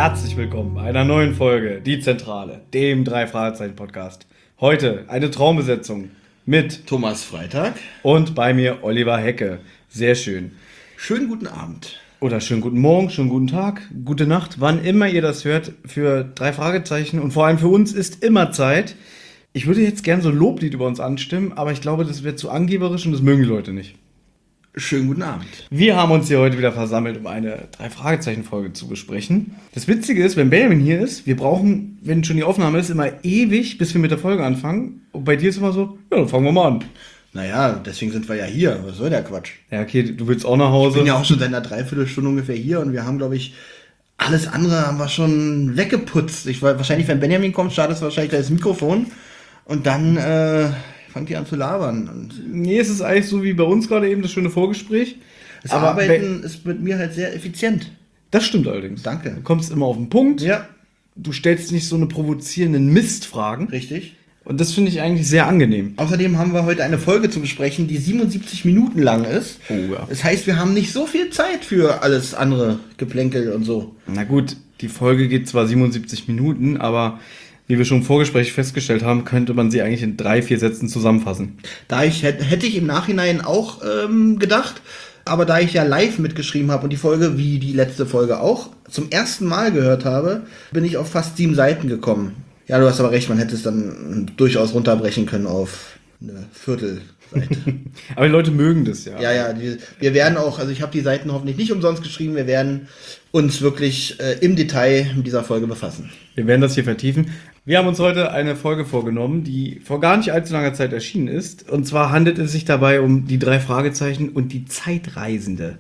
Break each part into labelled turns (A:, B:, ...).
A: Herzlich willkommen bei einer neuen Folge, Die Zentrale, dem Drei-Fragezeichen-Podcast. Heute eine Traumbesetzung mit
B: Thomas Freitag
A: und bei mir Oliver Hecke. Sehr schön.
B: Schönen guten Abend.
A: Oder schönen guten Morgen, schönen guten Tag, gute Nacht, wann immer ihr das hört. Für Drei Fragezeichen und vor allem für uns ist immer Zeit. Ich würde jetzt gern so ein Loblied über uns anstimmen, aber ich glaube, das wird zu angeberisch und das mögen die Leute nicht.
B: Schönen guten Abend.
A: Wir haben uns hier heute wieder versammelt, um eine Drei-Fragezeichen-Folge zu besprechen. Das Witzige ist, wenn Benjamin hier ist, wir brauchen, wenn schon die Aufnahme ist, immer ewig, bis wir mit der Folge anfangen. Und bei dir ist immer so, ja, dann fangen wir mal an.
B: Naja, deswegen sind wir ja hier. Was soll der Quatsch?
A: Ja, okay, du willst auch nach Hause.
B: Ich bin ja auch schon seit einer Dreiviertelstunde ungefähr hier und wir haben, glaube ich, alles andere haben wir schon weggeputzt. Wahrscheinlich, wenn Benjamin kommt, startet es wahrscheinlich gleich das Mikrofon und dann fangt ihr an zu labern. Und
A: Nee, es ist eigentlich so wie bei uns gerade eben das schöne Vorgespräch.
B: das
A: Aber
B: Arbeiten ist mit mir halt sehr effizient.
A: Das stimmt allerdings.
B: Danke.
A: Du kommst immer auf den Punkt.
B: Ja,
A: Du stellst nicht so eine provozierenden Mistfragen.
B: richtig.
A: Und das finde ich eigentlich sehr angenehm.
B: Außerdem haben wir heute eine Folge zu besprechen, die 77 Minuten lang ist.
A: Oh ja.
B: Das heißt, wir haben nicht so viel Zeit für alles andere Geplänkel und so.
A: Na gut, die Folge geht zwar 77 Minuten, aber wie wir schon im Vorgespräch festgestellt haben, könnte man sie eigentlich in 3-4 Sätzen zusammenfassen.
B: Hätte ich im Nachhinein auch gedacht, aber da ich ja live mitgeschrieben habe und die Folge, wie die letzte Folge auch, zum ersten Mal gehört habe, bin ich auf fast 7 Seiten gekommen. Ja, du hast aber recht, man hätte es dann durchaus runterbrechen können auf eine Viertelseite.
A: Aber die Leute mögen das ja.
B: Wir werden auch, also ich habe die Seiten hoffentlich nicht umsonst geschrieben, wir werden uns wirklich im Detail mit dieser Folge befassen.
A: Wir werden das hier vertiefen. Wir haben uns heute eine Folge vorgenommen, die vor gar nicht allzu langer Zeit erschienen ist. Und zwar handelt es sich dabei um die Drei Fragezeichen und die Zeitreisende.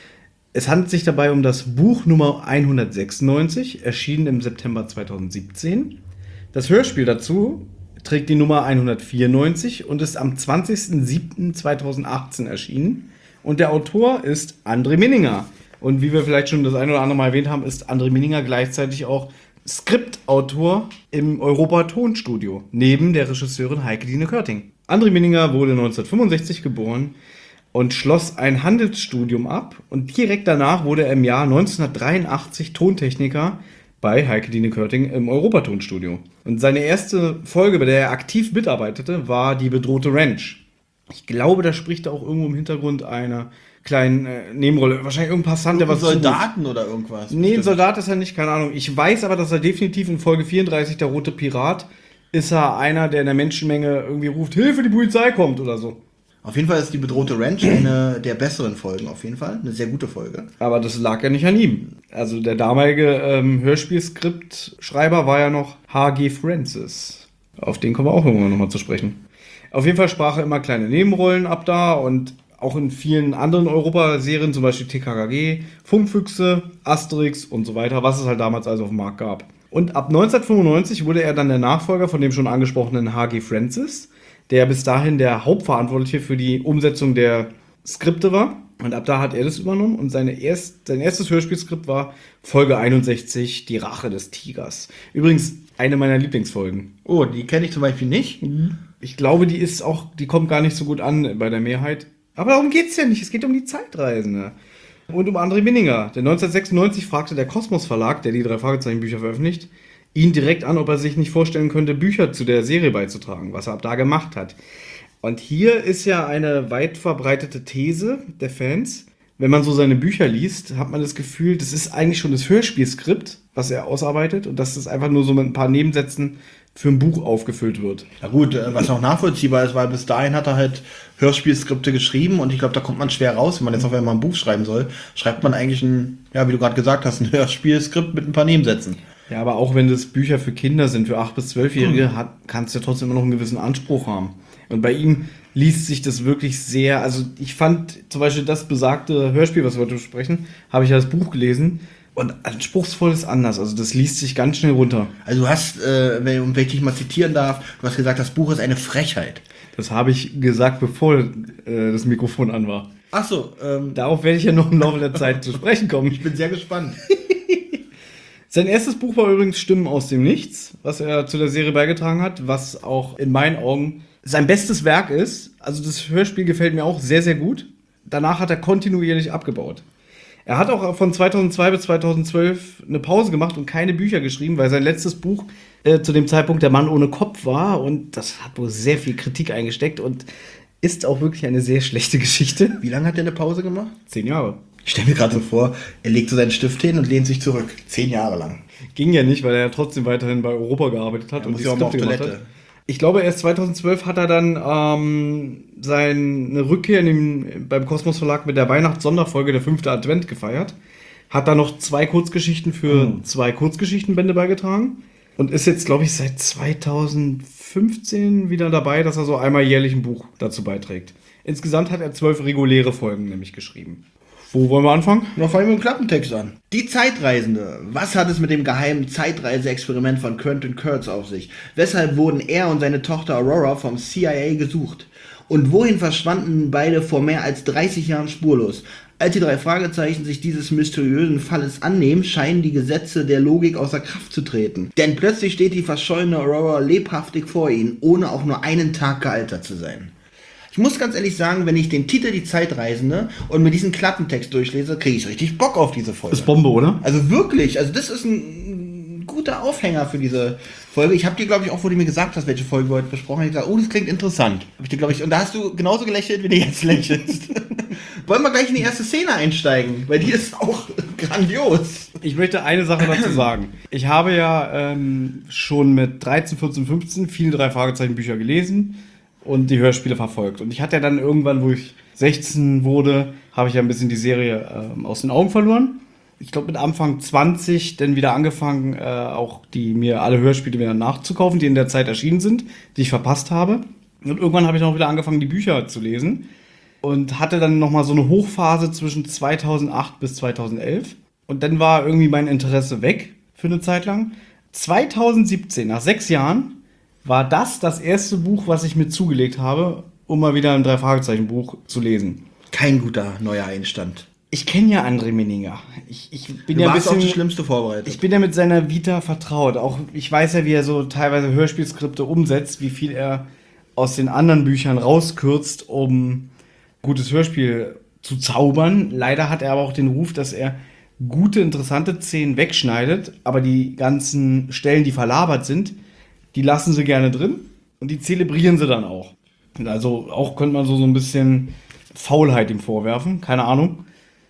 A: Es handelt sich dabei um das Buch Nummer 196, erschienen im September 2017. Das Hörspiel dazu trägt die Nummer 194 und ist am 20.07.2018 erschienen. Und der Autor ist André Minninger. Und wie wir vielleicht schon das ein oder andere Mal erwähnt haben, ist André Minninger gleichzeitig auch Skriptautor im Europa-Tonstudio, neben der Regisseurin Heike-Dine Körting. André Minninger wurde 1965 geboren und schloss ein Handelsstudium ab. Und direkt danach wurde er im Jahr 1983 Tontechniker bei Heike-Dine Körting im Europa-Tonstudio. Und seine erste Folge, bei der er aktiv mitarbeitete, war Die bedrohte Ranch. Ich glaube, da spricht er auch irgendwo im Hintergrund einer kleinen Nebenrolle. Wahrscheinlich irgendein Passant, der was
B: Soldaten oder irgendwas.
A: Nee, ein Soldat ist er nicht, keine Ahnung. Ich weiß aber, dass er definitiv in Folge 34, der Rote Pirat, ist er einer, der in der Menschenmenge irgendwie ruft, Hilfe, die Polizei kommt oder so.
B: Auf jeden Fall ist die bedrohte Ranch eine der besseren Folgen, auf jeden Fall. Eine sehr gute Folge.
A: Aber das lag ja nicht an ihm. Also der damalige Hörspielskriptschreiber war ja noch H.G. Francis. Auf den kommen wir auch irgendwann nochmal zu sprechen. Auf jeden Fall sprach er immer kleine Nebenrollen ab da und auch in vielen anderen Europa-Serien, zum Beispiel TKKG, Funkfüchse, Asterix und so weiter, was es halt damals also auf dem Markt gab. Und ab 1995 wurde er dann der Nachfolger von dem schon angesprochenen H.G. Francis, der bis dahin der Hauptverantwortliche für die Umsetzung der Skripte war. Und ab da hat er das übernommen und sein erstes Hörspielskript war Folge 61, Die Rache des Tigers. Übrigens eine meiner Lieblingsfolgen.
B: Oh, die kenne ich zum Beispiel nicht.
A: Ich glaube, die kommt gar nicht so gut an bei der Mehrheit. Aber darum geht's ja nicht. Es geht um die Zeitreisende. Und um André Minninger. Denn 1996 fragte der Kosmos Verlag, der die Drei Fragezeichen Bücher veröffentlicht, ihn direkt an, ob er sich nicht vorstellen könnte, Bücher zu der Serie beizutragen, was er ab da gemacht hat. Und hier ist ja eine weit verbreitete These der Fans. Wenn man so seine Bücher liest, hat man das Gefühl, das ist eigentlich schon das Hörspielskript, was er ausarbeitet und dass das einfach nur so mit ein paar Nebensätzen für ein Buch aufgefüllt wird.
B: Na gut, was auch nachvollziehbar ist, weil bis dahin hat er halt Hörspielskripte geschrieben und ich glaube, da kommt man schwer raus, wenn man jetzt auf einmal ein Buch schreiben soll. Schreibt man eigentlich ein, ja, wie du gerade gesagt hast, ein Hörspielskript mit ein paar Nebensätzen.
A: Ja, aber auch wenn das Bücher für Kinder sind, für 8- bis 12-Jährige, kannst du ja trotzdem immer noch einen gewissen Anspruch haben. Und bei ihm liest sich das wirklich sehr, also ich fand zum Beispiel das besagte Hörspiel, was wir heute besprechen, habe ich ja das Buch gelesen und anspruchsvoll ist anders, also das liest sich ganz schnell runter.
B: Also du hast, wenn ich dich mal zitieren darf, du hast gesagt, das Buch ist eine Frechheit.
A: Das habe ich gesagt, bevor das Mikrofon an war.
B: Ach so,
A: Darauf werde ich ja noch im Laufe der Zeit zu sprechen kommen.
B: ich bin sehr gespannt.
A: Sein erstes Buch war übrigens Stimmen aus dem Nichts, was er zu der Serie beigetragen hat, was auch in meinen Augen sein bestes Werk ist. Also das Hörspiel gefällt mir auch sehr, sehr gut. Danach hat er kontinuierlich abgebaut. Er hat auch von 2002 bis 2012 eine Pause gemacht und keine Bücher geschrieben, weil sein letztes Buch zu dem Zeitpunkt Der Mann ohne Kopf war. Und das hat wohl sehr viel Kritik eingesteckt und ist auch wirklich eine sehr schlechte Geschichte.
B: Wie lange hat er eine Pause gemacht?
A: 10 Jahre.
B: Ich stelle mir gerade so vor, er legt so seinen Stift hin und lehnt sich zurück. 10 Jahre lang.
A: Ging ja nicht, weil er ja trotzdem weiterhin bei Europa gearbeitet hat
B: Er
A: und
B: muss
A: die
B: ja auch mal auf
A: Skripte gemacht
B: Toilette.
A: hat. Ich glaube, erst 2012 hat er dann seine Rückkehr beim Kosmos Verlag mit der Weihnachts-Sonderfolge der 5. Advent gefeiert. Hat da noch 2 Kurzgeschichten für 2 Kurzgeschichtenbände beigetragen. Und ist jetzt, glaube ich, seit 2015 wieder dabei, dass er so einmal jährlich ein Buch dazu beiträgt. Insgesamt hat er 12 reguläre Folgen nämlich geschrieben. Wo wollen wir anfangen?
B: Noch fangen wir mit dem Klappentext an. Die Zeitreisende. Was hat es mit dem geheimen Zeitreise-Experiment von Quentin Kurtz auf sich? Weshalb wurden er und seine Tochter Aurora vom CIA gesucht? Und wohin verschwanden beide vor mehr als 30 Jahren spurlos? Als die 3 Fragezeichen sich dieses mysteriösen Falles annehmen, scheinen die Gesetze der Logik außer Kraft zu treten. Denn plötzlich steht die verschollene Aurora lebhaftig vor ihnen, ohne auch nur einen Tag gealtert zu sein. Ich muss ganz ehrlich sagen, wenn ich den Titel Die Zeitreisende und mir diesen Klappentext durchlese, kriege ich richtig Bock auf diese Folge.
A: Ist Bombe, oder?
B: Also wirklich, also das ist ein guter Aufhänger für diese Folge. Ich habe dir, glaube ich, auch, wo du mir gesagt hast, welche Folge wir heute besprochen haben, gesagt, oh, das klingt interessant. Hab ich dir, glaube ich, und da hast du genauso gelächelt, wie du jetzt lächelst. Wollen wir gleich in die erste Szene einsteigen? Weil die ist auch grandios.
A: Ich möchte eine Sache dazu sagen. Ich habe ja schon mit 13, 14, 15 viele 3 Fragezeichen Bücher gelesen und die Hörspiele verfolgt. Und ich hatte ja dann irgendwann, wo ich 16 wurde, habe ich ja ein bisschen die Serie aus den Augen verloren. Ich glaube mit Anfang 20 dann wieder angefangen, auch mir alle Hörspiele wieder nachzukaufen, die in der Zeit erschienen sind, die ich verpasst habe. Und irgendwann habe ich dann auch wieder angefangen, die Bücher zu lesen. Und hatte dann nochmal so eine Hochphase zwischen 2008 bis 2011. Und dann war irgendwie mein Interesse weg für eine Zeit lang. 2017, nach 6 Jahren, war das erste Buch, was ich mir zugelegt habe, um mal wieder ein 3-Fragezeichen-Buch zu lesen.
B: Kein guter neuer Einstand.
A: Ich kenne ja André Menninger. Ich bin
B: Du
A: ja ein
B: warst auf das
A: bisschen,
B: Schlimmste vorbereitet.
A: ich bin ja mit seiner Vita vertraut. Auch ich weiß ja, wie er so teilweise Hörspielskripte umsetzt, wie viel er aus den anderen Büchern rauskürzt, um gutes Hörspiel zu zaubern. Leider hat er aber auch den Ruf, dass er gute, interessante Szenen wegschneidet, aber die ganzen Stellen, die verlabert sind, die lassen sie gerne drin und die zelebrieren sie dann auch. Also auch könnte man so ein bisschen Faulheit ihm vorwerfen, keine Ahnung.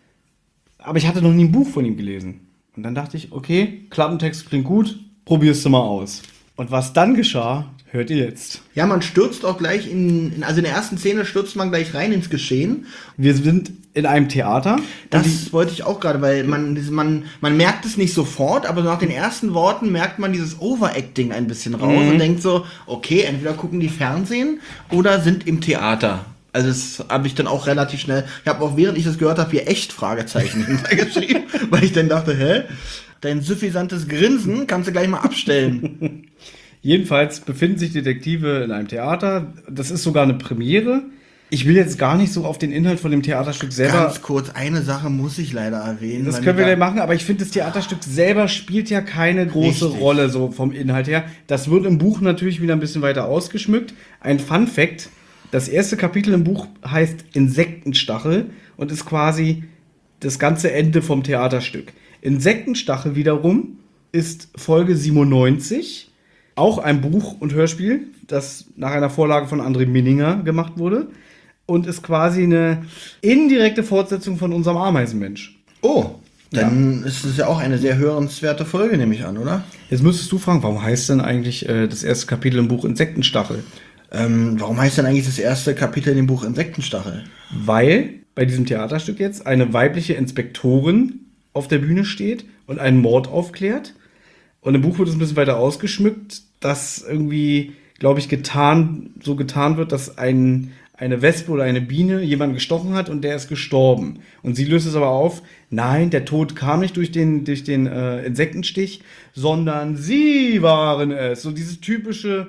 A: Aber ich hatte noch nie ein Buch von ihm gelesen. Und dann dachte ich, okay, Klappentext klingt gut, probierst du mal aus. Und was dann geschah, hört ihr jetzt.
B: Ja, man stürzt auch gleich also in der ersten Szene stürzt man gleich rein ins Geschehen.
A: Wir sind in einem Theater.
B: Das wollte ich auch gerade, weil man merkt es nicht sofort, aber nach den ersten Worten merkt man dieses Overacting ein bisschen raus und denkt so, okay, entweder gucken die Fernsehen oder sind im Theater. Also das habe ich dann auch relativ schnell, ich habe auch während ich das gehört habe, hier echt Fragezeichen hintergeschrieben, weil ich dann dachte, dein suffisantes Grinsen kannst du gleich mal abstellen.
A: Jedenfalls befinden sich Detektive in einem Theater. Das ist sogar eine Premiere. Ich will jetzt gar nicht so auf den Inhalt von dem Theaterstück selber.
B: Ganz kurz, eine Sache muss ich leider erwähnen.
A: Das können wir gleich machen, aber ich finde, das Theaterstück selber spielt ja keine große Rolle so vom Inhalt her. Das wird im Buch natürlich wieder ein bisschen weiter ausgeschmückt. Ein Fun-Fact: Das erste Kapitel im Buch heißt Insektenstachel und ist quasi das ganze Ende vom Theaterstück. Insektenstachel wiederum ist Folge 97. Auch ein Buch und Hörspiel, das nach einer Vorlage von André Menninger gemacht wurde und ist quasi eine indirekte Fortsetzung von unserem Ameisenmensch.
B: Oh, dann ist es ja auch eine sehr hörenswerte Folge, nehme ich an, oder?
A: Jetzt müsstest du fragen, warum heißt denn eigentlich das erste Kapitel im Buch Insektenstachel?
B: Warum heißt denn eigentlich das erste Kapitel in dem Buch Insektenstachel?
A: Weil bei diesem Theaterstück jetzt eine weibliche Inspektorin auf der Bühne steht und einen Mord aufklärt. Und im Buch wird es ein bisschen weiter ausgeschmückt, dass irgendwie, glaube ich, getan wird, dass eine Wespe oder eine Biene jemanden gestochen hat und der ist gestorben. Und sie löst es aber auf, nein, der Tod kam nicht durch den Insektenstich, sondern sie waren es. So diese typische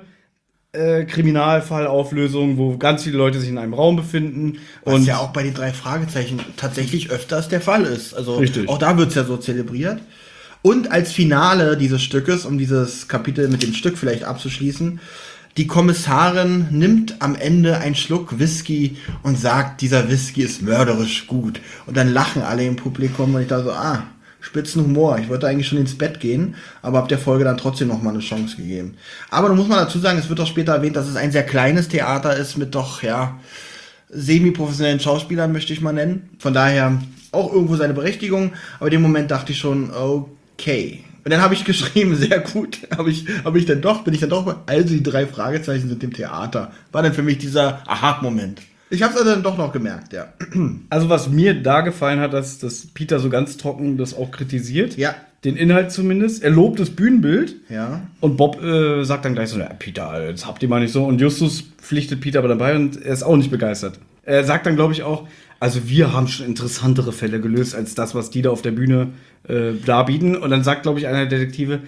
A: Kriminalfallauflösung, wo ganz viele Leute sich in einem Raum befinden.
B: Was ja auch bei den 3 Fragezeichen tatsächlich öfters der Fall ist. Also
A: richtig.
B: Auch da wird es ja so zelebriert. Und als Finale dieses Stückes, um dieses Kapitel mit dem Stück vielleicht abzuschließen, Die Kommissarin nimmt am Ende einen Schluck Whisky und sagt, dieser Whisky ist mörderisch gut. Und dann lachen alle im Publikum und ich dachte so, spitzen Humor. Ich wollte eigentlich schon ins Bett gehen, aber habe der Folge dann trotzdem nochmal eine Chance gegeben. Aber da muss man dazu sagen, es wird auch später erwähnt, dass es ein sehr kleines Theater ist mit doch, semi-professionellen Schauspielern, möchte ich mal nennen. Von daher auch irgendwo seine Berechtigung. Aber in dem Moment dachte ich schon, okay. Und dann habe ich geschrieben, sehr gut, bin ich dann doch, also die 3 Fragezeichen sind im Theater. War dann für mich dieser Aha-Moment. Ich habe es also dann doch noch gemerkt, ja.
A: Also was mir da gefallen hat, dass Peter so ganz trocken das auch kritisiert.
B: Ja.
A: Den Inhalt zumindest. Er lobt das Bühnenbild.
B: Ja.
A: Und Bob sagt dann gleich so, Peter, das habt ihr mal nicht so. Und Justus pflichtet Peter aber dabei und er ist auch nicht begeistert. Er sagt dann, glaube ich, auch, also wir haben schon interessantere Fälle gelöst, als das, was die da auf der Bühne darbieten. Und dann sagt, glaube ich, einer der Detektive,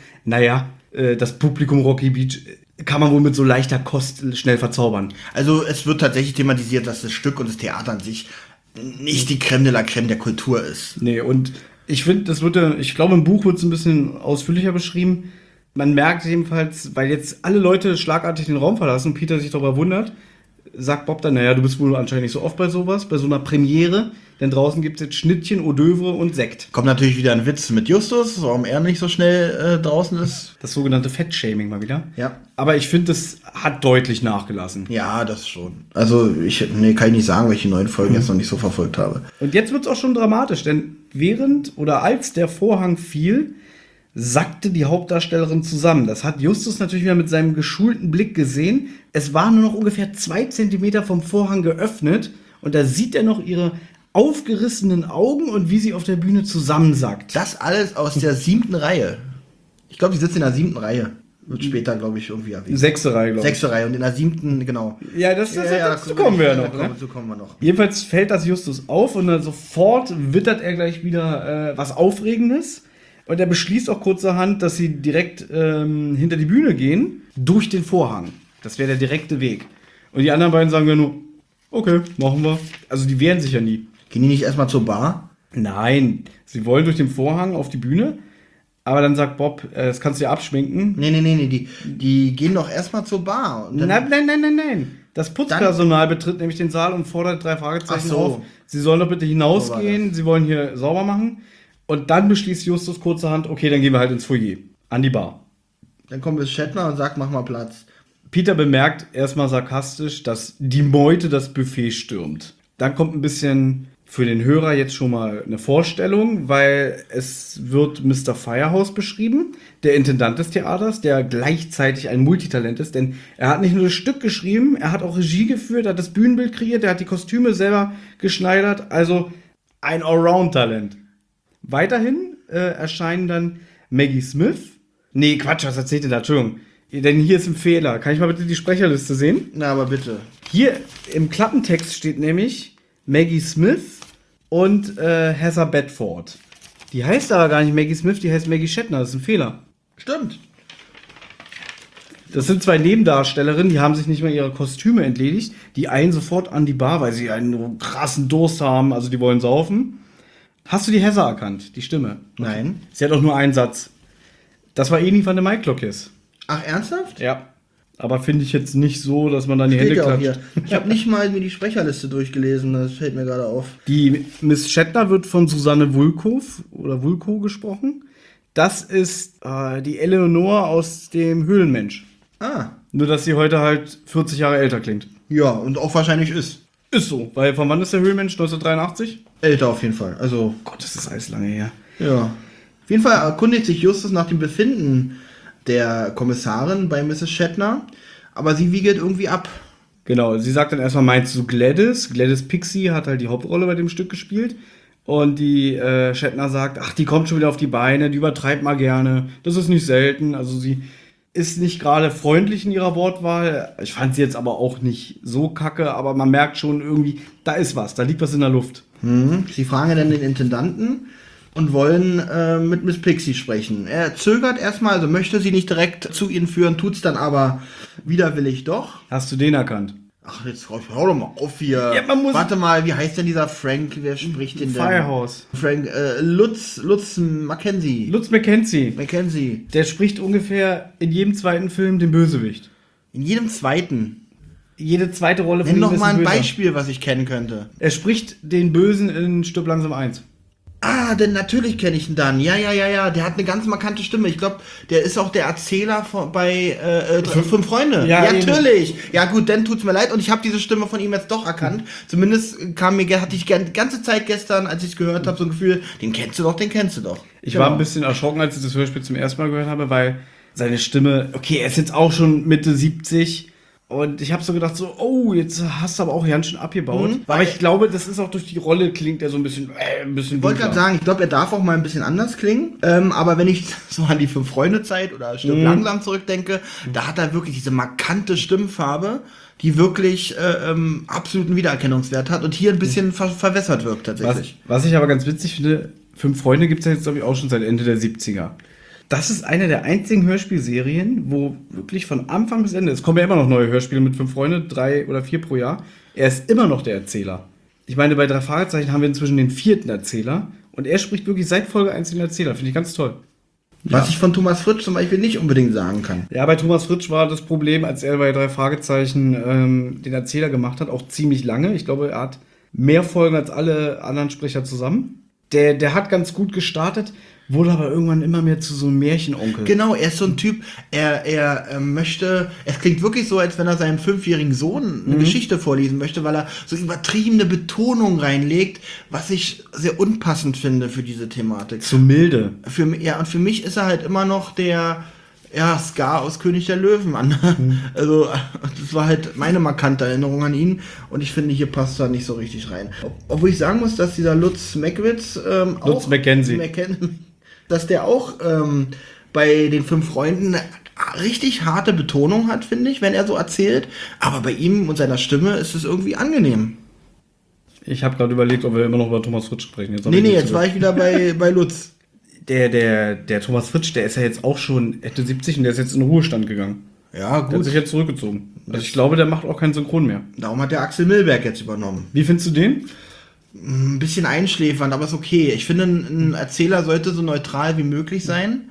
A: das Publikum Rocky Beach kann man wohl mit so leichter Kost schnell verzaubern.
B: Also es wird tatsächlich thematisiert, dass das Stück und das Theater an sich nicht die Crème de la Crème der Kultur ist.
A: Nee, und ich finde, ich glaube, im Buch wird es ein bisschen ausführlicher beschrieben. Man merkt jedenfalls, weil jetzt alle Leute schlagartig den Raum verlassen und Peter sich darüber wundert, sagt Bob dann, du bist wohl anscheinend nicht so oft bei sowas, bei so einer Premiere, denn draußen gibt es jetzt Schnittchen, Hors d'oeuvre und Sekt.
B: Kommt natürlich wieder ein Witz mit Justus, warum er nicht so schnell draußen ist.
A: Das sogenannte Fettshaming mal wieder.
B: Ja.
A: Aber ich finde, das hat deutlich nachgelassen.
B: Ja, das schon. Also, kann ich nicht sagen, weil ich die neuen Folgen jetzt noch nicht so verfolgt habe.
A: Und jetzt wird es auch schon dramatisch, denn als der Vorhang fiel, sackte die Hauptdarstellerin zusammen. Das hat Justus natürlich wieder mit seinem geschulten Blick gesehen. Es war nur noch ungefähr 2 Zentimeter vom Vorhang geöffnet und da sieht er noch ihre aufgerissenen Augen und wie sie auf der Bühne zusammensackt.
B: Das alles aus der 7. Reihe. Ich glaube, die sitzt in der 7. Reihe. Wird später, glaube ich, irgendwie erwähnt.
A: 6. Reihe, glaube ich.
B: 6. Reihe und in der 7. genau.
A: Ja, dazu kommen wir ja noch.
B: Dazu kommen wir noch.
A: Jedenfalls fällt das Justus auf und dann sofort wittert er gleich wieder was Aufregendes. Und er beschließt auch kurzerhand, dass sie direkt hinter die Bühne gehen, durch den Vorhang. Das wäre der direkte Weg. Und die anderen beiden sagen ja nur, okay, machen wir. Also die wehren sich ja nie.
B: Gehen die nicht erstmal zur Bar?
A: Nein, sie wollen durch den Vorhang auf die Bühne, aber dann sagt Bob, das kannst du ja abschminken.
B: Nee, die gehen doch erstmal zur Bar. Und dann
A: Nein. Das Putzpersonal betritt nämlich den Saal und fordert 3 Fragezeichen auf. Sie sollen doch bitte hinausgehen, sie wollen hier sauber machen. Und dann beschließt Justus kurzerhand, okay, dann gehen wir halt ins Foyer, an die Bar.
B: Dann kommt Miss Shatner und sagt, mach mal Platz.
A: Peter bemerkt erstmal sarkastisch, dass die Meute das Buffet stürmt. Dann kommt ein bisschen für den Hörer jetzt schon mal eine Vorstellung, weil es wird Mr. Firehouse beschrieben, der Intendant des Theaters, der gleichzeitig ein Multitalent ist, denn er hat nicht nur das Stück geschrieben, er hat auch Regie geführt, er hat das Bühnenbild kreiert, er hat die Kostüme selber geschneidert, also ein Allround-Talent. Weiterhin erscheinen dann Maggie Smith. Nee, Quatsch, was erzählt ihr da? Entschuldigung. Denn hier ist ein Fehler. Kann ich mal bitte die Sprecherliste sehen?
B: Na, aber bitte.
A: Hier im Klappentext steht nämlich Maggie Smith und Heather Bedford. Die heißt aber gar nicht Maggie Smith, die heißt Maggie Shatner. Das ist ein Fehler.
B: Stimmt.
A: Das sind 2 Nebendarstellerinnen, die haben sich nicht mal ihre Kostüme entledigt. Die eilen sofort an die Bar, weil sie einen krassen Durst haben. Also die wollen saufen. Hast du die Heather erkannt, die Stimme?
B: Nein.
A: Sie hat auch nur einen Satz. Das war Eni van der Maiklok.
B: Ach, ernsthaft?
A: Ja. Aber finde ich jetzt nicht so, dass man dann die
B: Steht
A: Hände
B: ja auch
A: klatscht.
B: hier. Ich habe nicht mal mir die Sprecherliste durchgelesen, das fällt mir gerade auf.
A: Die Miss Shatner wird von Susanne Wulko gesprochen. Das ist die Eleonore aus dem Höhlenmensch.
B: Ah.
A: Nur, dass sie heute halt 40 Jahre älter klingt.
B: Ja, und auch wahrscheinlich ist.
A: Ist so, weil von wann ist der Höhlenmensch? 1983?
B: Älter auf jeden Fall. Also.
A: Gott, das ist alles lange her.
B: Ja. Auf jeden Fall erkundigt sich Justus nach dem Befinden der Kommissarin bei Mrs. Shatner, aber sie wiegelt irgendwie ab.
A: Genau, sie sagt dann erstmal, meinst du Gladys? Gladys Pixie hat halt die Hauptrolle bei dem Stück gespielt. Und die Shatner sagt, ach, die kommt schon wieder auf die Beine, die übertreibt mal gerne. Das ist nicht selten. Also sie ist nicht gerade freundlich in ihrer Wortwahl. Ich fand sie jetzt aber auch nicht so kacke, aber man merkt schon irgendwie, da ist was, da liegt was in der Luft.
B: Sie fragen dann den Intendanten und wollen mit Miss Pixie sprechen. Er zögert erstmal, also möchte sie nicht direkt zu ihnen führen, tut's dann aber widerwillig doch.
A: Hast du den erkannt?
B: Ach, jetzt hau doch mal auf hier.
A: Ja, man muss-
B: Warte mal, wie heißt denn dieser Frank? Wer spricht den denn?
A: Firehouse.
B: Frank, Lutz Mackenzie.
A: Lutz McKenzie.
B: Mackenzie.
A: Der spricht ungefähr in jedem zweiten Film den Bösewicht.
B: In jedem zweiten.
A: Jede zweite Rolle von
B: Nenn
A: ihm
B: noch
A: ist
B: mal ein
A: Böser.
B: Beispiel, was ich kennen könnte.
A: Er spricht den Bösen in Stirb langsam 1.
B: Ah, denn natürlich kenne ich ihn dann. Ja. Der hat eine ganz markante Stimme. Ich glaube, der ist auch der Erzähler bei Fünf Freunde.
A: Ja,
B: natürlich. Ja gut, dann tut's mir leid. Und ich habe diese Stimme von ihm jetzt doch erkannt. Zumindest hatte ich die ganze Zeit gestern, als ich es gehört habe, so ein Gefühl, den kennst du doch.
A: Ich war ein bisschen erschrocken, als ich das Hörspiel zum ersten Mal gehört habe, weil seine Stimme, okay, er ist jetzt auch schon Mitte 70 und ich habe so gedacht, so, oh, jetzt hast du aber auch ganz schön abgebaut. Aber ich glaube, das ist auch durch die Rolle klingt er so ein bisschen
B: Ich wollte gerade sagen, ich glaube, er darf auch mal ein bisschen anders klingen. Aber wenn ich so an die Fünf-Freunde-Zeit oder Stirb langsam zurückdenke, da hat er wirklich diese markante Stimmfarbe, die wirklich absoluten Wiedererkennungswert hat und hier ein bisschen verwässert wirkt tatsächlich.
A: Was ich aber ganz witzig finde, Fünf Freunde gibt es ja jetzt, glaube ich, auch schon seit Ende der 70er. Das ist eine der einzigen Hörspielserien, wo wirklich von Anfang bis Ende, es kommen ja immer noch neue Hörspiele mit Fünf Freunde, 3 oder 4 pro Jahr, er ist immer noch der Erzähler. Ich meine, bei 3 Fragezeichen haben wir inzwischen den 4. Erzähler und er spricht wirklich seit Folge 1 den Erzähler, finde ich ganz toll.
B: Was ich von Thomas Fritsch zum Beispiel nicht unbedingt sagen kann.
A: Ja, bei Thomas Fritsch war das Problem, als er bei 3 Fragezeichen den Erzähler gemacht hat, auch ziemlich lange. Ich glaube, er hat mehr Folgen als alle anderen Sprecher zusammen. Der hat ganz gut gestartet, wurde aber irgendwann immer mehr zu so einem Märchenonkel.
B: Genau, er ist so ein Typ, er möchte, es klingt wirklich so, als wenn er seinem 5-jährigen Sohn eine Geschichte vorlesen möchte, weil er so übertriebene Betonung reinlegt, was ich sehr unpassend finde für diese Thematik.
A: Zu milde.
B: Und für mich ist er halt immer noch der Scar aus König der Löwen an. Also, das war halt meine markante Erinnerung an ihn und ich finde, hier passt er nicht so richtig rein. Obwohl ich sagen muss, dass dieser Lutz Mackenzie, dass der auch bei den Fünf Freunden eine richtig harte Betonung hat, finde ich, wenn er so erzählt. Aber bei ihm und seiner Stimme ist es irgendwie angenehm.
A: Ich habe gerade überlegt, ob wir immer noch über Thomas Fritsch sprechen.
B: Jetzt war ich wieder bei Lutz.
A: Der Thomas Fritsch, der ist ja jetzt auch schon Ende 70 und der ist jetzt in den Ruhestand gegangen.
B: Ja, gut.
A: Der hat sich jetzt zurückgezogen. Also ich glaube, der macht auch keinen Synchron mehr.
B: Darum hat der Axel Milberg jetzt übernommen.
A: Wie findest du den?
B: Ein bisschen einschläfernd, aber ist okay. Ich finde, ein Erzähler sollte so neutral wie möglich sein.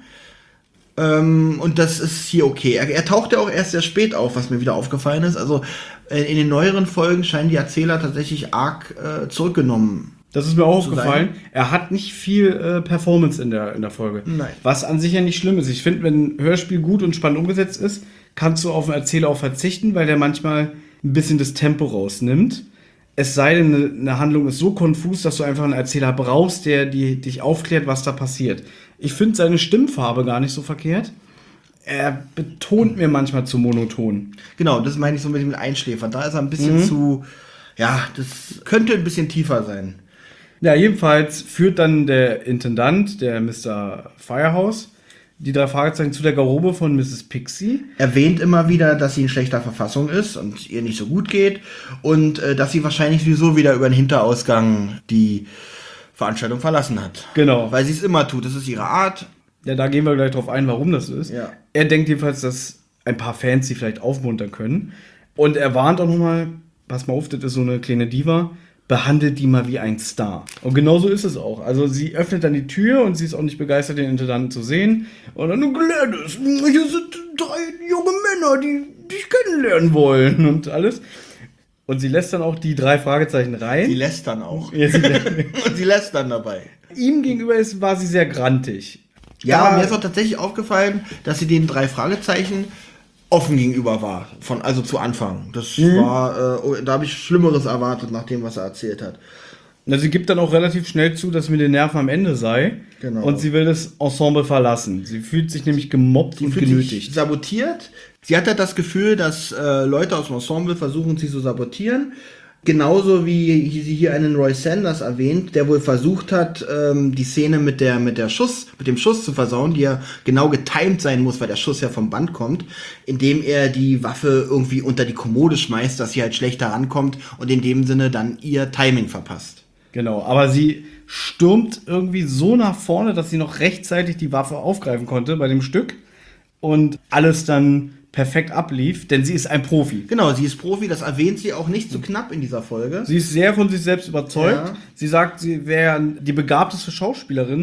B: Und das ist hier okay. Er taucht ja auch erst sehr spät auf, was mir wieder aufgefallen ist. Also in den neueren Folgen scheinen die Erzähler tatsächlich arg zurückgenommen.
A: Das ist mir auch aufgefallen. Er hat nicht viel Performance in der Folge.
B: Nein.
A: Was an sich ja nicht schlimm ist. Ich finde, wenn ein Hörspiel gut und spannend umgesetzt ist, kannst du auf den Erzähler auch verzichten, weil der manchmal ein bisschen das Tempo rausnimmt. Es sei denn, eine Handlung ist so konfus, dass du einfach einen Erzähler brauchst, der dich aufklärt, was da passiert. Ich finde seine Stimmfarbe gar nicht so verkehrt. Er betont mir manchmal zu monoton.
B: Genau, das meine ich so mit dem Einschläfern. Da ist er ein bisschen zu, das könnte ein bisschen tiefer sein.
A: Ja, jedenfalls führt dann der Intendant, der Mr. Firehouse, die 3 Fragezeichen zu der Garderobe von Mrs. Pixie.
B: Erwähnt immer wieder, dass sie in schlechter Verfassung ist und ihr nicht so gut geht und dass sie wahrscheinlich sowieso wieder über den Hinterausgang die Veranstaltung verlassen hat.
A: Genau.
B: Weil sie es immer tut, das ist ihre Art.
A: Ja, da gehen wir gleich drauf ein, warum das so ist.
B: Ja.
A: Er denkt jedenfalls, dass ein paar Fans sie vielleicht aufmuntern können. Und er warnt auch nochmal, pass mal auf, das ist so eine kleine Diva, behandelt die mal wie ein Star. Und genau so ist es auch. Also sie öffnet dann die Tür und sie ist auch nicht begeistert, den Intendanten zu sehen. Und dann, Gladys, hier sind 3 junge Männer, die dich kennenlernen wollen und alles. Und sie lässt dann auch die 3 Fragezeichen rein.
B: Sie lässt dann auch.
A: Ja,
B: Und sie lässt dann dabei.
A: Ihm gegenüber war sie sehr grantig.
B: Ja, mir ist auch tatsächlich aufgefallen, dass sie den 3 Fragezeichen offen gegenüber war, also zu Anfang. Das war, da habe ich Schlimmeres erwartet, nach dem, was er erzählt hat.
A: Na, sie gibt dann auch relativ schnell zu, dass mit den Nerven am Ende sei.
B: Genau.
A: Und sie will das Ensemble verlassen. Sie fühlt sich nämlich gemobbt und genötigt.
B: Sich sabotiert. Sie hat halt das Gefühl, dass Leute aus dem Ensemble versuchen, sie zu sabotieren. Genauso wie sie hier einen Roy Sanders erwähnt, der wohl versucht hat, die Szene mit dem Schuss zu versauen, die ja genau getimed sein muss, weil der Schuss ja vom Band kommt, indem er die Waffe irgendwie unter die Kommode schmeißt, dass sie halt schlechter rankommt und in dem Sinne dann ihr Timing verpasst.
A: Genau, aber sie stürmt irgendwie so nach vorne, dass sie noch rechtzeitig die Waffe aufgreifen konnte bei dem Stück und alles dann perfekt ablief, denn sie ist ein Profi.
B: Genau, sie ist Profi, das erwähnt sie auch nicht zu knapp in dieser Folge.
A: Sie ist sehr von sich selbst überzeugt.
B: Ja.
A: Sie sagt, sie wäre die begabteste Schauspielerin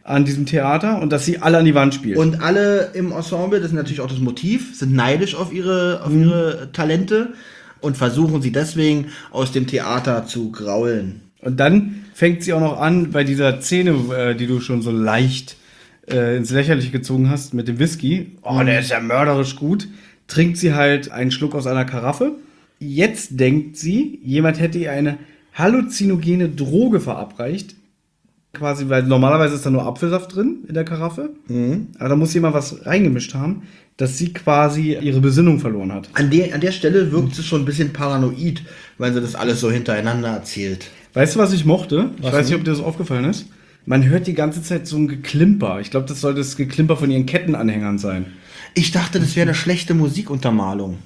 A: an diesem Theater und dass sie alle an die Wand spielt.
B: Und alle im Ensemble, das ist natürlich auch das Motiv, sind neidisch auf ihre Talente und versuchen sie deswegen aus dem Theater zu graulen.
A: Und dann fängt sie auch noch an, bei dieser Szene, die du schon so leicht ins Lächerliche gezogen hast, mit dem Whisky. Oh, der ist ja mörderisch gut. Trinkt sie halt einen Schluck aus einer Karaffe. Jetzt denkt sie, jemand hätte ihr eine halluzinogene Droge verabreicht. Quasi, weil normalerweise ist da nur Apfelsaft drin in der Karaffe. Aber da muss jemand was reingemischt haben, dass sie quasi ihre Besinnung verloren hat.
B: An der Stelle wirkt sie schon ein bisschen paranoid, weil sie das alles so hintereinander erzählt.
A: Weißt du, was ich mochte? Ich weiß nicht, ob dir das aufgefallen ist. Man hört die ganze Zeit so ein Geklimper. Ich glaube, das soll das Geklimper von ihren Kettenanhängern sein.
B: Ich dachte, das wäre eine schlechte Musikuntermalung.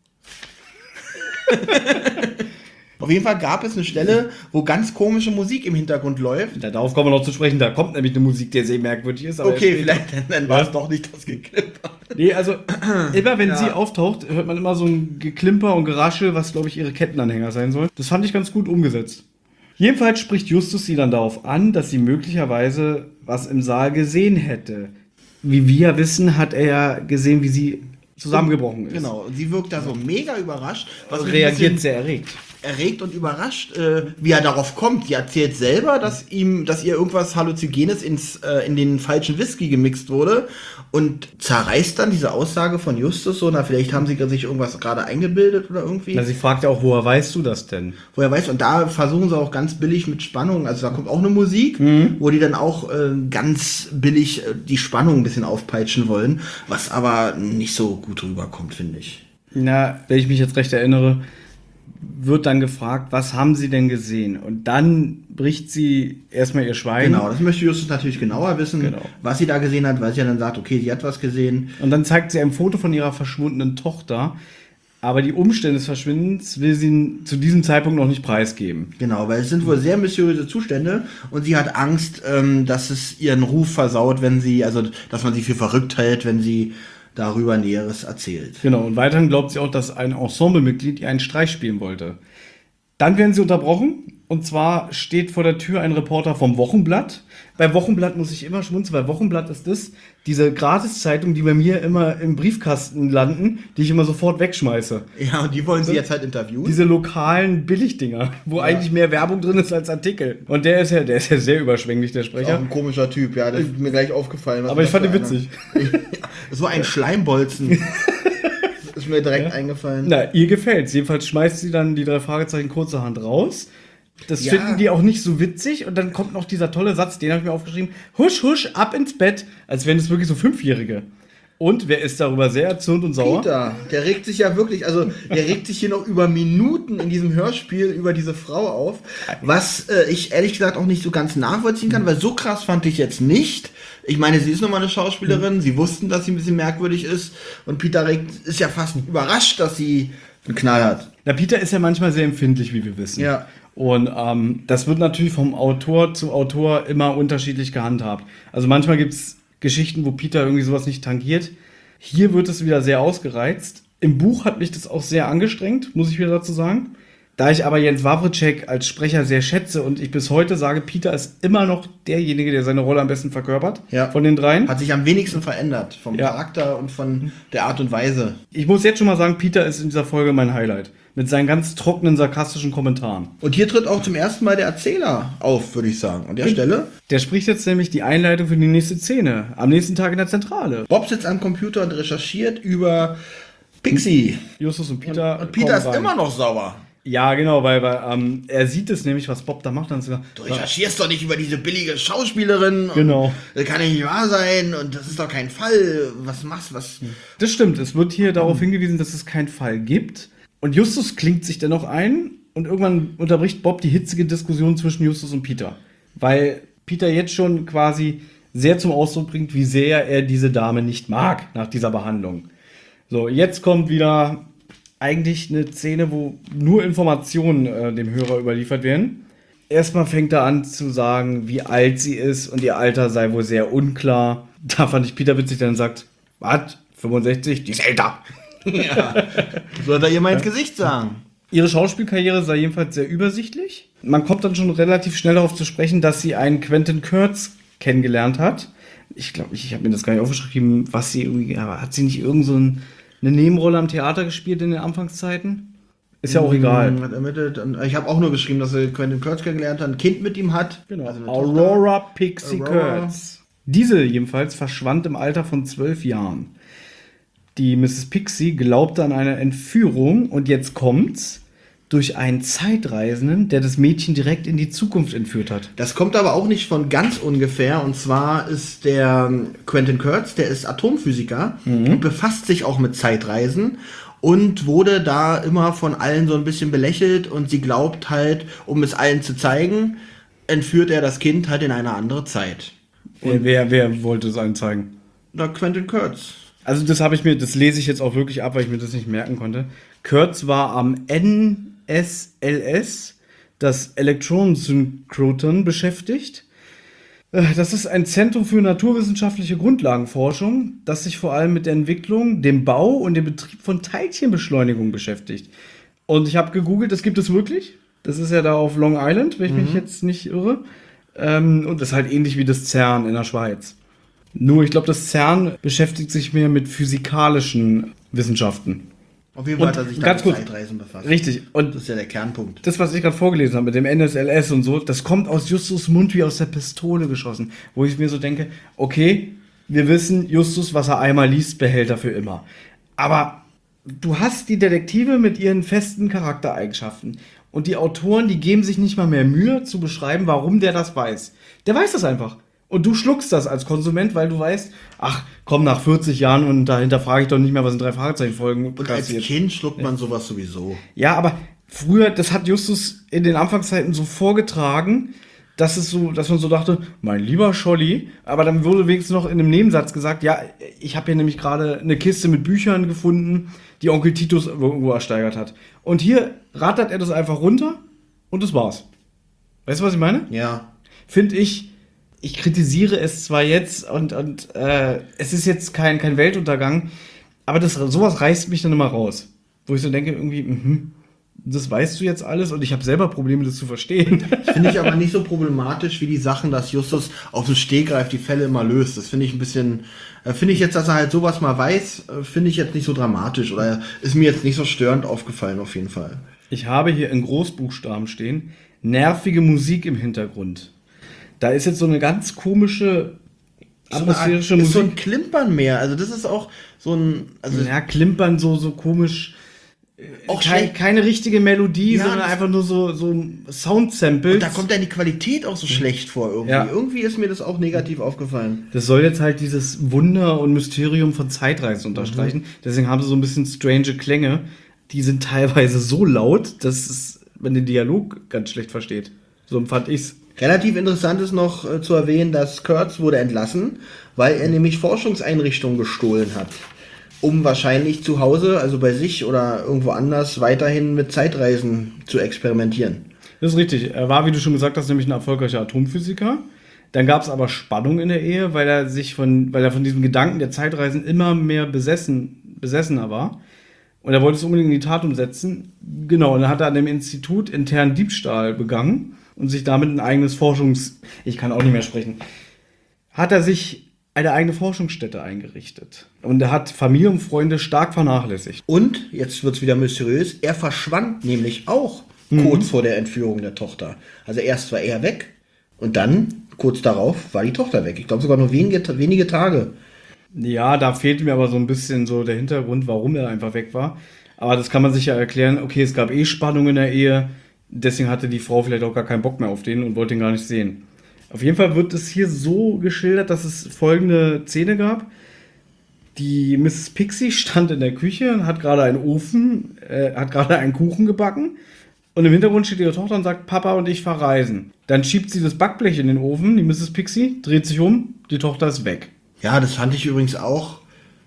B: Auf jeden Fall gab es eine Stelle, wo ganz komische Musik im Hintergrund läuft.
A: Darauf kommen wir noch zu sprechen. Da kommt nämlich eine Musik, die sehr merkwürdig ist. Aber
B: okay, vielleicht dann war es doch nicht das Geklimper.
A: Nee, also immer wenn sie auftaucht, hört man immer so ein Geklimper und Geraschel, was, glaube ich, ihre Kettenanhänger sein soll. Das fand ich ganz gut umgesetzt. Jedenfalls spricht Justus sie dann darauf an, dass sie möglicherweise was im Saal gesehen hätte. Wie wir wissen, hat er ja gesehen, wie sie zusammengebrochen ist.
B: Genau, und sie wirkt da so mega überrascht.
A: Also reagiert sehr erregt.
B: Erregt und überrascht, wie er darauf kommt. Sie erzählt selber, dass ihr irgendwas Halluzinogenes in den falschen Whisky gemixt wurde und zerreißt dann diese Aussage von Justus so, na, vielleicht haben sie sich irgendwas gerade eingebildet oder irgendwie.
A: Na, sie fragt ja auch, woher weißt du das denn?
B: Woher weißt du? Und da versuchen sie auch ganz billig mit Spannung, also da kommt auch eine Musik, wo die dann auch ganz billig die Spannung ein bisschen aufpeitschen wollen, was aber nicht so gut rüberkommt, finde ich.
A: Na, wenn ich mich jetzt recht erinnere, wird dann gefragt, was haben sie denn gesehen? Und dann bricht sie erstmal ihr Schweigen.
B: Genau, das möchte Justus natürlich genauer wissen, was sie da gesehen hat, weil sie ja dann sagt, okay, sie hat was gesehen.
A: Und dann zeigt sie ein Foto von ihrer verschwundenen Tochter, aber die Umstände des Verschwindens will sie zu diesem Zeitpunkt noch nicht preisgeben.
B: Genau, weil es sind wohl sehr mysteriöse Zustände und sie hat Angst, dass es ihren Ruf versaut, dass man sie für verrückt hält, wenn sie darüber Näheres erzählt.
A: Genau, und weiterhin glaubt sie auch, dass ein Ensemblemitglied ihr einen Streich spielen wollte. Dann werden sie unterbrochen, und zwar steht vor der Tür ein Reporter vom Wochenblatt. Bei Wochenblatt muss ich immer schmunzeln, weil Wochenblatt ist diese Gratiszeitung, die bei mir immer im Briefkasten landen, die ich immer sofort wegschmeiße.
B: Ja, und die wollen sie jetzt halt interviewen.
A: Diese lokalen Billigdinger, wo eigentlich mehr Werbung drin ist als Artikel. Und der ist ja sehr überschwänglich, der Sprecher.
B: Auch ein komischer Typ, ja, das ist mir gleich aufgefallen.
A: Aber ich fand ihn witzig.
B: So ein Schleimbolzen. Ist mir direkt eingefallen.
A: Na, ihr gefällt's. Jedenfalls schmeißt sie dann die 3 Fragezeichen kurzerhand raus. Das finden die auch nicht so witzig. Und dann kommt noch dieser tolle Satz, den habe ich mir aufgeschrieben. Husch, husch, ab ins Bett. Als wären es wirklich so 5-Jährige. Und wer ist darüber sehr erzürnt und sauer?
B: Peter, der regt sich ja wirklich, der regt sich hier noch über Minuten in diesem Hörspiel über diese Frau auf, was ich ehrlich gesagt auch nicht so ganz nachvollziehen kann, weil so krass fand ich jetzt nicht. Ich meine, sie ist nochmal eine Schauspielerin, sie wussten, dass sie ein bisschen merkwürdig ist und Peter ist ja fast überrascht, dass sie einen Knall hat.
A: Na, Peter ist ja manchmal sehr empfindlich, wie wir wissen.
B: Ja.
A: Und das wird natürlich vom Autor zu Autor immer unterschiedlich gehandhabt. Also manchmal gibt's Geschichten, wo Peter irgendwie sowas nicht tangiert. Hier wird es wieder sehr ausgereizt. Im Buch hat mich das auch sehr angestrengt, muss ich wieder dazu sagen. Da ich aber Jens Wawrczeck als Sprecher sehr schätze und ich bis heute sage, Peter ist immer noch derjenige, der seine Rolle am besten verkörpert von den dreien.
B: Hat sich am wenigsten verändert vom Charakter und von der Art und Weise.
A: Ich muss jetzt schon mal sagen, Peter ist in dieser Folge mein Highlight. Mit seinen ganz trockenen, sarkastischen Kommentaren.
B: Und hier tritt auch zum ersten Mal der Erzähler auf, würde ich sagen. An der Stelle.
A: Der spricht jetzt nämlich die Einleitung für die nächste Szene. Am nächsten Tag in der Zentrale.
B: Bob sitzt am Computer und recherchiert über Pixie.
A: Justus und Peter.
B: Und Peter ist immer noch sauer.
A: Ja, genau, weil er sieht es nämlich, was Bob da macht. Dann sogar,
B: du recherchierst doch nicht über diese billige Schauspielerin.
A: Genau.
B: Das kann ja nicht wahr sein und das ist doch kein Fall. Was machst du?
A: Das stimmt. Es wird hier darauf hingewiesen, dass es keinen Fall gibt. Und Justus klingt sich dennoch ein und irgendwann unterbricht Bob die hitzige Diskussion zwischen Justus und Peter. Weil Peter jetzt schon quasi sehr zum Ausdruck bringt, wie sehr er diese Dame nicht mag nach dieser Behandlung. So, jetzt kommt wieder eigentlich eine Szene, wo nur Informationen dem Hörer überliefert werden. Erstmal fängt er an zu sagen, wie alt sie ist und ihr Alter sei wohl sehr unklar. Da fand ich Peter witzig, der dann sagt, was, 65? Die ist älter.
B: Ja, soll er ihr mal ins Gesicht sagen.
A: Ihre Schauspielkarriere sei jedenfalls sehr übersichtlich. Man kommt dann schon relativ schnell darauf zu sprechen, dass sie einen Quentin Kurtz kennengelernt hat. Ich glaube, ich habe mir das gar nicht aufgeschrieben, was sie irgendwie, aber hat sie nicht irgend so eine Nebenrolle am Theater gespielt in den Anfangszeiten? Ist ja auch egal.
B: Ich habe auch nur geschrieben, dass sie Quentin Kurtz kennengelernt hat, ein Kind mit ihm hat.
A: Genau.
B: Also eine
A: Aurora Pixie
B: Aurora.
A: Kurtz. Diese jedenfalls verschwand im Alter von 12 Jahren. Die Mrs. Pixie glaubte an eine Entführung und jetzt kommt's durch einen Zeitreisenden, der das Mädchen direkt in die Zukunft entführt hat.
B: Das kommt aber auch nicht von ganz ungefähr. Und zwar ist der Quentin Kurtz, der ist Atomphysiker und befasst sich auch mit Zeitreisen und wurde da immer von allen so ein bisschen belächelt. Und sie glaubt halt, um es allen zu zeigen, entführt er das Kind halt in eine andere Zeit.
A: Wer wollte es einem zeigen?
B: Na, Quentin Kurtz.
A: Also das lese ich jetzt auch wirklich ab, weil ich mir das nicht merken konnte. Kurtz war am NSLS, das Elektronensynchrotron, beschäftigt. Das ist ein Zentrum für naturwissenschaftliche Grundlagenforschung, das sich vor allem mit der Entwicklung, dem Bau und dem Betrieb von Teilchenbeschleunigung beschäftigt. Und ich habe gegoogelt, das gibt es wirklich. Das ist ja da auf Long Island, wenn ich mich jetzt nicht irre. Und das ist halt ähnlich wie das CERN in der Schweiz. Nur, ich glaube, das CERN beschäftigt sich mehr mit physikalischen Wissenschaften.
B: Auf jeden Fall
A: Und
B: hat er sich da
A: ganz
B: mit
A: kurz,
B: Zeitreisen befasst.
A: Richtig. Und
B: Das ist ja der Kernpunkt.
A: das, was ich gerade vorgelesen habe mit dem NSLS und so, das kommt aus Justus Mund wie aus der Pistole geschossen. Wo ich mir so denke, okay, wir wissen, Justus, was er einmal liest, behält er für immer. Aber du hast die Detektive mit ihren festen Charaktereigenschaften. Und die Autoren, die geben sich nicht mal mehr Mühe zu beschreiben, warum der das weiß. Der weiß das einfach. Und du schluckst das als Konsument, weil du weißt, ach komm, nach 40 Jahren und dahinter frage ich doch nicht mehr, was in 3 Fragezeichen-Folgen
B: Und als
A: passiert.
B: Kind schluckt man sowas sowieso.
A: Ja, aber früher, das hat Justus in den Anfangszeiten so vorgetragen, dass man so dachte, mein lieber Scholli, aber dann wurde wenigstens noch in einem Nebensatz gesagt, ja, ich habe hier nämlich gerade eine Kiste mit Büchern gefunden, die Onkel Titus irgendwo ersteigert hat. Und hier rattert er das einfach runter und das war's. Weißt du, was ich meine?
B: Ja.
A: Finde ich kritisiere es zwar jetzt und es ist jetzt kein Weltuntergang, aber sowas reißt mich dann immer raus. Wo ich so denke, irgendwie, das weißt du jetzt alles und ich habe selber Probleme, das zu verstehen.
B: Finde ich aber nicht so problematisch wie die Sachen, dass Justus auf den Stegreif die Fälle immer löst. Das finde ich ein bisschen, finde ich jetzt, dass er halt sowas mal weiß, finde ich jetzt nicht so dramatisch oder ist mir jetzt nicht so störend aufgefallen auf jeden Fall.
A: Ich habe hier in Großbuchstaben stehen, nervige Musik im Hintergrund. Da ist jetzt so eine ganz komische atmosphärische
B: Ist
A: Musik.
B: so ein Klimpern mehr. Also das ist auch so ein, also
A: Ja, klimpern so komisch.
B: auch schlecht.
A: Keine richtige Melodie,
B: Ja,
A: sondern
B: das-
A: einfach nur so Sound-Samples.
B: Und da kommt dann die Qualität auch so schlecht vor irgendwie.
A: Ja.
B: Irgendwie ist mir das auch negativ aufgefallen.
A: Das soll jetzt halt dieses Wunder und Mysterium von Zeitreisen unterstreichen. Deswegen haben sie so ein bisschen strange Klänge. Die sind teilweise so laut, dass man den Dialog ganz schlecht versteht. So empfand ich's.
B: Relativ interessant ist noch zu erwähnen, dass Kurtz wurde entlassen, weil er nämlich Forschungseinrichtungen gestohlen hat. Um wahrscheinlich zu Hause, also bei sich oder irgendwo anders, weiterhin mit Zeitreisen zu experimentieren.
A: Das ist richtig. Er war, wie du schon gesagt hast, nämlich ein erfolgreicher Atomphysiker. Dann gab es aber Spannung in der Ehe, weil er von diesem Gedanken der Zeitreisen immer mehr besessener war. Und er wollte es unbedingt in die Tat umsetzen. Genau, und dann hat er an dem Institut internen Diebstahl begangen und sich damit ein eigenes ich kann auch nicht mehr sprechen, hat er sich eine eigene Forschungsstätte eingerichtet. Und er hat Familie und Freunde stark vernachlässigt.
B: Und, jetzt wird's wieder mysteriös, er verschwand nämlich auch kurz vor der Entführung der Tochter. Also erst war er weg und dann, kurz darauf, war die Tochter weg. Ich glaube sogar nur wenige Tage.
A: Ja, da fehlte mir aber so ein bisschen so der Hintergrund, warum er einfach weg war. Aber das kann man sich ja erklären, okay, es gab Spannung in der Ehe, deswegen hatte die Frau vielleicht auch gar keinen Bock mehr auf den und wollte ihn gar nicht sehen. Auf jeden Fall wird es hier so geschildert, dass es folgende Szene gab. Die Mrs. Pixie stand in der Küche und hat gerade einen Kuchen gebacken. Und im Hintergrund steht ihre Tochter und sagt, Papa und ich verreisen. Dann schiebt sie das Backblech in den Ofen, die Mrs. Pixie, dreht sich um, die Tochter ist weg.
B: Ja, das fand ich übrigens auch,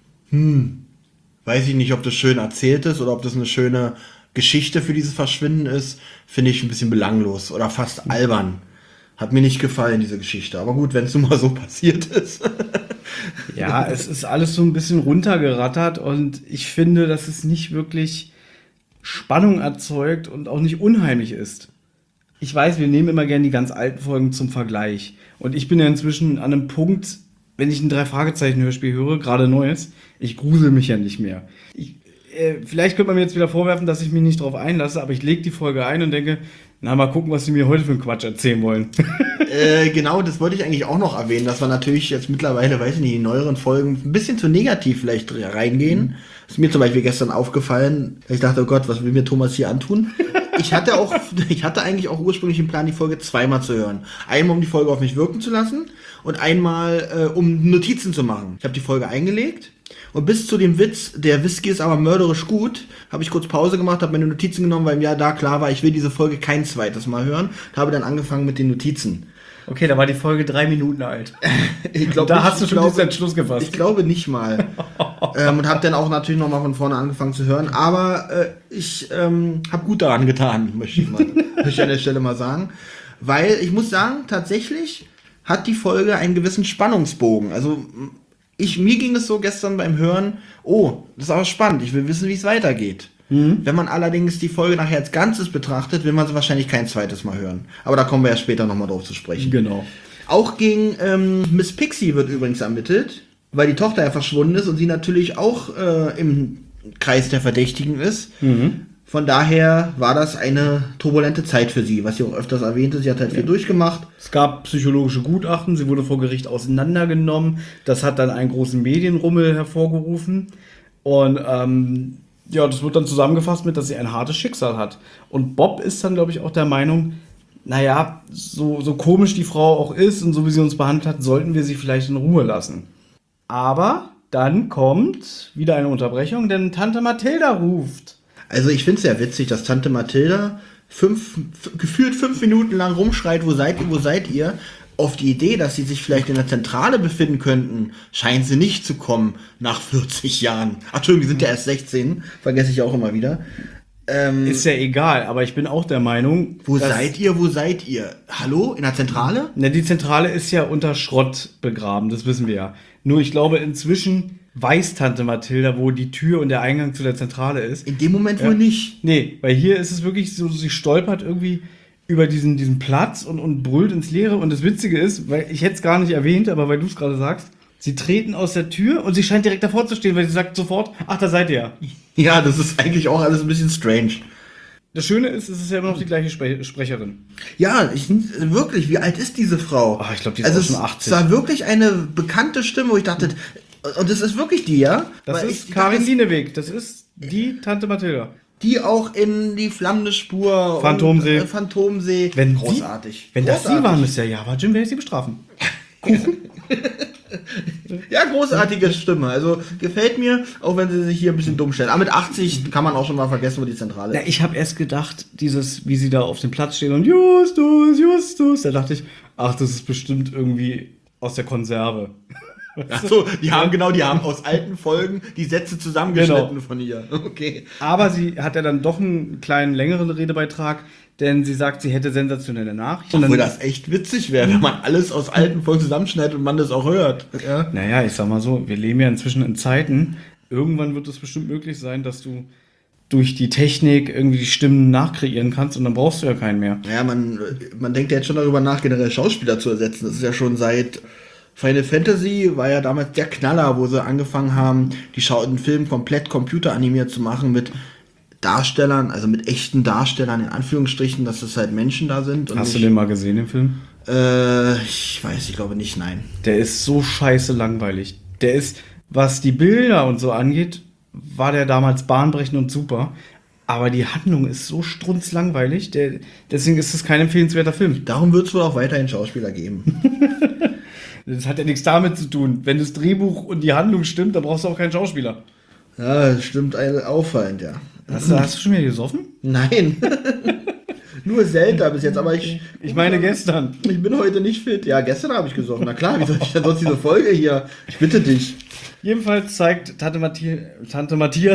B: weiß ich nicht, ob das schön erzählt ist oder ob das eine schöne Geschichte für dieses Verschwinden ist, finde ich ein bisschen belanglos oder fast albern. Hat mir nicht gefallen, diese Geschichte. Aber gut, wenn es nun mal so passiert ist.
A: Ja, es ist alles so ein bisschen runtergerattert und ich finde, dass es nicht wirklich Spannung erzeugt und auch nicht unheimlich ist. ich weiß, wir nehmen immer gerne die ganz alten Folgen zum Vergleich. Und ich bin ja inzwischen an einem Punkt, wenn ich ein Drei-Fragezeichen-Hörspiel höre, gerade neues, ich grusel mich ja nicht mehr. Vielleicht könnte man mir jetzt wieder vorwerfen, dass ich mich nicht drauf einlasse, aber ich lege die Folge ein und denke, na, mal gucken, was sie mir heute für einen Quatsch erzählen wollen.
B: Genau, das wollte ich eigentlich auch noch erwähnen, dass wir natürlich jetzt mittlerweile, weiß ich nicht, in neueren Folgen ein bisschen zu negativ vielleicht reingehen. Ist mir zum Beispiel gestern aufgefallen, ich dachte, oh Gott, was will mir Thomas hier antun? Ich hatte eigentlich auch ursprünglich den Plan, die Folge zweimal zu hören. Einmal, um die Folge auf mich wirken zu lassen und einmal, um Notizen zu machen. Ich habe die Folge eingelegt und bis zu dem Witz, der Whisky ist aber mörderisch gut, habe ich kurz Pause gemacht, habe meine Notizen genommen, weil mir da klar war, ich will diese Folge kein zweites Mal hören. Habe dann angefangen mit den Notizen.
A: Okay, da war die Folge 3 Minuten alt.
B: Ich glaub,
A: da hast du schon diesen Entschluss gefasst.
B: Ich glaube nicht mal. Und habe dann auch natürlich nochmal von vorne angefangen zu hören. Aber ich habe gut daran getan, möchte ich an der Stelle mal sagen. Weil ich muss sagen, tatsächlich hat die Folge einen gewissen Spannungsbogen. Also mir ging es so gestern beim Hören, oh, das ist aber spannend, ich will wissen, wie es weitergeht. Wenn man allerdings die Folge nachher als Ganzes betrachtet, will man sie wahrscheinlich kein zweites Mal hören. Aber da kommen wir ja später nochmal drauf zu sprechen.
A: Genau.
B: Auch gegen Miss Pixie wird übrigens ermittelt, weil die Tochter ja verschwunden ist und sie natürlich auch im Kreis der Verdächtigen ist. Von daher war das eine turbulente Zeit für sie, was sie auch öfters erwähnte. Sie hat halt viel durchgemacht.
A: Es gab psychologische Gutachten, sie wurde vor Gericht auseinandergenommen. Das hat dann einen großen Medienrummel hervorgerufen. Und ja, das wird dann zusammengefasst mit, dass sie ein hartes Schicksal hat. Und Bob ist dann, glaube ich, auch der Meinung, naja, so komisch die Frau auch ist und so wie sie uns behandelt hat, sollten wir sie vielleicht in Ruhe lassen. Aber dann kommt wieder eine Unterbrechung, denn Tante Mathilda ruft.
B: Also ich finde es sehr witzig, dass Tante Mathilda gefühlt 5 Minuten lang rumschreit, wo seid ihr? Auf die Idee, dass sie sich vielleicht in der Zentrale befinden könnten, scheint sie nicht zu kommen nach 40 Jahren. Ach, Entschuldigung, die sind ja erst 16, vergesse ich auch immer wieder.
A: Ist ja egal, aber ich bin auch der Meinung...
B: Wo seid ihr? Hallo? In der Zentrale?
A: Ne, die Zentrale ist ja unter Schrott begraben, das wissen wir ja. Nur ich glaube, inzwischen weiß Tante Mathilda, wo die Tür und der Eingang zu der Zentrale ist.
B: In dem Moment wohl nicht.
A: Nee, weil hier ist es wirklich so, sie stolpert irgendwie über diesen Platz und brüllt ins Leere. Und das Witzige ist, weil ich hätte es gar nicht erwähnt, aber weil du es gerade sagst, sie treten aus der Tür und sie scheint direkt davor zu stehen, weil sie sagt sofort, ach, da seid ihr.
B: Ja, das ist eigentlich auch alles ein bisschen strange.
A: Das Schöne ist, es ist ja immer noch die gleiche Sprecherin.
B: Ja, wirklich, wie alt ist diese Frau?
A: Oh, ich glaube, die ist auch schon 80.
B: Es war wirklich eine bekannte Stimme, wo ich dachte, und das ist wirklich die, ja?
A: Das ist Karin Lieneweg, das ist die Tante Mathilda.
B: Die auch in die flammende Spur
A: Phantomsee.
B: Phantomsee.
A: Großartig. Wenn das sie waren, Mr. Jim, werde ich sie bestrafen.
B: Ja, großartige Stimme. Also gefällt mir, auch wenn sie sich hier ein bisschen dumm stellen. Aber mit 80 kann man auch schon mal vergessen, wo die Zentrale ist.
A: Ja, ich habe erst gedacht, wie sie da auf dem Platz stehen und Justus. Da dachte ich, ach, das ist bestimmt irgendwie aus der Konserve.
B: Achso, die haben aus alten Folgen die Sätze zusammengeschnitten von ihr. Okay.
A: Aber sie hat ja dann doch einen kleinen längeren Redebeitrag, denn sie sagt, sie hätte sensationelle Nachrichten.
B: Obwohl das echt witzig wäre, wenn man alles aus alten Folgen zusammenschneidet und man das auch hört. Ja.
A: Naja, ich sag mal so, wir leben ja inzwischen in Zeiten, irgendwann wird es bestimmt möglich sein, dass du durch die Technik irgendwie die Stimmen nachkreieren kannst und dann brauchst du ja keinen mehr.
B: Ja, man denkt ja jetzt schon darüber nach, generell Schauspieler zu ersetzen. Das ist ja schon seit Final Fantasy war ja damals der Knaller, wo sie angefangen haben, den Film komplett computeranimiert zu machen mit Darstellern, also mit echten Darstellern in Anführungsstrichen, dass es halt Menschen da sind.
A: Hast du den mal gesehen, den Film?
B: Ich glaube nicht, nein.
A: Der ist so scheiße langweilig. Der ist, was die Bilder und so angeht, war der damals bahnbrechend und super. Aber die Handlung ist so strunzlangweilig, deswegen ist es kein empfehlenswerter Film.
B: Darum wird es wohl auch weiterhin Schauspieler geben.
A: Das hat ja nichts damit zu tun. Wenn das Drehbuch und die Handlung stimmt, dann brauchst du auch keinen Schauspieler.
B: Ja, das stimmt auffallend, ja.
A: Hast du schon wieder gesoffen?
B: Nein. Nur selten bis jetzt, aber ich
A: meine gestern.
B: Ich bin heute nicht fit. Ja, gestern habe ich gesoffen. Na klar, wie soll ich denn sonst diese Folge hier? Ich bitte dich.
A: Jedenfalls zeigt Tante Matthias. Tante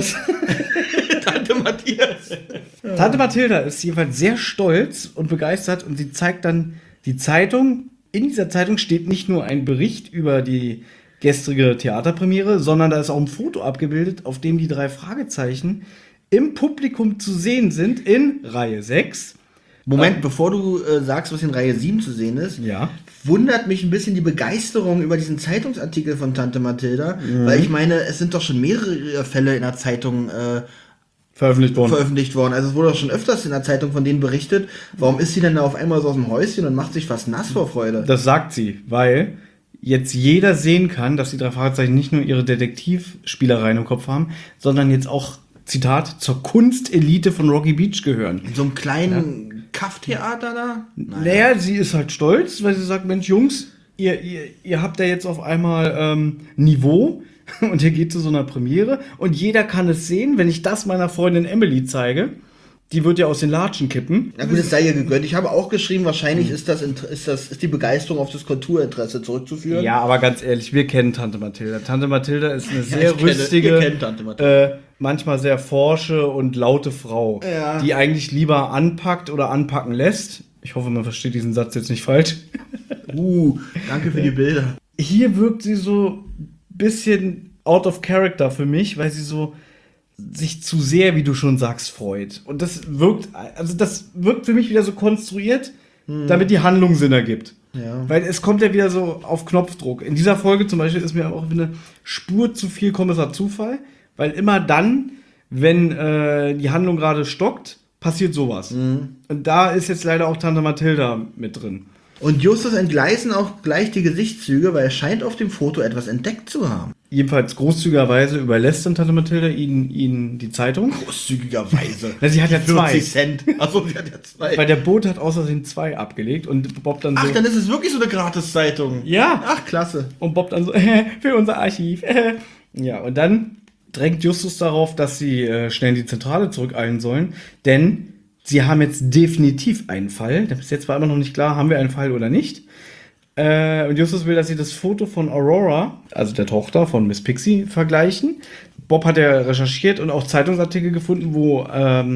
A: Mathilda ist jedenfalls sehr stolz und begeistert und sie zeigt dann die Zeitung. In dieser Zeitung steht nicht nur ein Bericht über die gestrige Theaterpremiere, sondern da ist auch ein Foto abgebildet, auf dem die 3 Fragezeichen im Publikum zu sehen sind in Reihe 6
B: Moment, bevor du sagst, was in Reihe 7 zu sehen ist,
A: Ja.
B: wundert mich ein bisschen die Begeisterung über diesen Zeitungsartikel von Tante Mathilda, weil ich meine, es sind doch schon mehrere Fälle in der Zeitung
A: Veröffentlicht worden.
B: veröffentlicht worden. Also es wurde doch schon öfters in der Zeitung von denen berichtet. Warum ist sie denn da auf einmal so aus dem Häuschen und macht sich fast nass vor Freude?
A: Das sagt sie, weil jetzt jeder sehen kann, dass die drei Fragezeichen nicht nur ihre Detektivspielereien im Kopf haben, sondern jetzt auch, Zitat, zur Kunstelite von Rocky Beach gehören.
B: In so einem kleinen Kafftheater da?
A: Naja, sie ist halt stolz, weil sie sagt, Mensch, Jungs, ihr habt ja jetzt auf einmal Niveau und ihr geht zu so einer Premiere und jeder kann es sehen, wenn ich das meiner Freundin Emily zeige. Die wird ja aus den Latschen kippen.
B: Na gut, es sei ihr gegönnt. Ich habe auch geschrieben, wahrscheinlich ist die Begeisterung auf das Kulturinteresse zurückzuführen.
A: Ja, aber ganz ehrlich, wir kennen Tante Mathilda. Tante Mathilda ist eine sehr
B: ich kenne-
A: rüstige,
B: ihr kennt Tante Mathilda.
A: manchmal sehr forsche und laute Frau,
B: Ja.
A: die eigentlich lieber anpackt oder anpacken lässt. Ich hoffe, man versteht diesen Satz jetzt nicht falsch.
B: Danke für die Bilder.
A: Hier wirkt sie so ein bisschen out of character für mich, weil sie so sich zu sehr, wie du schon sagst, freut. Und das wirkt für mich wieder so konstruiert, damit die Handlung Sinn ergibt.
B: Ja.
A: Weil es kommt ja wieder so auf Knopfdruck. In dieser Folge zum Beispiel ist mir auch eine Spur zu viel Kommissar Zufall, weil immer dann, wenn die Handlung gerade stockt, passiert sowas. Und da ist jetzt leider auch Tante Mathilda mit drin.
B: Und Justus entgleisen auch gleich die Gesichtszüge, weil er scheint auf dem Foto etwas entdeckt zu haben.
A: Jedenfalls großzügigerweise überlässt dann Tante Mathilda ihnen die Zeitung.
B: Großzügigerweise.
A: Na, sie hat ja
B: 40
A: zwei.
B: Cent. Achso, sie hat ja 2.
A: Weil der Boot hat außerdem 2 abgelegt und Bob dann so.
B: Ach, dann ist es wirklich so eine Gratiszeitung.
A: Ja.
B: Ach, klasse.
A: Und Bob dann so, für unser Archiv. Ja, und dann drängt Justus darauf, dass sie schnell in die Zentrale zurückeilen sollen, denn sie haben jetzt definitiv einen Fall. Bis jetzt war immer noch nicht klar, haben wir einen Fall oder nicht. Und Justus will, dass sie das Foto von Aurora, also der Tochter von Miss Pixie, vergleichen. Bob hat ja recherchiert und auch Zeitungsartikel gefunden, wo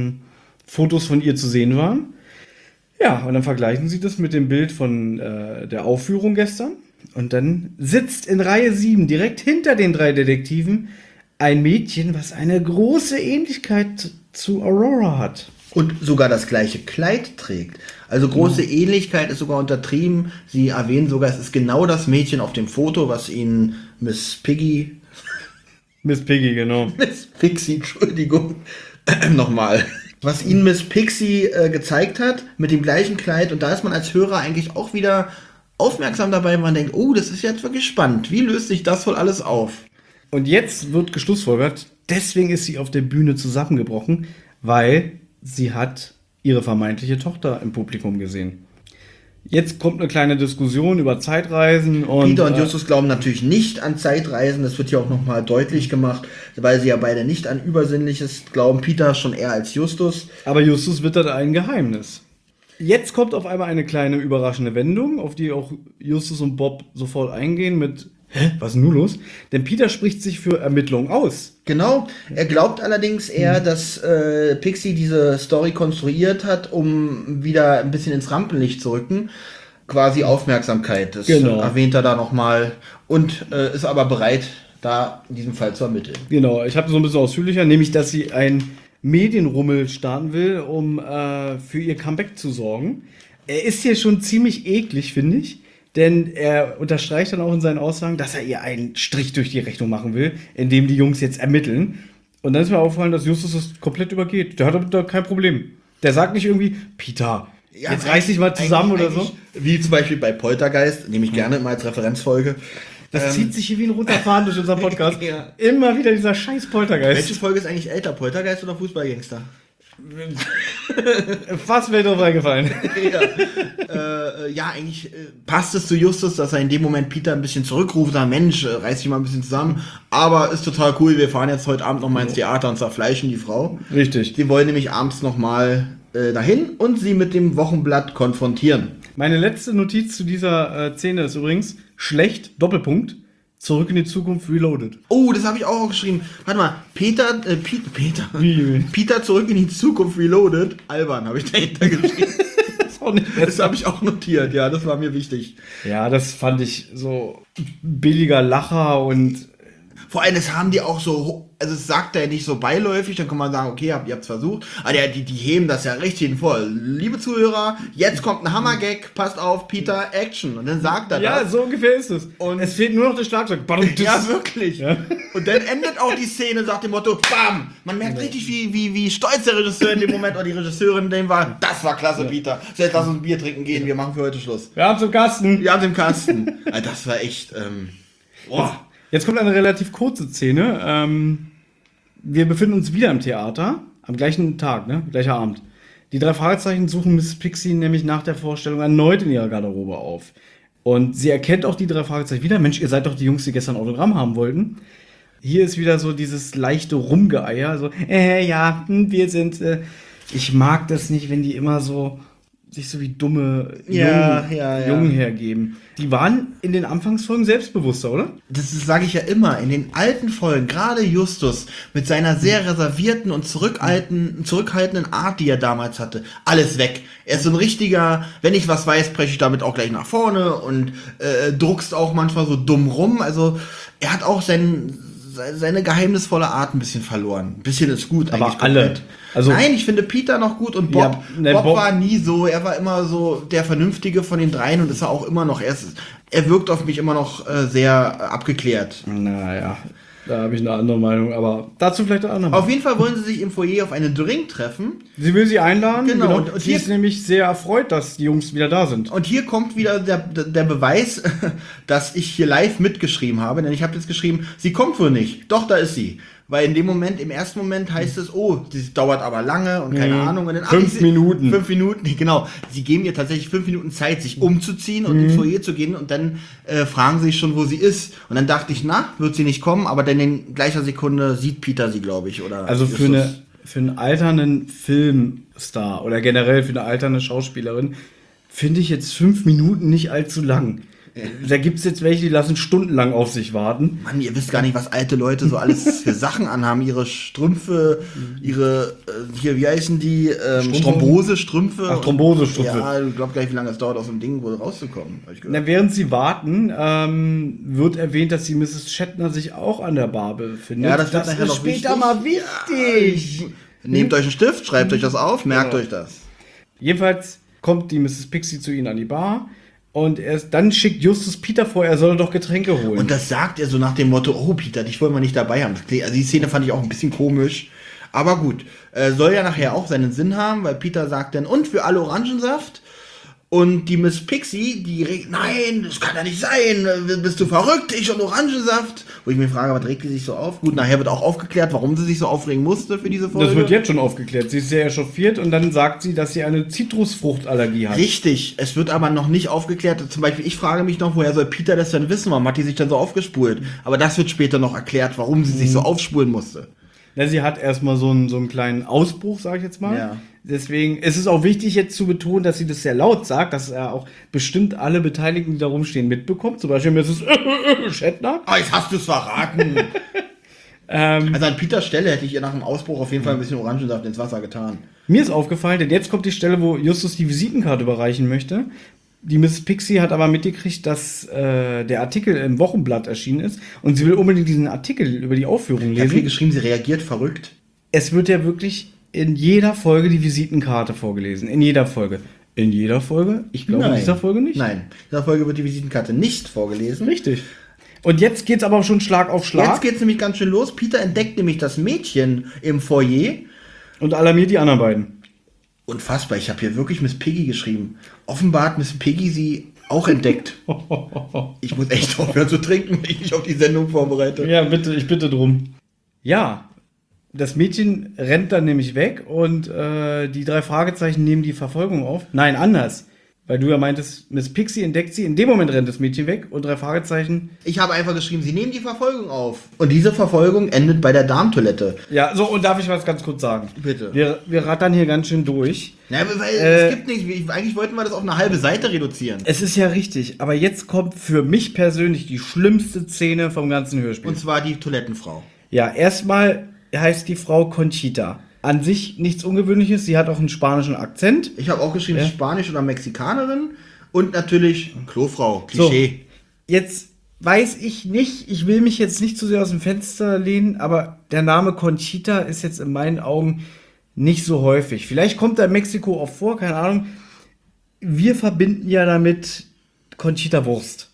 A: Fotos von ihr zu sehen waren. Ja, und dann vergleichen sie das mit dem Bild von der Aufführung gestern. Und dann sitzt in Reihe 7, direkt hinter den 3 Detektiven, ein Mädchen, was eine große Ähnlichkeit zu Aurora hat.
B: Und sogar das gleiche Kleid trägt. Also große Ähnlichkeit ist sogar untertrieben. Sie erwähnen sogar, es ist genau das Mädchen auf dem Foto, was ihnen Miss Piggy,
A: Miss Piggy, genau.
B: Miss Pixie, Entschuldigung, nochmal. Was ihnen Miss Pixie gezeigt hat, mit dem gleichen Kleid. Und da ist man als Hörer eigentlich auch wieder aufmerksam dabei. Man denkt, oh, das ist jetzt wirklich spannend. Wie löst sich das wohl alles auf?
A: Und jetzt wird geschlussfolgert, deswegen ist sie auf der Bühne zusammengebrochen, weil sie hat ihre vermeintliche Tochter im Publikum gesehen. Jetzt kommt eine kleine Diskussion über Zeitreisen und
B: Peter und Justus glauben natürlich nicht an Zeitreisen. Das wird hier auch nochmal deutlich gemacht, weil sie ja beide nicht an Übersinnliches glauben. Peter schon eher als Justus.
A: aber Justus wittert ein Geheimnis. Jetzt kommt auf einmal eine kleine überraschende Wendung, auf die auch Justus und Bob sofort eingehen mit hä, was ist denn nun los? Denn Peter spricht sich für Ermittlungen aus.
B: Genau. Er glaubt allerdings eher, dass Pixie diese Story konstruiert hat, um wieder ein bisschen ins Rampenlicht zu rücken. Quasi Aufmerksamkeit. Das
A: Genau.
B: erwähnt er da nochmal. Und ist aber bereit, da in diesem Fall zu ermitteln.
A: Genau, ich habe so ein bisschen ausführlicher, nämlich, dass sie ein Medienrummel starten will, um für ihr Comeback zu sorgen. Er ist hier schon ziemlich eklig, finde ich. Denn er unterstreicht dann auch in seinen Aussagen, dass er ihr einen Strich durch die Rechnung machen will, indem die Jungs jetzt ermitteln. Und dann ist mir aufgefallen, dass Justus das komplett übergeht. Der hat damit da kein Problem. Der sagt nicht irgendwie, Peter,
B: Ja,
A: jetzt reiß dich mal zusammen oder so.
B: Wie zum Beispiel bei Poltergeist, nehme ich gerne immer als Referenzfolge.
A: Das zieht sich hier wie ein roter Faden durch unseren Podcast.
B: Ja.
A: Immer wieder dieser scheiß Poltergeist.
B: Welche Folge ist eigentlich älter, Poltergeist oder Fußballgangster?
A: Fast wäre drauf reingefallen.
B: Ja, eigentlich passt es zu Justus, dass er in dem Moment Peter ein bisschen zurückruft, sagt, Mensch, reiß dich mal ein bisschen zusammen. Aber ist total cool, wir fahren jetzt heute Abend noch mal ins Theater und zerfleischen die Frau.
A: Richtig.
B: Sie wollen nämlich abends noch mal dahin und sie mit dem Wochenblatt konfrontieren.
A: Meine letzte Notiz zu dieser Szene ist übrigens schlecht, Doppelpunkt, Zurück in die Zukunft Reloaded.
B: Oh, das habe ich auch geschrieben. Warte mal, Peter,
A: Wie?
B: Peter zurück in die Zukunft Reloaded. Albern habe ich dahinter geschrieben.
A: Das ist auch nicht
B: Das habe ich auch notiert, ja, das war mir wichtig.
A: Ja, das fand ich so billiger Lacher und
B: Vor allem, das haben die auch so, also es sagt er nicht so beiläufig, dann kann man sagen, okay, ihr habt's versucht. Aber die heben das ja richtig voll. Liebe Zuhörer, jetzt kommt ein Hammergag, passt auf, Peter, Action. Und dann sagt er das.
A: Ja, so ungefähr ist es.
B: Und
A: es fehlt nur noch das Schlagzeug.
B: Ja, wirklich. Ja. Und dann endet auch die Szene nach dem Motto, bam! Man merkt richtig, wie stolz der Regisseur in dem Moment oder die Regisseurin in dem war. Das war klasse, Peter. So, jetzt lass uns ein Bier trinken gehen, wir machen für heute Schluss.
A: Wir haben's im Kasten.
B: Wir haben's im Kasten. Also das war echt, boah.
A: Jetzt kommt eine relativ kurze Szene. Wir befinden uns wieder im Theater, am gleichen Tag, ne? Gleicher Abend. Die 3 Fragezeichen suchen Mrs. Pixie nämlich nach der Vorstellung erneut in ihrer Garderobe auf. Und sie erkennt auch die 3 Fragezeichen wieder. Mensch, ihr seid doch die Jungs, die gestern Autogramm haben wollten. Hier ist wieder so dieses leichte Rumgeeier. So, ja, wir sind... ich mag das nicht, wenn die immer so sich so wie dumme Jungen hergeben. Die waren in den Anfangsfolgen selbstbewusster, oder?
B: Das sage ich ja immer. In den alten Folgen, gerade Justus, mit seiner sehr reservierten und zurückhaltenden Art, die er damals hatte, alles weg. Er ist so ein richtiger, wenn ich was weiß, breche ich damit auch gleich nach vorne und druckst auch manchmal so dumm rum. Also er hat auch seine geheimnisvolle Art ein bisschen verloren. Ein bisschen ist gut,
A: aber
B: eigentlich
A: alle.
B: Komplett.
A: Also,
B: nein, ich finde Peter noch gut und Bob, Bob war nie so, er war immer so der Vernünftige von den dreien und ist er auch immer noch. Er wirkt auf mich immer noch sehr abgeklärt.
A: Naja, da habe ich eine andere Meinung, aber dazu vielleicht eine andere Meinung.
B: Auf jeden Fall wollen sie sich im Foyer auf einen Drink treffen.
A: Sie will sie einladen,
B: genau.
A: Und sie ist nämlich sehr erfreut, dass die Jungs wieder da sind.
B: Und hier kommt wieder der Beweis, dass ich hier live mitgeschrieben habe, denn ich habe jetzt geschrieben, sie kommt wohl nicht. Doch, da ist sie. Weil in dem Moment, im ersten Moment heißt es, oh, das dauert aber lange und keine Ahnung. Und dann,
A: 5 Minuten.
B: 5 Minuten, genau. Sie geben ihr tatsächlich 5 Minuten Zeit, sich umzuziehen und ins Foyer zu gehen und dann fragen sie sich schon, wo sie ist. Und dann dachte ich, wird sie nicht kommen, aber dann in gleicher Sekunde sieht Peter sie, glaube ich. Oder
A: also für einen alternden Filmstar oder generell für eine alternde Schauspielerin finde ich jetzt 5 Minuten nicht allzu lang. Da gibt es jetzt welche, die lassen stundenlang auf sich warten.
B: Mann, ihr wisst gar nicht, was alte Leute so alles für Sachen anhaben. Ihre Strümpfe, ihre, hier, wie heißen die? Thrombosestrümpfe.
A: Ach, Thrombosestrümpfe.
B: Ja, du glaubst gar nicht, wie lange es dauert, aus dem Ding wohl rauszukommen.
A: Na, während sie warten, wird erwähnt, dass die Mrs. Shatner sich auch an der Bar befindet.
B: Ja, das wird nachher
A: ist
B: noch
A: später mal wichtig.
B: Ja, nehmt euch einen Stift, schreibt euch das auf, merkt euch das.
A: Jedenfalls kommt die Mrs. Pixie zu ihnen an die Bar. Und dann schickt Justus Peter vor, er soll doch Getränke holen.
B: Und das sagt er so nach dem Motto, oh Peter, dich wollen wir nicht dabei haben. Also die Szene fand ich auch ein bisschen komisch. Aber gut, soll ja nachher auch seinen Sinn haben, weil Peter sagt dann, und für alle Orangensaft? Und die Miss Pixie, die regt, nein, das kann ja nicht sein, bist du verrückt, ich und Orangensaft? Wo ich mir frage, was regt die sich so auf? Gut, nachher wird auch aufgeklärt, warum sie sich so aufregen musste für diese Folge.
A: Das wird jetzt schon aufgeklärt. Sie ist sehr echauffiert und dann sagt sie, dass sie eine Zitrusfruchtallergie hat.
B: Richtig, es wird aber noch nicht aufgeklärt. Zum Beispiel, ich frage mich noch, woher soll Peter das denn wissen? Warum hat die sich dann so aufgespult? Aber das wird später noch erklärt, warum sie sich so aufspulen musste.
A: Na, sie hat erstmal so einen kleinen Ausbruch, sag ich jetzt mal. Ja. Deswegen ist es auch wichtig, jetzt zu betonen, dass sie das sehr laut sagt, dass er auch bestimmt alle Beteiligten, die da rumstehen, mitbekommt. Zum Beispiel Mrs. Shatner.
B: Oh, jetzt hast du es verraten. Also an Peters Stelle hätte ich ihr nach dem Ausbruch auf jeden Fall ein bisschen Orangensaft ins Wasser getan.
A: Mir ist aufgefallen, denn jetzt kommt die Stelle, wo Justus die Visitenkarte überreichen möchte. Die Mrs. Pixie hat aber mitgekriegt, dass der Artikel im Wochenblatt erschienen ist und sie will unbedingt diesen Artikel über die Aufführung lesen.
B: Ich habe hier geschrieben, sie reagiert verrückt.
A: Es wird ja wirklich in jeder Folge die Visitenkarte vorgelesen. In jeder Folge. In jeder Folge? Ich glaube, in dieser Folge nicht.
B: Nein, in dieser Folge wird die Visitenkarte nicht vorgelesen.
A: Richtig. Und jetzt geht's aber schon Schlag auf Schlag.
B: Jetzt geht's nämlich ganz schön los. Peter entdeckt nämlich das Mädchen im Foyer.
A: Und alarmiert die anderen beiden.
B: Unfassbar, ich habe hier wirklich Miss Piggy geschrieben. Offenbar hat Miss Piggy sie auch entdeckt. Ich muss echt aufhören zu trinken, wenn ich mich auf die Sendung vorbereite.
A: Ja, bitte, ich bitte drum. Ja, das Mädchen rennt dann nämlich weg und die 3 Fragezeichen nehmen die Verfolgung auf. Nein, anders. Weil du ja meintest, Miss Pixie entdeckt sie, in dem Moment rennt das Mädchen weg und 3 Fragezeichen.
B: Ich habe einfach geschrieben, sie nehmen die Verfolgung auf. Und diese Verfolgung endet bei der Darmtoilette.
A: Ja, so, und darf ich was ganz kurz sagen?
B: Bitte.
A: Wir rattern hier ganz schön durch.
B: Ja, weil es gibt nichts, eigentlich wollten wir das auf eine halbe Seite reduzieren.
A: Es ist ja richtig, aber jetzt kommt für mich persönlich die schlimmste Szene vom ganzen Hörspiel.
B: Und zwar die Toilettenfrau.
A: Ja, erstmal heißt die Frau Conchita. An sich nichts Ungewöhnliches, sie hat auch einen spanischen Akzent.
B: Ich habe auch geschrieben, Spanisch oder Mexikanerin und natürlich Klofrau, Klischee.
A: So, jetzt weiß ich nicht. Ich will mich jetzt nicht zu sehr aus dem Fenster lehnen, aber der Name Conchita ist jetzt in meinen Augen nicht so häufig. Vielleicht kommt da in Mexiko auch vor, keine Ahnung. Wir verbinden ja damit Conchita Wurst.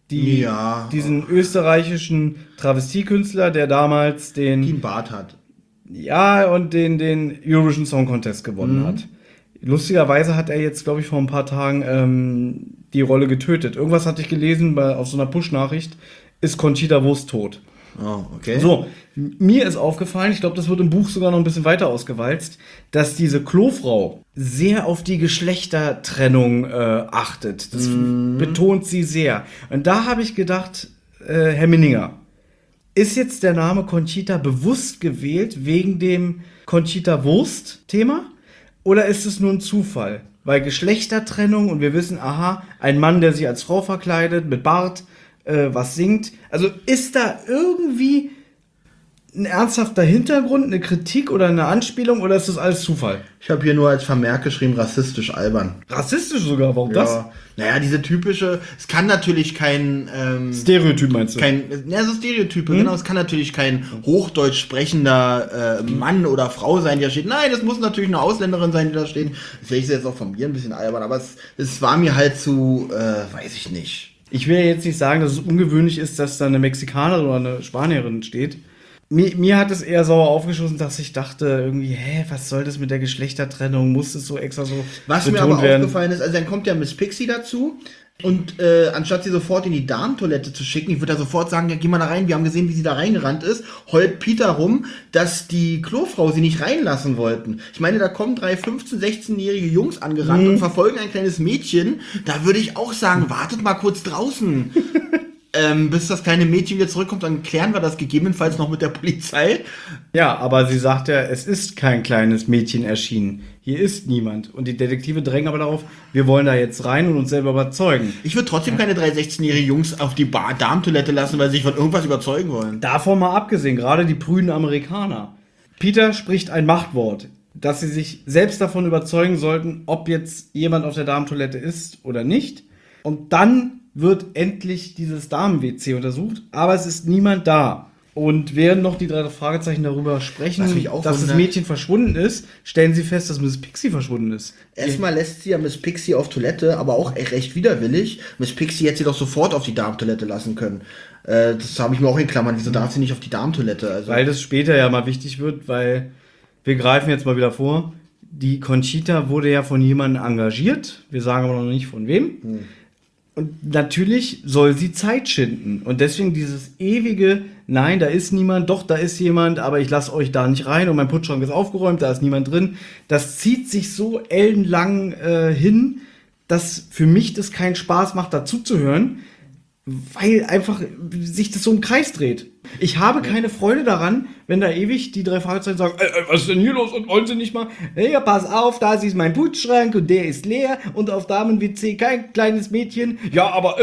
B: Ja.
A: Diesen österreichischen Travestiekünstler, der damals
B: Die einen Bart hat.
A: und den Eurovision Song Contest gewonnen hat. Lustigerweise hat er jetzt, glaube ich, vor ein paar Tagen die Rolle getötet. Irgendwas hatte ich gelesen auf so einer Push-Nachricht, ist Conchita Wurst tot.
B: Oh, okay.
A: So, mir ist aufgefallen, ich glaube, das wird im Buch sogar noch ein bisschen weiter ausgewalzt, dass diese Klofrau sehr auf die Geschlechtertrennung achtet. Das betont sie sehr. Und da habe ich gedacht, Herr Minninger, ist jetzt der Name Conchita bewusst gewählt wegen dem Conchita-Wurst-Thema? Oder ist es nur ein Zufall? Weil Geschlechtertrennung und wir wissen, aha, ein Mann, der sich als Frau verkleidet, mit Bart, was singt. Also ist da irgendwie ein ernsthafter Hintergrund, eine Kritik oder eine Anspielung oder ist das alles Zufall?
B: Ich habe hier nur als Vermerk geschrieben, rassistisch albern.
A: Rassistisch sogar, warum das?
B: Ja. Naja, diese typische, es kann natürlich kein
A: Stereotyp meinst du?
B: so Stereotype, genau, es kann natürlich kein Hochdeutsch sprechender Mann oder Frau sein, die da steht. Nein, es muss natürlich eine Ausländerin sein, die da steht. Das ist jetzt auch von mir ein bisschen albern, aber es war mir halt zu, weiß ich nicht.
A: Ich will ja jetzt nicht sagen, dass es ungewöhnlich ist, dass da eine Mexikanerin oder eine Spanierin steht. Mir hat es eher sauer aufgeschossen, dass ich dachte irgendwie, was soll das mit der Geschlechtertrennung? Muss es so extra so
B: Was mir aber aufgefallen ist, also dann kommt ja Miss Pixie dazu und anstatt sie sofort in die Damentoilette zu schicken, ich würde da sofort sagen, ja, geh mal da rein, wir haben gesehen, wie sie da reingerannt ist, heult Peter rum, dass die Klofrau sie nicht reinlassen wollten. Ich meine, da kommen 3 15-, 16-jährige Jungs angerannt und verfolgen ein kleines Mädchen, da würde ich auch sagen, wartet mal kurz draußen. Bis das kleine Mädchen wieder zurückkommt, dann klären wir das gegebenenfalls noch mit der Polizei.
A: Ja, aber sie sagt ja, es ist kein kleines Mädchen erschienen. Hier ist niemand. Und die Detektive drängen aber darauf, wir wollen da jetzt rein und uns selber überzeugen.
B: Ich würde trotzdem keine 3 16-jährige Jungs auf die Darmtoilette lassen, weil sie sich von irgendwas überzeugen wollen.
A: Davon mal abgesehen, gerade die prüden Amerikaner. Peter spricht ein Machtwort, dass sie sich selbst davon überzeugen sollten, ob jetzt jemand auf der Darmtoilette ist oder nicht. Und dann wird endlich dieses Damen-WC untersucht, aber es ist niemand da. Und während noch die 3 Fragezeichen darüber sprechen, dass das Mädchen verschwunden ist, stellen sie fest, dass Miss Pixie verschwunden ist.
B: Erstmal lässt sie ja Miss Pixie auf Toilette, aber auch recht widerwillig. Miss Pixie hätte sie doch sofort auf die Darmtoilette lassen können. Das habe ich mir auch in Klammern. Wieso darf sie nicht auf die Darmtoilette? Also
A: weil das später ja mal wichtig wird, weil wir greifen jetzt mal wieder vor. Die Conchita wurde ja von jemandem engagiert. Wir sagen aber noch nicht von wem. Und natürlich soll sie Zeit schinden. Und deswegen dieses ewige, nein, da ist niemand, doch, da ist jemand, aber ich lasse euch da nicht rein und mein Putzschrank ist aufgeräumt, da ist niemand drin. Das zieht sich so ellenlang hin, dass für mich das keinen Spaß macht, dazu zu hören, weil einfach sich das so im Kreis dreht. Ich habe keine Freude daran, wenn da ewig die 3 Fragezeichen sagen, was ist denn hier los und wollen sie nicht mal? Ja, pass auf, da ist mein Putzschrank und der ist leer und auf Damen-WC kein kleines Mädchen. Ja, aber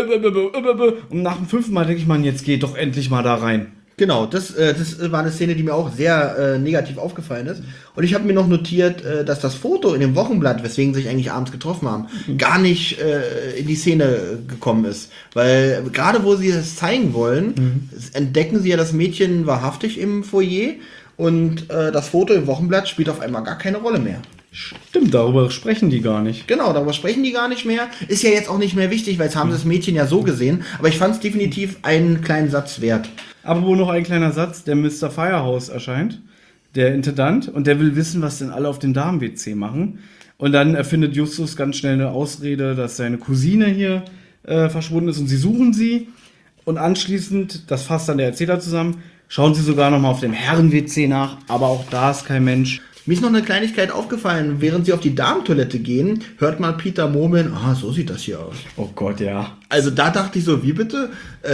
A: und nach dem 5. Mal denke ich, man, jetzt geht doch endlich mal da rein.
B: Genau, das war eine Szene, die mir auch sehr negativ aufgefallen ist. Und ich habe mir noch notiert, dass das Foto in dem Wochenblatt, weswegen sie sich eigentlich abends getroffen haben, gar nicht in die Szene gekommen ist. Weil gerade wo sie es zeigen wollen, entdecken sie ja das Mädchen wahrhaftig im Foyer und das Foto im Wochenblatt spielt auf einmal gar keine Rolle mehr.
A: Stimmt, darüber sprechen die gar nicht.
B: Genau, darüber sprechen die gar nicht mehr. Ist ja jetzt auch nicht mehr wichtig, weil jetzt haben sie das Mädchen ja so gesehen. Aber ich fand es definitiv einen kleinen Satz wert.
A: Aber wo noch ein kleiner Satz, der Mr. Firehouse erscheint, der Intendant, und der will wissen, was denn alle auf dem Damen-WC machen. Und dann erfindet Justus ganz schnell eine Ausrede, dass seine Cousine hier verschwunden ist und sie suchen sie. Und anschließend, das fasst dann der Erzähler zusammen, schauen sie sogar nochmal auf dem Herren-WC nach, aber auch da ist kein Mensch.
B: Mir ist noch eine Kleinigkeit aufgefallen. Während sie auf die Damentoilette gehen, hört man Peter murmeln, so sieht das hier aus.
A: Oh Gott, ja.
B: Also da dachte ich so, wie bitte?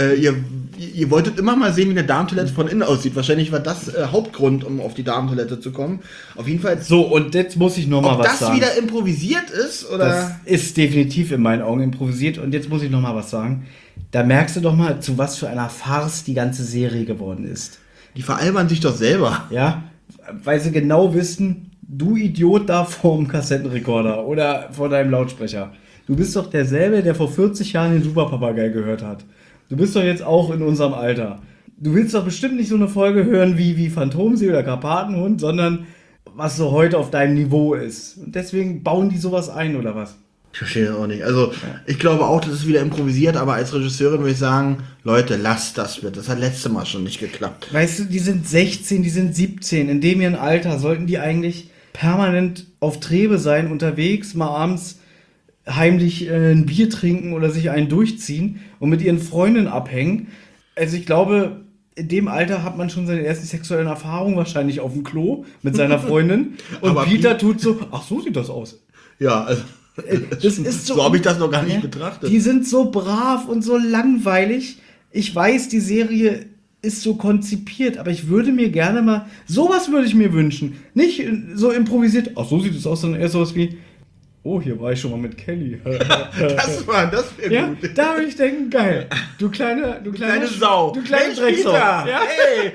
B: Ihr wolltet immer mal sehen, wie eine Damentoilette von innen aussieht. Wahrscheinlich war das Hauptgrund, um auf die Damentoilette zu kommen. Auf jeden Fall.
A: So, und jetzt muss ich noch mal was sagen.
B: Ob das wieder improvisiert ist, oder?
A: Das ist definitiv in meinen Augen improvisiert. Und jetzt muss ich noch mal was sagen. Da merkst du doch mal, zu was für einer Farce die ganze Serie geworden ist.
B: Die veralbern sich doch selber.
A: Ja, weil sie genau wissen, du Idiot da vorm Kassettenrekorder oder vor deinem Lautsprecher. Du bist doch derselbe, der vor 40 Jahren den Superpapagei gehört hat. du bist doch jetzt auch in unserem Alter. Du willst doch bestimmt nicht so eine Folge hören wie Phantomsee oder Karpatenhund, sondern was so heute auf deinem Niveau ist. Und deswegen bauen die sowas ein, oder was?
B: Ich verstehe das auch nicht. Also, ich glaube auch, das ist wieder improvisiert, aber als Regisseurin würde ich sagen, Leute, lasst das bitte. Das hat letztes Mal schon nicht geklappt.
A: Weißt du, die sind 16, die sind 17. In dem ihren Alter sollten die eigentlich permanent auf Trebe sein, unterwegs, mal abends heimlich ein Bier trinken oder sich einen durchziehen und mit ihren Freundinnen abhängen. Also ich glaube, in dem Alter hat man schon seine ersten sexuellen Erfahrungen wahrscheinlich auf dem Klo mit seiner Freundin. Und
B: Aber
A: Peter tut so, ach so sieht das aus.
B: Ja, also,
A: Das ist
B: so habe ich das noch gar nicht betrachtet.
A: Die sind so brav und so langweilig. Ich weiß, die Serie ist so konzipiert, aber ich würde mir gerne mal, sowas würde ich mir wünschen. Nicht so improvisiert, ach so sieht es aus, sondern eher sowas wie, oh, hier war ich schon mal mit Kelly.
B: Das wäre
A: Ja,
B: gut.
A: da würde ich denken, geil. Du kleine
B: Sau.
A: Du kleine
B: Mensch,
A: Drecksau.
B: Peter.
A: Ja?
B: Hey,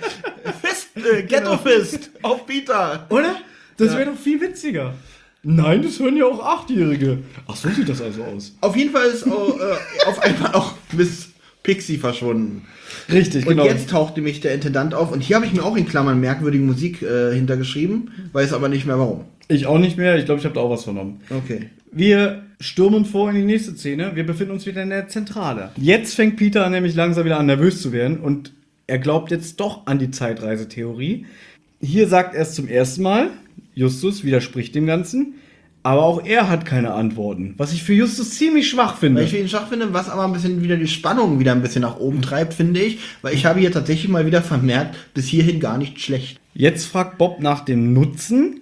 B: Ghetto-Fist auf Peter.
A: Oder? Das wäre doch viel witziger. Nein, das hören ja auch Achtjährige. Ach, so sieht das also aus.
B: Auf jeden Fall ist auf einmal auch Miss Pixie verschwunden.
A: Richtig,
B: Und
A: genau.
B: jetzt taucht nämlich der Intendant auf. Und hier habe ich mir auch in Klammern merkwürdige Musik hintergeschrieben. Weiß aber nicht mehr warum.
A: Ich auch nicht mehr. Ich glaube, ich habe da auch was vernommen.
B: Okay.
A: Wir stürmen vor in die nächste Szene. Wir befinden uns wieder in der Zentrale. Jetzt fängt Peter nämlich langsam wieder an, nervös zu werden. Und er glaubt jetzt doch an die Zeitreisetheorie. Hier sagt er es zum ersten Mal. Justus widerspricht dem Ganzen. Aber auch er hat keine Antworten. Was ich für Justus ziemlich schwach finde.
B: Weil ich für ihn schwach finde, was aber ein bisschen wieder die Spannung wieder ein bisschen nach oben treibt, finde ich. Weil ich habe hier tatsächlich mal wieder vermerkt, bis hierhin gar nicht schlecht.
A: Jetzt fragt Bob nach dem Nutzen.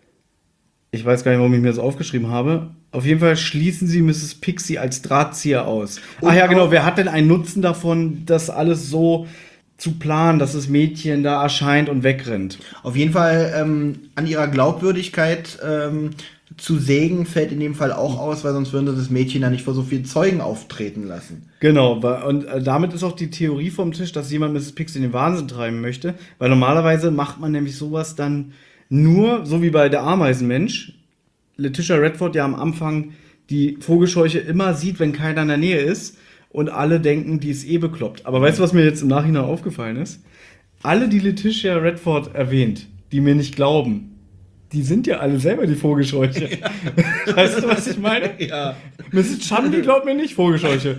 A: Ich weiß gar nicht, warum ich mir das aufgeschrieben habe. Auf jeden Fall schließen sie Mrs. Pixie als Drahtzieher aus.
B: Und
A: Ach ja, genau.
B: auch-
A: Wer hat denn einen Nutzen davon, das alles so zu planen, dass das Mädchen da erscheint und wegrennt?
B: Auf jeden Fall an ihrer Glaubwürdigkeit zu sägen fällt in dem Fall auch aus, weil sonst würden sie das Mädchen ja nicht vor so vielen Zeugen auftreten lassen.
A: Genau. Und damit ist auch die Theorie vom Tisch, dass jemand Mrs. Pixie in den Wahnsinn treiben möchte. Weil normalerweise macht man nämlich sowas dann nur, so wie bei der Ameisenmensch, Letitia Redford ja am Anfang die Vogelscheuche immer sieht, wenn keiner in der Nähe ist und alle denken, die ist eh bekloppt. Aber weißt du, was mir jetzt im Nachhinein aufgefallen ist? Alle, die Letitia Redford erwähnt, die mir nicht glauben, die sind ja alle selber die Vogelscheuche. Weißt du, was ich meine?
B: Ja.
A: Mrs. Chumley glaubt mir nicht, Vogelscheuche.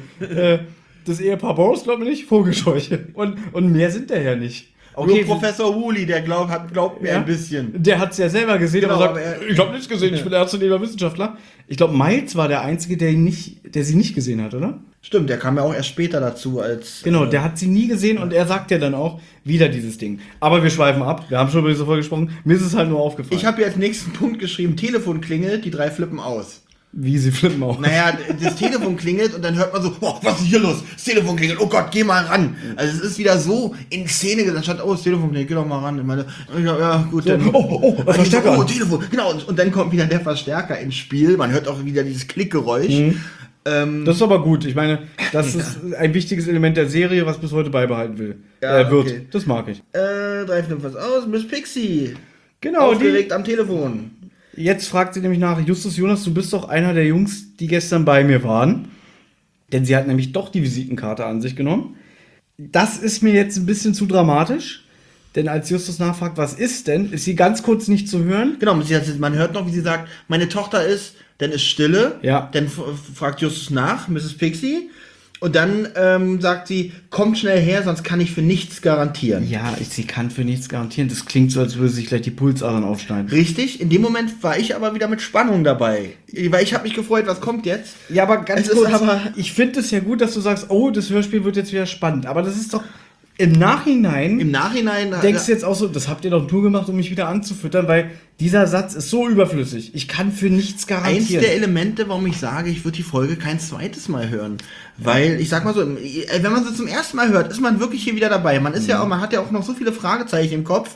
A: Das Ehepaar Boris glaubt mir nicht, Vogelscheuche. Und mehr sind der ja nicht.
B: Nur Professor Woolley, der glaubt mir
A: Ja.
B: ein bisschen.
A: Der hat es ja selber gesehen,
B: Genau,
A: aber
B: aber
A: sagt, ich habe nichts gesehen, ich bin ernstzunehmender Wissenschaftler. Ich glaube, Miles war der Einzige, der sie nicht gesehen hat, oder?
B: Stimmt, der kam ja auch erst später dazu als...
A: Genau, der hat sie nie gesehen und er sagt ja dann auch wieder dieses Ding. Aber wir schweifen ab, wir haben schon über diese Folge gesprochen, mir ist es halt nur aufgefallen.
B: Ich habe hier als nächsten Punkt geschrieben, Telefon klingelt, die drei flippen aus.
A: Wie sie flippen auch.
B: Naja, das Telefon klingelt und dann hört man so, oh, was ist hier los? Das Telefon klingelt, oh Gott, geh mal ran. Also es ist wieder so in Szene gesetzt, statt, oh, das Telefon klingelt, geh doch mal ran. Ich meine, ja gut, dann,
A: Verstärker.
B: oh, Telefon, genau, und dann kommt wieder der Verstärker ins Spiel, man hört auch wieder dieses Klickgeräusch.
A: Das ist aber gut, ich meine, das ist ein wichtiges Element der Serie, was bis heute beibehalten wird.
B: Ja, okay.
A: Das mag ich.
B: Drei flippen was aus, Miss Pixie.
A: Genau,
B: Aufgeregt am Telefon.
A: Jetzt fragt sie nämlich nach, Justus Jonas, du bist doch einer der Jungs, die gestern bei mir waren. Denn sie hat nämlich doch die Visitenkarte an sich genommen. Das ist mir jetzt ein bisschen zu dramatisch. Denn als Justus nachfragt, was ist denn, ist sie ganz kurz nicht zu hören.
B: Genau, man hört noch, wie sie sagt, meine Tochter ist, dann ist Stille.
A: Ja.
B: Dann fragt Justus nach, Mrs. Pixie. Und dann sagt sie, kommt schnell her, sonst kann ich für nichts garantieren.
A: Ja, sie kann für nichts garantieren. Das klingt so, als würde sich gleich die Pulsadern aufschneiden.
B: Richtig, in dem Moment war ich aber wieder mit Spannung dabei. Weil ich habe mich gefreut, was kommt jetzt?
A: Ja, aber ganz
B: Es ist
A: kurz,
B: aber-
A: ich finde es ja gut, dass du sagst, oh, das Hörspiel wird jetzt wieder spannend. Aber das ist doch im Nachhinein...
B: Im Nachhinein...
A: denkst du jetzt auch so, das habt ihr doch nur gemacht, um mich wieder anzufüttern, weil dieser Satz ist so überflüssig. Ich kann für nichts
B: eins
A: garantieren.
B: der Elemente, warum ich sage, ich würde die Folge kein zweites Mal hören. Weil, ich sag mal so, wenn man sie zum ersten Mal hört, ist man wirklich hier wieder dabei. Man ist ja auch, man hat ja auch noch so viele Fragezeichen im Kopf.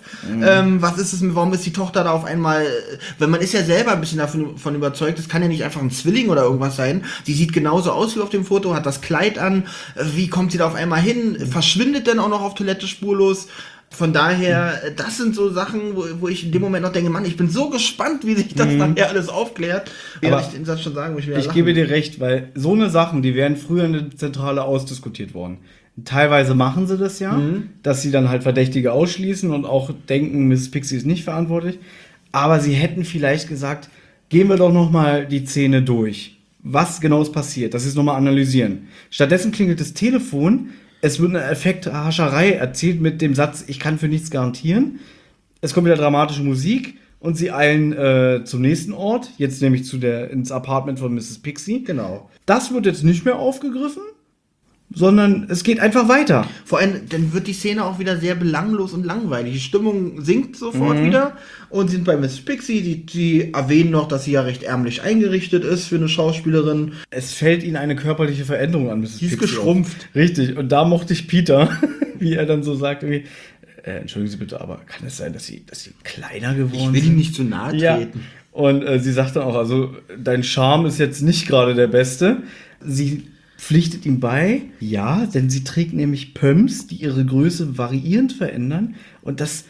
B: Was ist es, warum ist die Tochter da auf einmal, wenn man ist ja selber ein bisschen davon überzeugt, das kann ja nicht einfach ein Zwilling oder irgendwas sein. Sie sieht genauso aus wie auf dem Foto, hat das Kleid an. Wie kommt sie da auf einmal hin? Verschwindet denn auch noch auf Toilette spurlos? Von daher, das sind so Sachen, wo ich in dem Moment noch denke, Mann, ich bin so gespannt, wie sich das nachher alles aufklärt. Während ich den Satz schon sagen, muss ich wieder
A: Ich
B: lachen.
A: gebe dir recht, weil so eine Sachen, die wären früher in der Zentrale ausdiskutiert worden. Teilweise machen sie das ja, dass sie dann halt Verdächtige ausschließen und auch denken, Mrs. Pixie ist nicht verantwortlich. Aber sie hätten vielleicht gesagt, gehen wir doch noch mal die Szene durch. Was genau ist passiert, dass sie es nochmal analysieren. Stattdessen klingelt das Telefon, es wird eine Effekthascherei erzählt mit dem Satz, ich kann für nichts garantieren. Es kommt wieder dramatische Musik und sie eilen zum nächsten Ort, jetzt nämlich ins Apartment von Mrs. Pixie.
B: Genau.
A: Das wird jetzt nicht mehr aufgegriffen, sondern es geht einfach weiter.
B: Vor allem, dann wird die Szene auch wieder sehr belanglos und langweilig. Die Stimmung sinkt sofort wieder und sie sind bei Miss Pixie. Die erwähnen noch, dass sie ja recht ärmlich eingerichtet ist für eine Schauspielerin.
A: Es fällt ihnen eine körperliche Veränderung an, Mrs.
B: Die ist
A: Pixie
B: geschrumpft.
A: auf. Richtig, und da mochte ich Peter, wie er dann so sagt, irgendwie, entschuldigen Sie bitte, aber kann es sein, dass Sie kleiner geworden sind?
B: Ich will ihm nicht zu nahe treten.
A: Ja. Und sie sagt dann auch, also dein Charme ist jetzt nicht gerade der beste. Sie pflichtet ihm bei, ja, denn sie trägt nämlich Pumps, die ihre Größe variierend verändern. Und das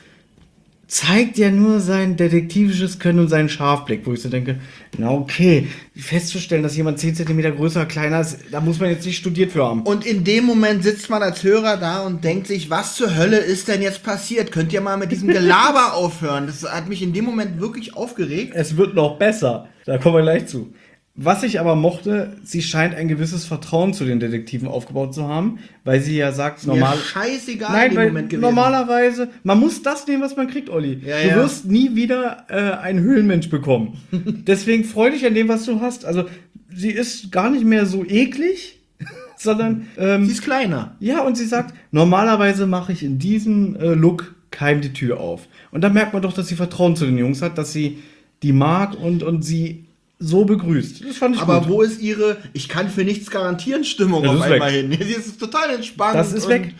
A: zeigt ja nur sein detektivisches Können und seinen Scharfblick, wo ich so denke, na okay, festzustellen, dass jemand 10 cm größer oder kleiner ist, da muss man jetzt nicht studiert für haben.
B: Und in dem Moment sitzt man als Hörer da und denkt sich, was zur Hölle ist denn jetzt passiert? Könnt ihr mal mit diesem Gelaber aufhören? Das hat mich in dem Moment wirklich aufgeregt.
A: Es wird noch besser, da kommen wir gleich zu. Was ich aber mochte, sie scheint ein gewisses Vertrauen zu den Detektiven aufgebaut zu haben, weil sie ja sagt,
B: scheißegal
A: Nein,
B: in dem
A: weil
B: Moment gewesen.
A: normalerweise, man muss das nehmen, was man kriegt, Olli.
B: Ja,
A: du
B: ja.
A: wirst nie wieder einen Höhlenmensch bekommen. Deswegen freu dich an dem, was du hast. Also, sie ist gar nicht mehr so eklig, sondern
B: Sie ist kleiner.
A: ja, und sie sagt, normalerweise mache ich in diesem Look keinem die Tür auf. Und da merkt man doch, dass sie Vertrauen zu den Jungs hat, dass sie die mag und sie so begrüßt. Das fand ich
B: Aber
A: gut.
B: wo ist ihre Ich kann für nichts garantieren Stimmung
A: Ja, das
B: auf
A: ist
B: einmal
A: weg.
B: hin? Sie ist total entspannt.
A: Das ist weg.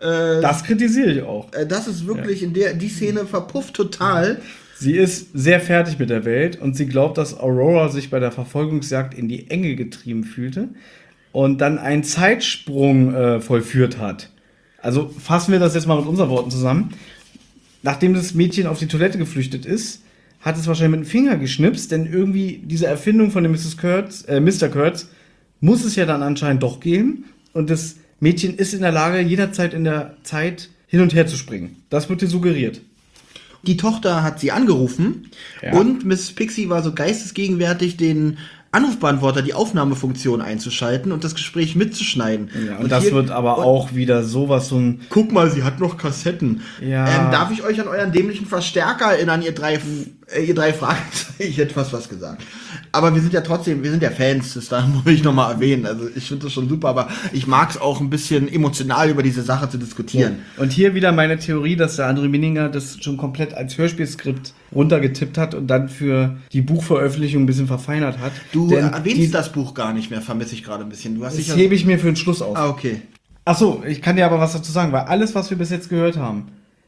A: Das kritisiere ich auch.
B: Das ist wirklich die Szene verpufft total.
A: Sie ist sehr fertig mit der Welt und sie glaubt, dass Aurora sich bei der Verfolgungsjagd in die Enge getrieben fühlte und dann einen Zeitsprung vollführt hat. Also fassen wir das jetzt mal mit unseren Worten zusammen. Nachdem das Mädchen auf die Toilette geflüchtet ist, hat es wahrscheinlich mit dem Finger geschnipst, denn irgendwie diese Erfindung von dem Mr. Kurtz muss es ja dann anscheinend doch geben. Und das Mädchen ist in der Lage, jederzeit in der Zeit hin und her zu springen. Das wird dir suggeriert.
B: Die Tochter hat sie angerufen und Miss Pixie war so geistesgegenwärtig, den Anrufbeantworter, die Aufnahmefunktion einzuschalten und das Gespräch mitzuschneiden.
A: Ja, und das wird aber auch wieder sowas so ein...
B: Guck mal, sie hat noch Kassetten.
A: Ja.
B: Darf ich euch an euren dämlichen Verstärker erinnern, ihr drei Fragezeichen? Ich hätte fast was gesagt. Aber wir sind ja Fans, das da muss ich nochmal erwähnen. Also ich finde das schon super, aber ich mag es auch ein bisschen emotional über diese Sache zu diskutieren.
A: Und hier wieder meine Theorie, dass der André Minninger das schon komplett als Hörspielskript runtergetippt hat und dann für die Buchveröffentlichung ein bisschen verfeinert hat.
B: Du
A: Denn
B: erwähnst das Buch gar nicht mehr, vermisse ich gerade ein bisschen. Du hast
A: das hebe ich mir für den Schluss auf.
B: Ah, okay.
A: Achso, ich kann dir aber was dazu sagen, weil alles, was wir bis jetzt gehört haben,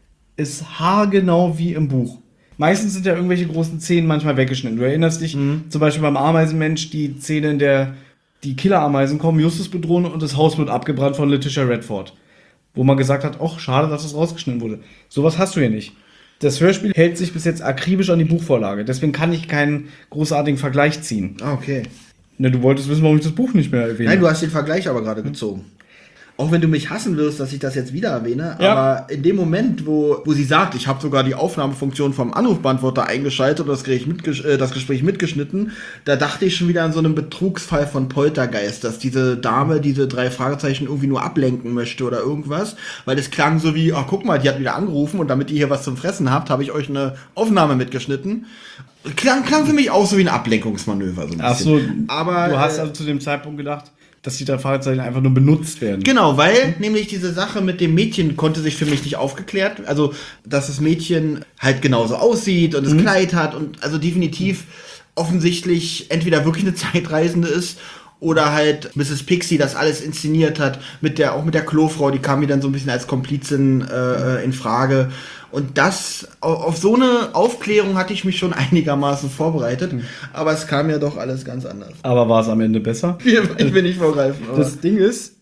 A: ist haargenau wie im Buch. Meistens sind ja irgendwelche großen Szenen manchmal weggeschnitten. Du erinnerst dich zum Beispiel beim Ameisenmensch, die Szene, in der die Killerameisen kommen, Justus bedrohen und das Haus wird abgebrannt von Letitia Redford. Wo man gesagt hat, ach, schade, dass das rausgeschnitten wurde. Sowas hast du hier nicht. Das Hörspiel hält sich bis jetzt akribisch an die Buchvorlage. Deswegen kann ich keinen großartigen Vergleich ziehen.
B: Ah, okay.
A: Ne, du wolltest wissen, warum ich das Buch nicht mehr erwähne.
B: Nein, du hast den Vergleich aber gerade gezogen. Auch wenn du mich hassen wirst, dass ich das jetzt wieder erwähne,
A: Ja.
B: aber in dem Moment, wo sie sagt, ich habe sogar die Aufnahmefunktion vom Anrufbeantworter eingeschaltet und das Gespräch mitgeschnitten, da dachte ich schon wieder an so einen Betrugsfall von Poltergeist, dass diese Dame diese 3 Fragezeichen irgendwie nur ablenken möchte oder irgendwas, weil es klang so wie, ach guck mal, die hat wieder angerufen und damit ihr hier was zum Fressen habt, habe ich euch eine Aufnahme mitgeschnitten. Klang für mich auch so wie ein Ablenkungsmanöver. So ein
A: Ach
B: bisschen.
A: so,
B: aber
A: du hast also zu dem Zeitpunkt gedacht, dass die 3 Fragezeichen einfach nur benutzt werden.
B: Genau, weil nämlich diese Sache mit dem Mädchen konnte sich für mich nicht aufgeklärt. Also, dass das Mädchen halt genauso aussieht und das Kleid hat und also definitiv offensichtlich entweder wirklich eine Zeitreisende ist oder halt Mrs. Pixie das alles inszeniert hat, auch mit der Klofrau, die kam mir dann so ein bisschen als Komplizin in Frage. Und auf so eine Aufklärung hatte ich mich schon einigermaßen vorbereitet, aber es kam ja doch alles ganz anders.
A: Aber war es am Ende besser?
B: Ich will nicht vorgreifen. Aber
A: Das Ding ist,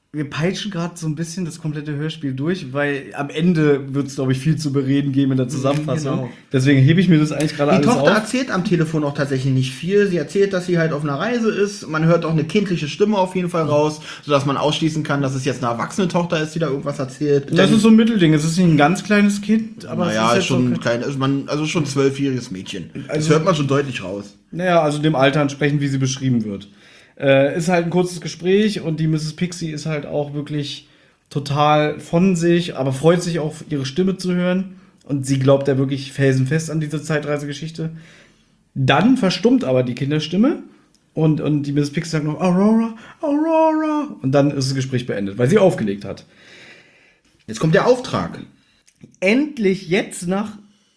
A: wir peitschen gerade so ein bisschen das komplette Hörspiel durch, weil am Ende wird es, glaube ich, viel zu bereden geben in der Zusammenfassung.
B: Genau.
A: Deswegen hebe ich mir das eigentlich gerade
B: Die
A: alles
B: Tochter
A: auf.
B: erzählt am Telefon auch tatsächlich nicht viel. Sie erzählt, dass sie halt auf einer Reise ist. Man hört auch eine kindliche Stimme auf jeden Fall raus, sodass man ausschließen kann, dass es jetzt eine erwachsene Tochter ist, die da irgendwas erzählt.
A: Das ist so ein Mittelding. Es ist nicht ein ganz kleines Kind, aber
B: naja,
A: es
B: ist schon klein, also schon 12-jähriges Mädchen. Das hört man schon deutlich raus.
A: Naja, also dem Alter entsprechend, wie sie beschrieben wird. Ist halt ein kurzes Gespräch und die Mrs. Pixie ist halt auch wirklich total von sich, aber freut sich auch, ihre Stimme zu hören. Und sie glaubt ja wirklich felsenfest an diese Zeitreisegeschichte. Dann verstummt aber die Kinderstimme und die Mrs. Pixie sagt noch Aurora, Aurora. Und dann ist das Gespräch beendet, weil sie aufgelegt hat.
B: Jetzt kommt der Auftrag.
A: Endlich jetzt nach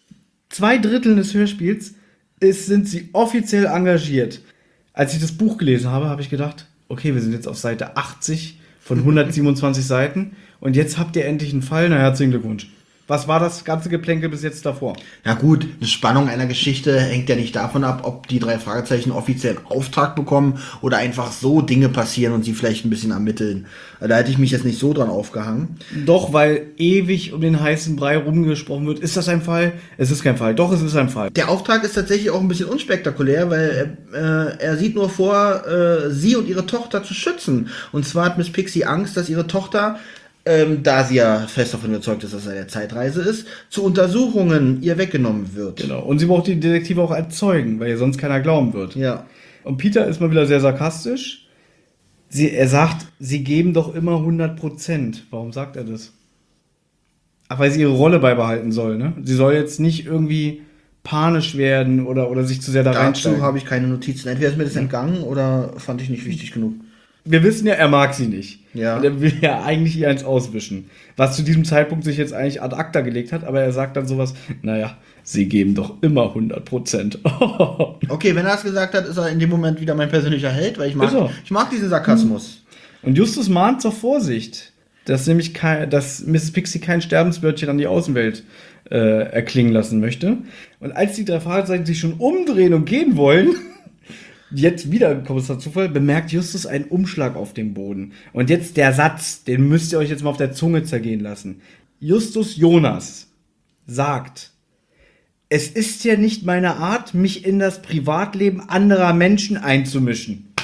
A: 2/3 des Hörspiels sind sie offiziell engagiert. Als ich das Buch gelesen habe, habe ich gedacht, okay, wir sind jetzt auf Seite 80 von 127 Seiten und jetzt habt ihr endlich einen Fall. Na, herzlichen Glückwunsch. Was war das ganze Geplänkel bis jetzt davor?
B: Ja gut, die Spannung einer Geschichte hängt ja nicht davon ab, ob die 3 Fragezeichen offiziell einen Auftrag bekommen oder einfach so Dinge passieren und sie vielleicht ein bisschen ermitteln. Da hätte ich mich jetzt nicht so dran aufgehangen.
A: Doch, weil ewig um den heißen Brei rumgesprochen wird. Ist das ein Fall? Es ist kein Fall. Doch, es ist ein Fall.
B: Der Auftrag ist tatsächlich auch ein bisschen unspektakulär, weil er sieht nur vor, sie und ihre Tochter zu schützen. Und zwar hat Miss Pixie Angst, dass ihre Tochter, da sie ja fest davon überzeugt ist, dass er eine Zeitreise ist, zu Untersuchungen ihr weggenommen wird.
A: Genau. Und sie braucht die Detektive auch als Zeugen, weil ihr sonst keiner glauben wird.
B: Ja.
A: Und Peter ist mal wieder sehr sarkastisch. Er sagt, sie geben doch immer 100%. Warum sagt er das? Ach, weil sie ihre Rolle beibehalten soll, ne? Sie soll jetzt nicht irgendwie panisch werden oder sich zu sehr da
B: Dazu
A: reinsteigen.
B: habe ich keine Notizen. Entweder ist mir das entgangen oder fand ich nicht wichtig genug.
A: Wir wissen ja, er mag sie nicht.
B: Ja.
A: Und er will ja eigentlich ihr eins auswischen. Was zu diesem Zeitpunkt sich jetzt eigentlich ad acta gelegt hat, aber er sagt dann sowas, naja, sie geben doch immer 100%.
B: Okay, wenn er das gesagt hat, ist er in dem Moment wieder mein persönlicher Held, weil
A: Ist er.
B: ich mag diesen Sarkasmus.
A: Und Justus mahnt zur Vorsicht, dass nämlich dass Mrs. Pixie kein Sterbenswörtchen an die Außenwelt erklingen lassen möchte. Und als die 3 Fragezeichen sich schon umdrehen und gehen wollen, jetzt wieder großer Zufall, bemerkt Justus einen Umschlag auf dem Boden. Und jetzt der Satz, den müsst ihr euch jetzt mal auf der Zunge zergehen lassen. Justus Jonas sagt, es ist ja nicht meine Art, mich in das Privatleben anderer Menschen einzumischen.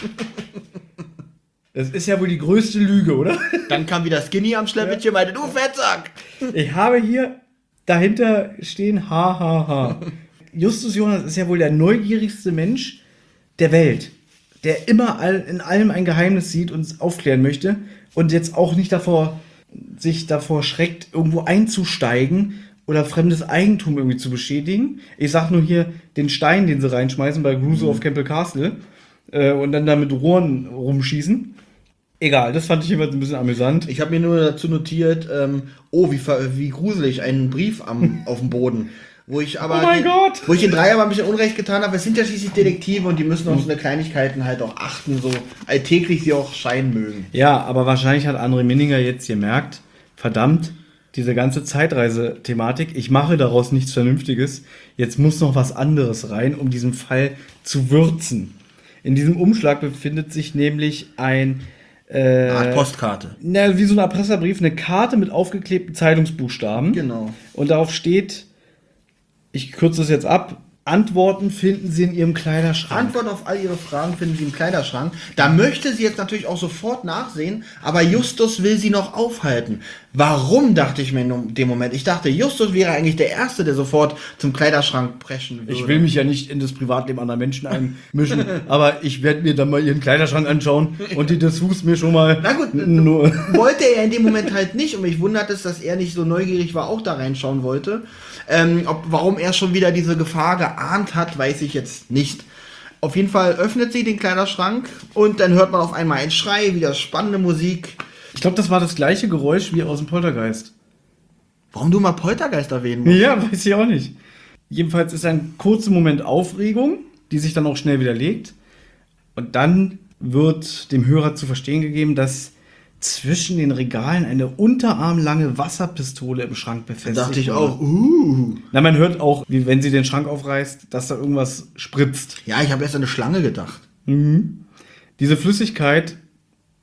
A: Das ist ja wohl die größte Lüge, oder?
B: Dann kam wieder Skinny am Schleppchen, meinte, du Fettsack!
A: Ich habe hier dahinter stehen, ha, ha, ha. Justus Jonas ist ja wohl der neugierigste Mensch der Welt, der immer in allem ein Geheimnis sieht und es aufklären möchte und jetzt auch nicht sich davor schreckt, irgendwo einzusteigen oder fremdes Eigentum irgendwie zu beschädigen. Ich sag nur hier den Stein, den sie reinschmeißen bei Crusoe auf Campbell Castle und dann da mit Rohren rumschießen. Egal, das fand ich jeweils ein bisschen amüsant.
B: Ich habe mir nur dazu notiert, wie gruselig, einen Brief auf dem Boden. Wo ich aber
A: Oh mein Gott!
B: Wo ich den 3 aber ein bisschen Unrecht getan habe. Es sind ja schließlich Detektive und die müssen auf so eine Kleinigkeiten halt auch achten, so alltäglich sie auch scheinen mögen.
A: Ja, aber wahrscheinlich hat André Minninger jetzt gemerkt, verdammt, diese ganze Zeitreise-Thematik, ich mache daraus nichts Vernünftiges, jetzt muss noch was anderes rein, um diesen Fall zu würzen. In diesem Umschlag befindet sich nämlich eine
B: Art Postkarte.
A: Wie so ein Erpresserbrief, eine Karte mit aufgeklebten Zeitungsbuchstaben.
B: Genau.
A: Und darauf steht, ich kürze es jetzt ab, Antworten finden Sie in Ihrem Kleiderschrank.
B: Antworten auf all Ihre Fragen finden Sie im Kleiderschrank. Da möchte sie jetzt natürlich auch sofort nachsehen, aber Justus will sie noch aufhalten. Warum, dachte ich mir in dem Moment. Ich dachte, Justus wäre eigentlich der Erste, der sofort zum Kleiderschrank preschen würde.
A: Ich will mich ja nicht in das Privatleben anderer Menschen einmischen, aber ich werde mir dann mal ihren Kleiderschrank anschauen und die Dessous mir schon mal...
B: Na gut, wollte er in dem Moment halt nicht und mich wundert es, dass er nicht so neugierig war, auch da reinschauen wollte. Warum er schon wieder diese Gefahr geahnt hat, weiß ich jetzt nicht. Auf jeden Fall öffnet sie den Kleiderschrank und dann hört man auf einmal einen Schrei, wieder spannende Musik.
A: Ich glaube, das war das gleiche Geräusch wie aus dem Poltergeist.
B: Warum du mal Poltergeist erwähnen musst?
A: Ja, weiß ich auch nicht. Jedenfalls ist ein kurzer Moment Aufregung, die sich dann auch schnell widerlegt. Und dann wird dem Hörer zu verstehen gegeben, dass zwischen den Regalen eine unterarmlange Wasserpistole im Schrank befestigt
B: Da dachte ich
A: wurde.
B: auch,
A: Na, man hört auch, wie wenn sie den Schrank aufreißt, dass da irgendwas spritzt.
B: Ja, ich habe erst an eine Schlange gedacht.
A: Diese Flüssigkeit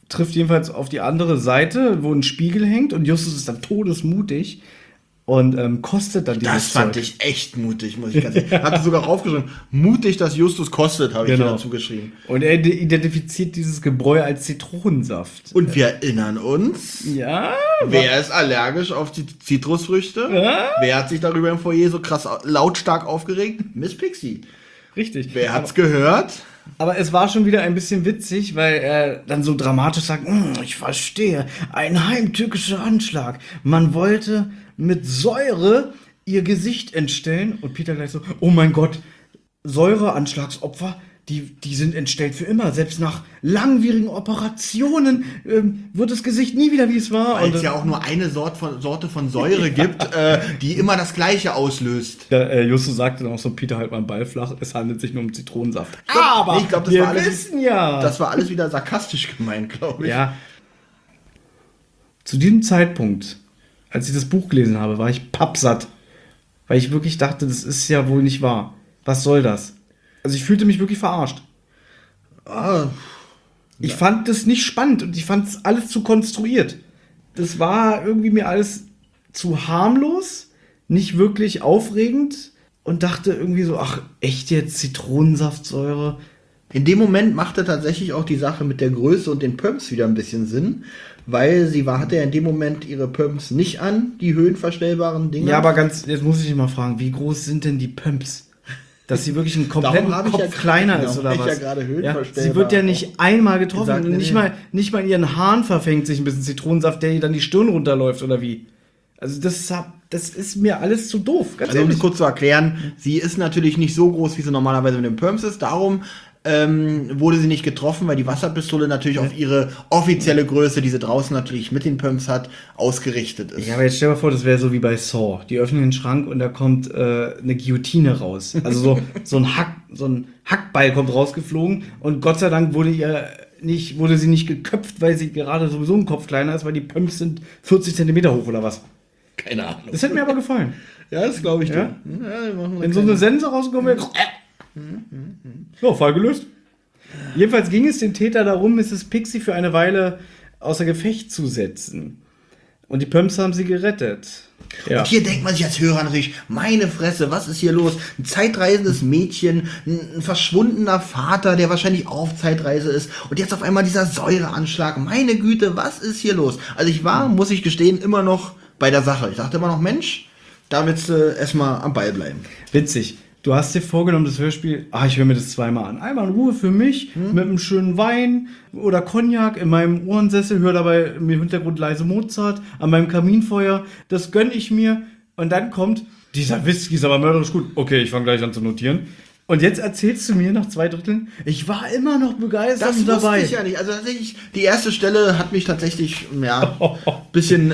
A: trifft jedenfalls auf die andere Seite, wo ein Spiegel hängt und Justus ist dann todesmutig und kostet dann dieses
B: Das fand
A: Zeug.
B: ich echt mutig, muss ich ganz ehrlich sagen. Hatte sogar aufgeschrieben, mutig, dass Justus kostet, habe ich
A: Genau.
B: dazu geschrieben.
A: Und er identifiziert dieses Gebräu als Zitronensaft.
B: Und wir erinnern uns,
A: Ja,
B: wer ist allergisch auf die Zitrusfrüchte?
A: Ja.
B: Wer hat sich darüber im Foyer so krass lautstark aufgeregt? Miss Pixie.
A: richtig.
B: Wer hat's gehört?
A: Aber es war schon wieder ein bisschen witzig, weil er dann so dramatisch sagt, ich verstehe, ein heimtückischer Anschlag. Man wollte mit Säure ihr Gesicht entstellen. Und Peter gleich so, oh mein Gott, Säureanschlagsopfer, die sind entstellt für immer. Selbst nach langwierigen Operationen wird das Gesicht nie wieder, wie es war.
B: Weil
A: Und
B: es ja auch nur eine Sorte von Säure gibt, die immer das Gleiche auslöst.
A: Justus sagte dann auch so, Peter, halt mal den Ball flach, es handelt sich nur um Zitronensaft.
B: Aber ich glaube,
A: wir
B: das war alles,
A: wissen ja.
B: das war alles wieder sarkastisch gemeint, glaube ich.
A: Ja. Zu diesem Zeitpunkt, als ich das Buch gelesen habe, war ich pappsatt. Weil ich wirklich dachte, das ist ja wohl nicht wahr. Was soll das? Also ich fühlte mich wirklich verarscht.
B: Ah,
A: Ich fand das nicht spannend und ich fand es alles zu konstruiert. Das war irgendwie mir alles zu harmlos, nicht wirklich aufregend und dachte irgendwie so, ach, echt jetzt Zitronensaftsäure?
B: in dem Moment machte tatsächlich auch die Sache mit der Größe und den Pumps wieder ein bisschen Sinn, weil sie hatte ja in dem Moment ihre Pumps nicht an, die höhenverstellbaren Dinger.
A: Ja, aber jetzt muss ich dich mal fragen, wie groß sind denn die Pumps? Dass sie wirklich einen kompletten
B: Darum habe ich
A: Kopf
B: ja
A: kleiner
B: gerade-
A: ist
B: darum
A: oder
B: habe
A: was?
B: ich ja gerade höhenverstellbar
A: Sie wird ja nicht einmal getroffen
B: gesagt,
A: und
B: nee,
A: nicht,
B: nee.
A: nicht mal in ihren Haaren verfängt sich ein bisschen Zitronensaft, der ihr dann die Stirn runterläuft oder wie? Also das ist mir alles zu doof, ganz
B: Also um das
A: ehrlich.
B: kurz zu erklären, sie ist natürlich nicht so groß, wie sie normalerweise mit den Pumps ist. Darum wurde sie nicht getroffen, weil die Wasserpistole natürlich auf ihre offizielle Größe, die sie draußen natürlich mit den Pumps hat, ausgerichtet ist.
A: Ja, aber jetzt stell dir mal vor, das wäre so wie bei Saw. Die öffnen den Schrank und da kommt eine Guillotine raus. Also so ein Hackbeil kommt rausgeflogen und Gott sei Dank wurde sie nicht geköpft, weil sie gerade sowieso ein Kopf kleiner ist, weil die Pumps sind 40 Zentimeter hoch oder was.
B: Keine Ahnung.
A: Das hätte mir aber gefallen.
B: Ja, das glaube ich
A: Ja?
B: dir. Ja, wir machen
A: Wenn so eine Sense rausgekommen wäre. Ja, Fall gelöst. Jedenfalls ging es dem Täter darum, Mrs. Pixie für eine Weile außer Gefecht zu setzen. Und die Pumps haben sie gerettet. Ja.
B: Und hier denkt man sich als Hörer natürlich, meine Fresse, was ist hier los? Ein zeitreisendes Mädchen, ein verschwundener Vater, der wahrscheinlich auch auf Zeitreise ist. Und jetzt auf einmal dieser Säureanschlag. Meine Güte, was ist hier los? Also ich war, muss ich gestehen, immer noch bei der Sache. Ich dachte immer noch, Mensch, da willst du erstmal am Ball bleiben.
A: Witzig. Du hast dir vorgenommen, das Hörspiel, ich höre mir das zweimal an. Einmal in Ruhe für mich, mit einem schönen Wein oder Cognac in meinem Ohrensessel, höre dabei im Hintergrund leise Mozart, an meinem Kaminfeuer, das gönne ich mir. Und dann kommt, dieser Whisky ist aber mörderisch gut. Okay, ich fange gleich an zu notieren. Und jetzt erzählst du mir nach 2 Dritteln, ich war immer noch begeistert
B: Das
A: und
B: wusste
A: dabei.
B: ich ja nicht. Also tatsächlich, die erste Stelle hat mich tatsächlich, ja, bisschen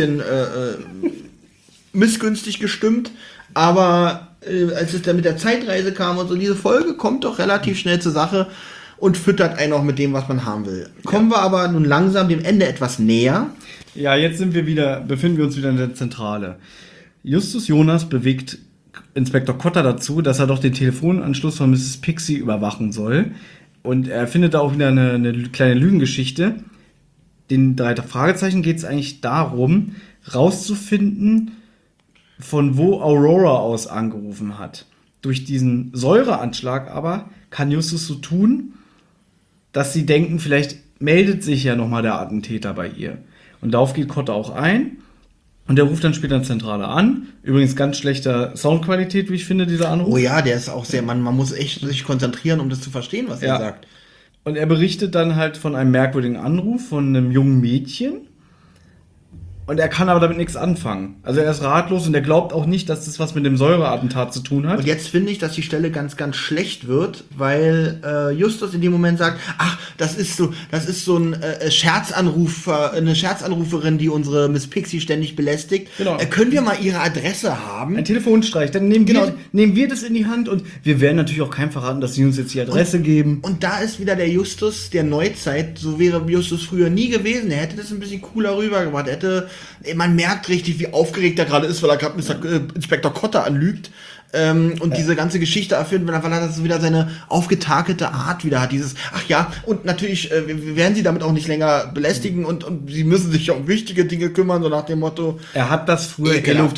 B: missgünstig gestimmt. Aber als es dann mit der Zeitreise kam und so, diese Folge kommt doch relativ schnell zur Sache und füttert einen auch mit dem, was man haben will. Kommen wir aber nun langsam dem Ende etwas näher.
A: Ja, jetzt befinden wir uns wieder in der Zentrale. Justus Jonas bewegt Inspektor Cotter dazu, dass er doch den Telefonanschluss von Mrs. Pixie überwachen soll. Und er findet da auch wieder eine kleine Lügengeschichte. Den 3 Fragezeichen geht es eigentlich darum, rauszufinden, von wo Aurora aus angerufen hat. Durch diesen Säureanschlag aber kann Justus so tun, dass sie denken, vielleicht meldet sich ja nochmal der Attentäter bei ihr. Und darauf geht Cotter auch ein. Und der ruft dann später in Zentrale an. Übrigens ganz schlechter Soundqualität, wie ich finde, dieser Anruf.
B: Oh ja, der ist auch sehr, man muss echt sich konzentrieren, um das zu verstehen, was
A: Ja.
B: er sagt.
A: Und er berichtet dann halt von einem merkwürdigen Anruf von einem jungen Mädchen. Und er kann aber damit nichts anfangen. Also er ist ratlos und er glaubt auch nicht, dass das was mit dem Säureattentat zu tun hat.
B: Und jetzt finde ich, dass die Stelle ganz, ganz schlecht wird, weil Justus in dem Moment sagt, ach, das ist so ein Scherzanrufer, eine Scherzanruferin, die unsere Miss Pixie ständig belästigt.
A: Genau.
B: Können wir mal ihre Adresse haben?
A: Ein Telefonstreich. Dann nehmen
B: Genau.
A: wir das in die Hand und wir werden natürlich auch keinem verraten, dass sie uns jetzt die Adresse geben.
B: Und da ist wieder der Justus der Neuzeit. So wäre Justus früher nie gewesen. Er hätte das ein bisschen cooler rübergebracht. Man merkt richtig, wie aufgeregt er gerade ist, weil er gerade Inspektor Cotter anlügt. und diese ganze Geschichte erfüllt, weil er das wieder seine aufgetakelte Art wieder hat. Dieses, ach ja, und natürlich wir werden sie damit auch nicht länger belästigen und sie müssen sich um wichtige Dinge kümmern, so nach dem Motto.
A: Er hat das früher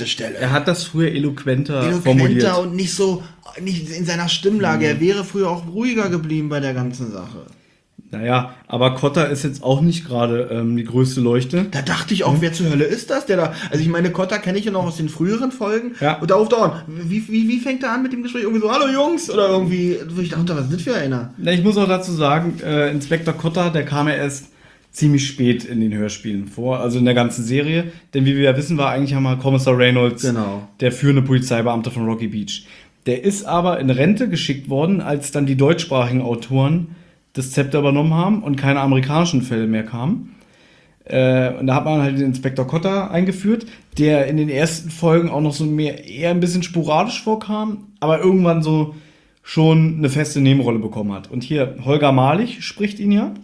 A: eloquenter formuliert.
B: Und nicht in seiner Stimmlage. Er wäre früher auch ruhiger geblieben bei der ganzen Sache.
A: Naja, aber Kotter ist jetzt auch nicht gerade die größte Leuchte.
B: Da dachte ich auch, wer zur Hölle ist das, der da... Also ich meine, Kotter kenne ich ja noch aus den früheren Folgen.
A: Ja.
B: Und da ruft er an. Wie fängt er an mit dem Gespräch? Irgendwie so, hallo Jungs? Oder irgendwie... Ich dachte, was ist das für einer?
A: Na, ich muss auch dazu sagen, Inspektor Kotter, der kam ja erst ziemlich spät in den Hörspielen vor, also in der ganzen Serie. Denn wie wir ja wissen, war eigentlich einmal Kommissar Reynolds der führende Polizeibeamte von Rocky Beach. Der ist aber in Rente geschickt worden, als dann die deutschsprachigen Autoren das Zepter übernommen haben und keine amerikanischen Fälle mehr kamen. Und da hat man halt den Inspektor Kotter eingeführt, der in den ersten Folgen auch noch so eher ein bisschen sporadisch vorkam, aber irgendwann so schon eine feste Nebenrolle bekommen hat. Und hier, Holger Malich spricht ihn ja.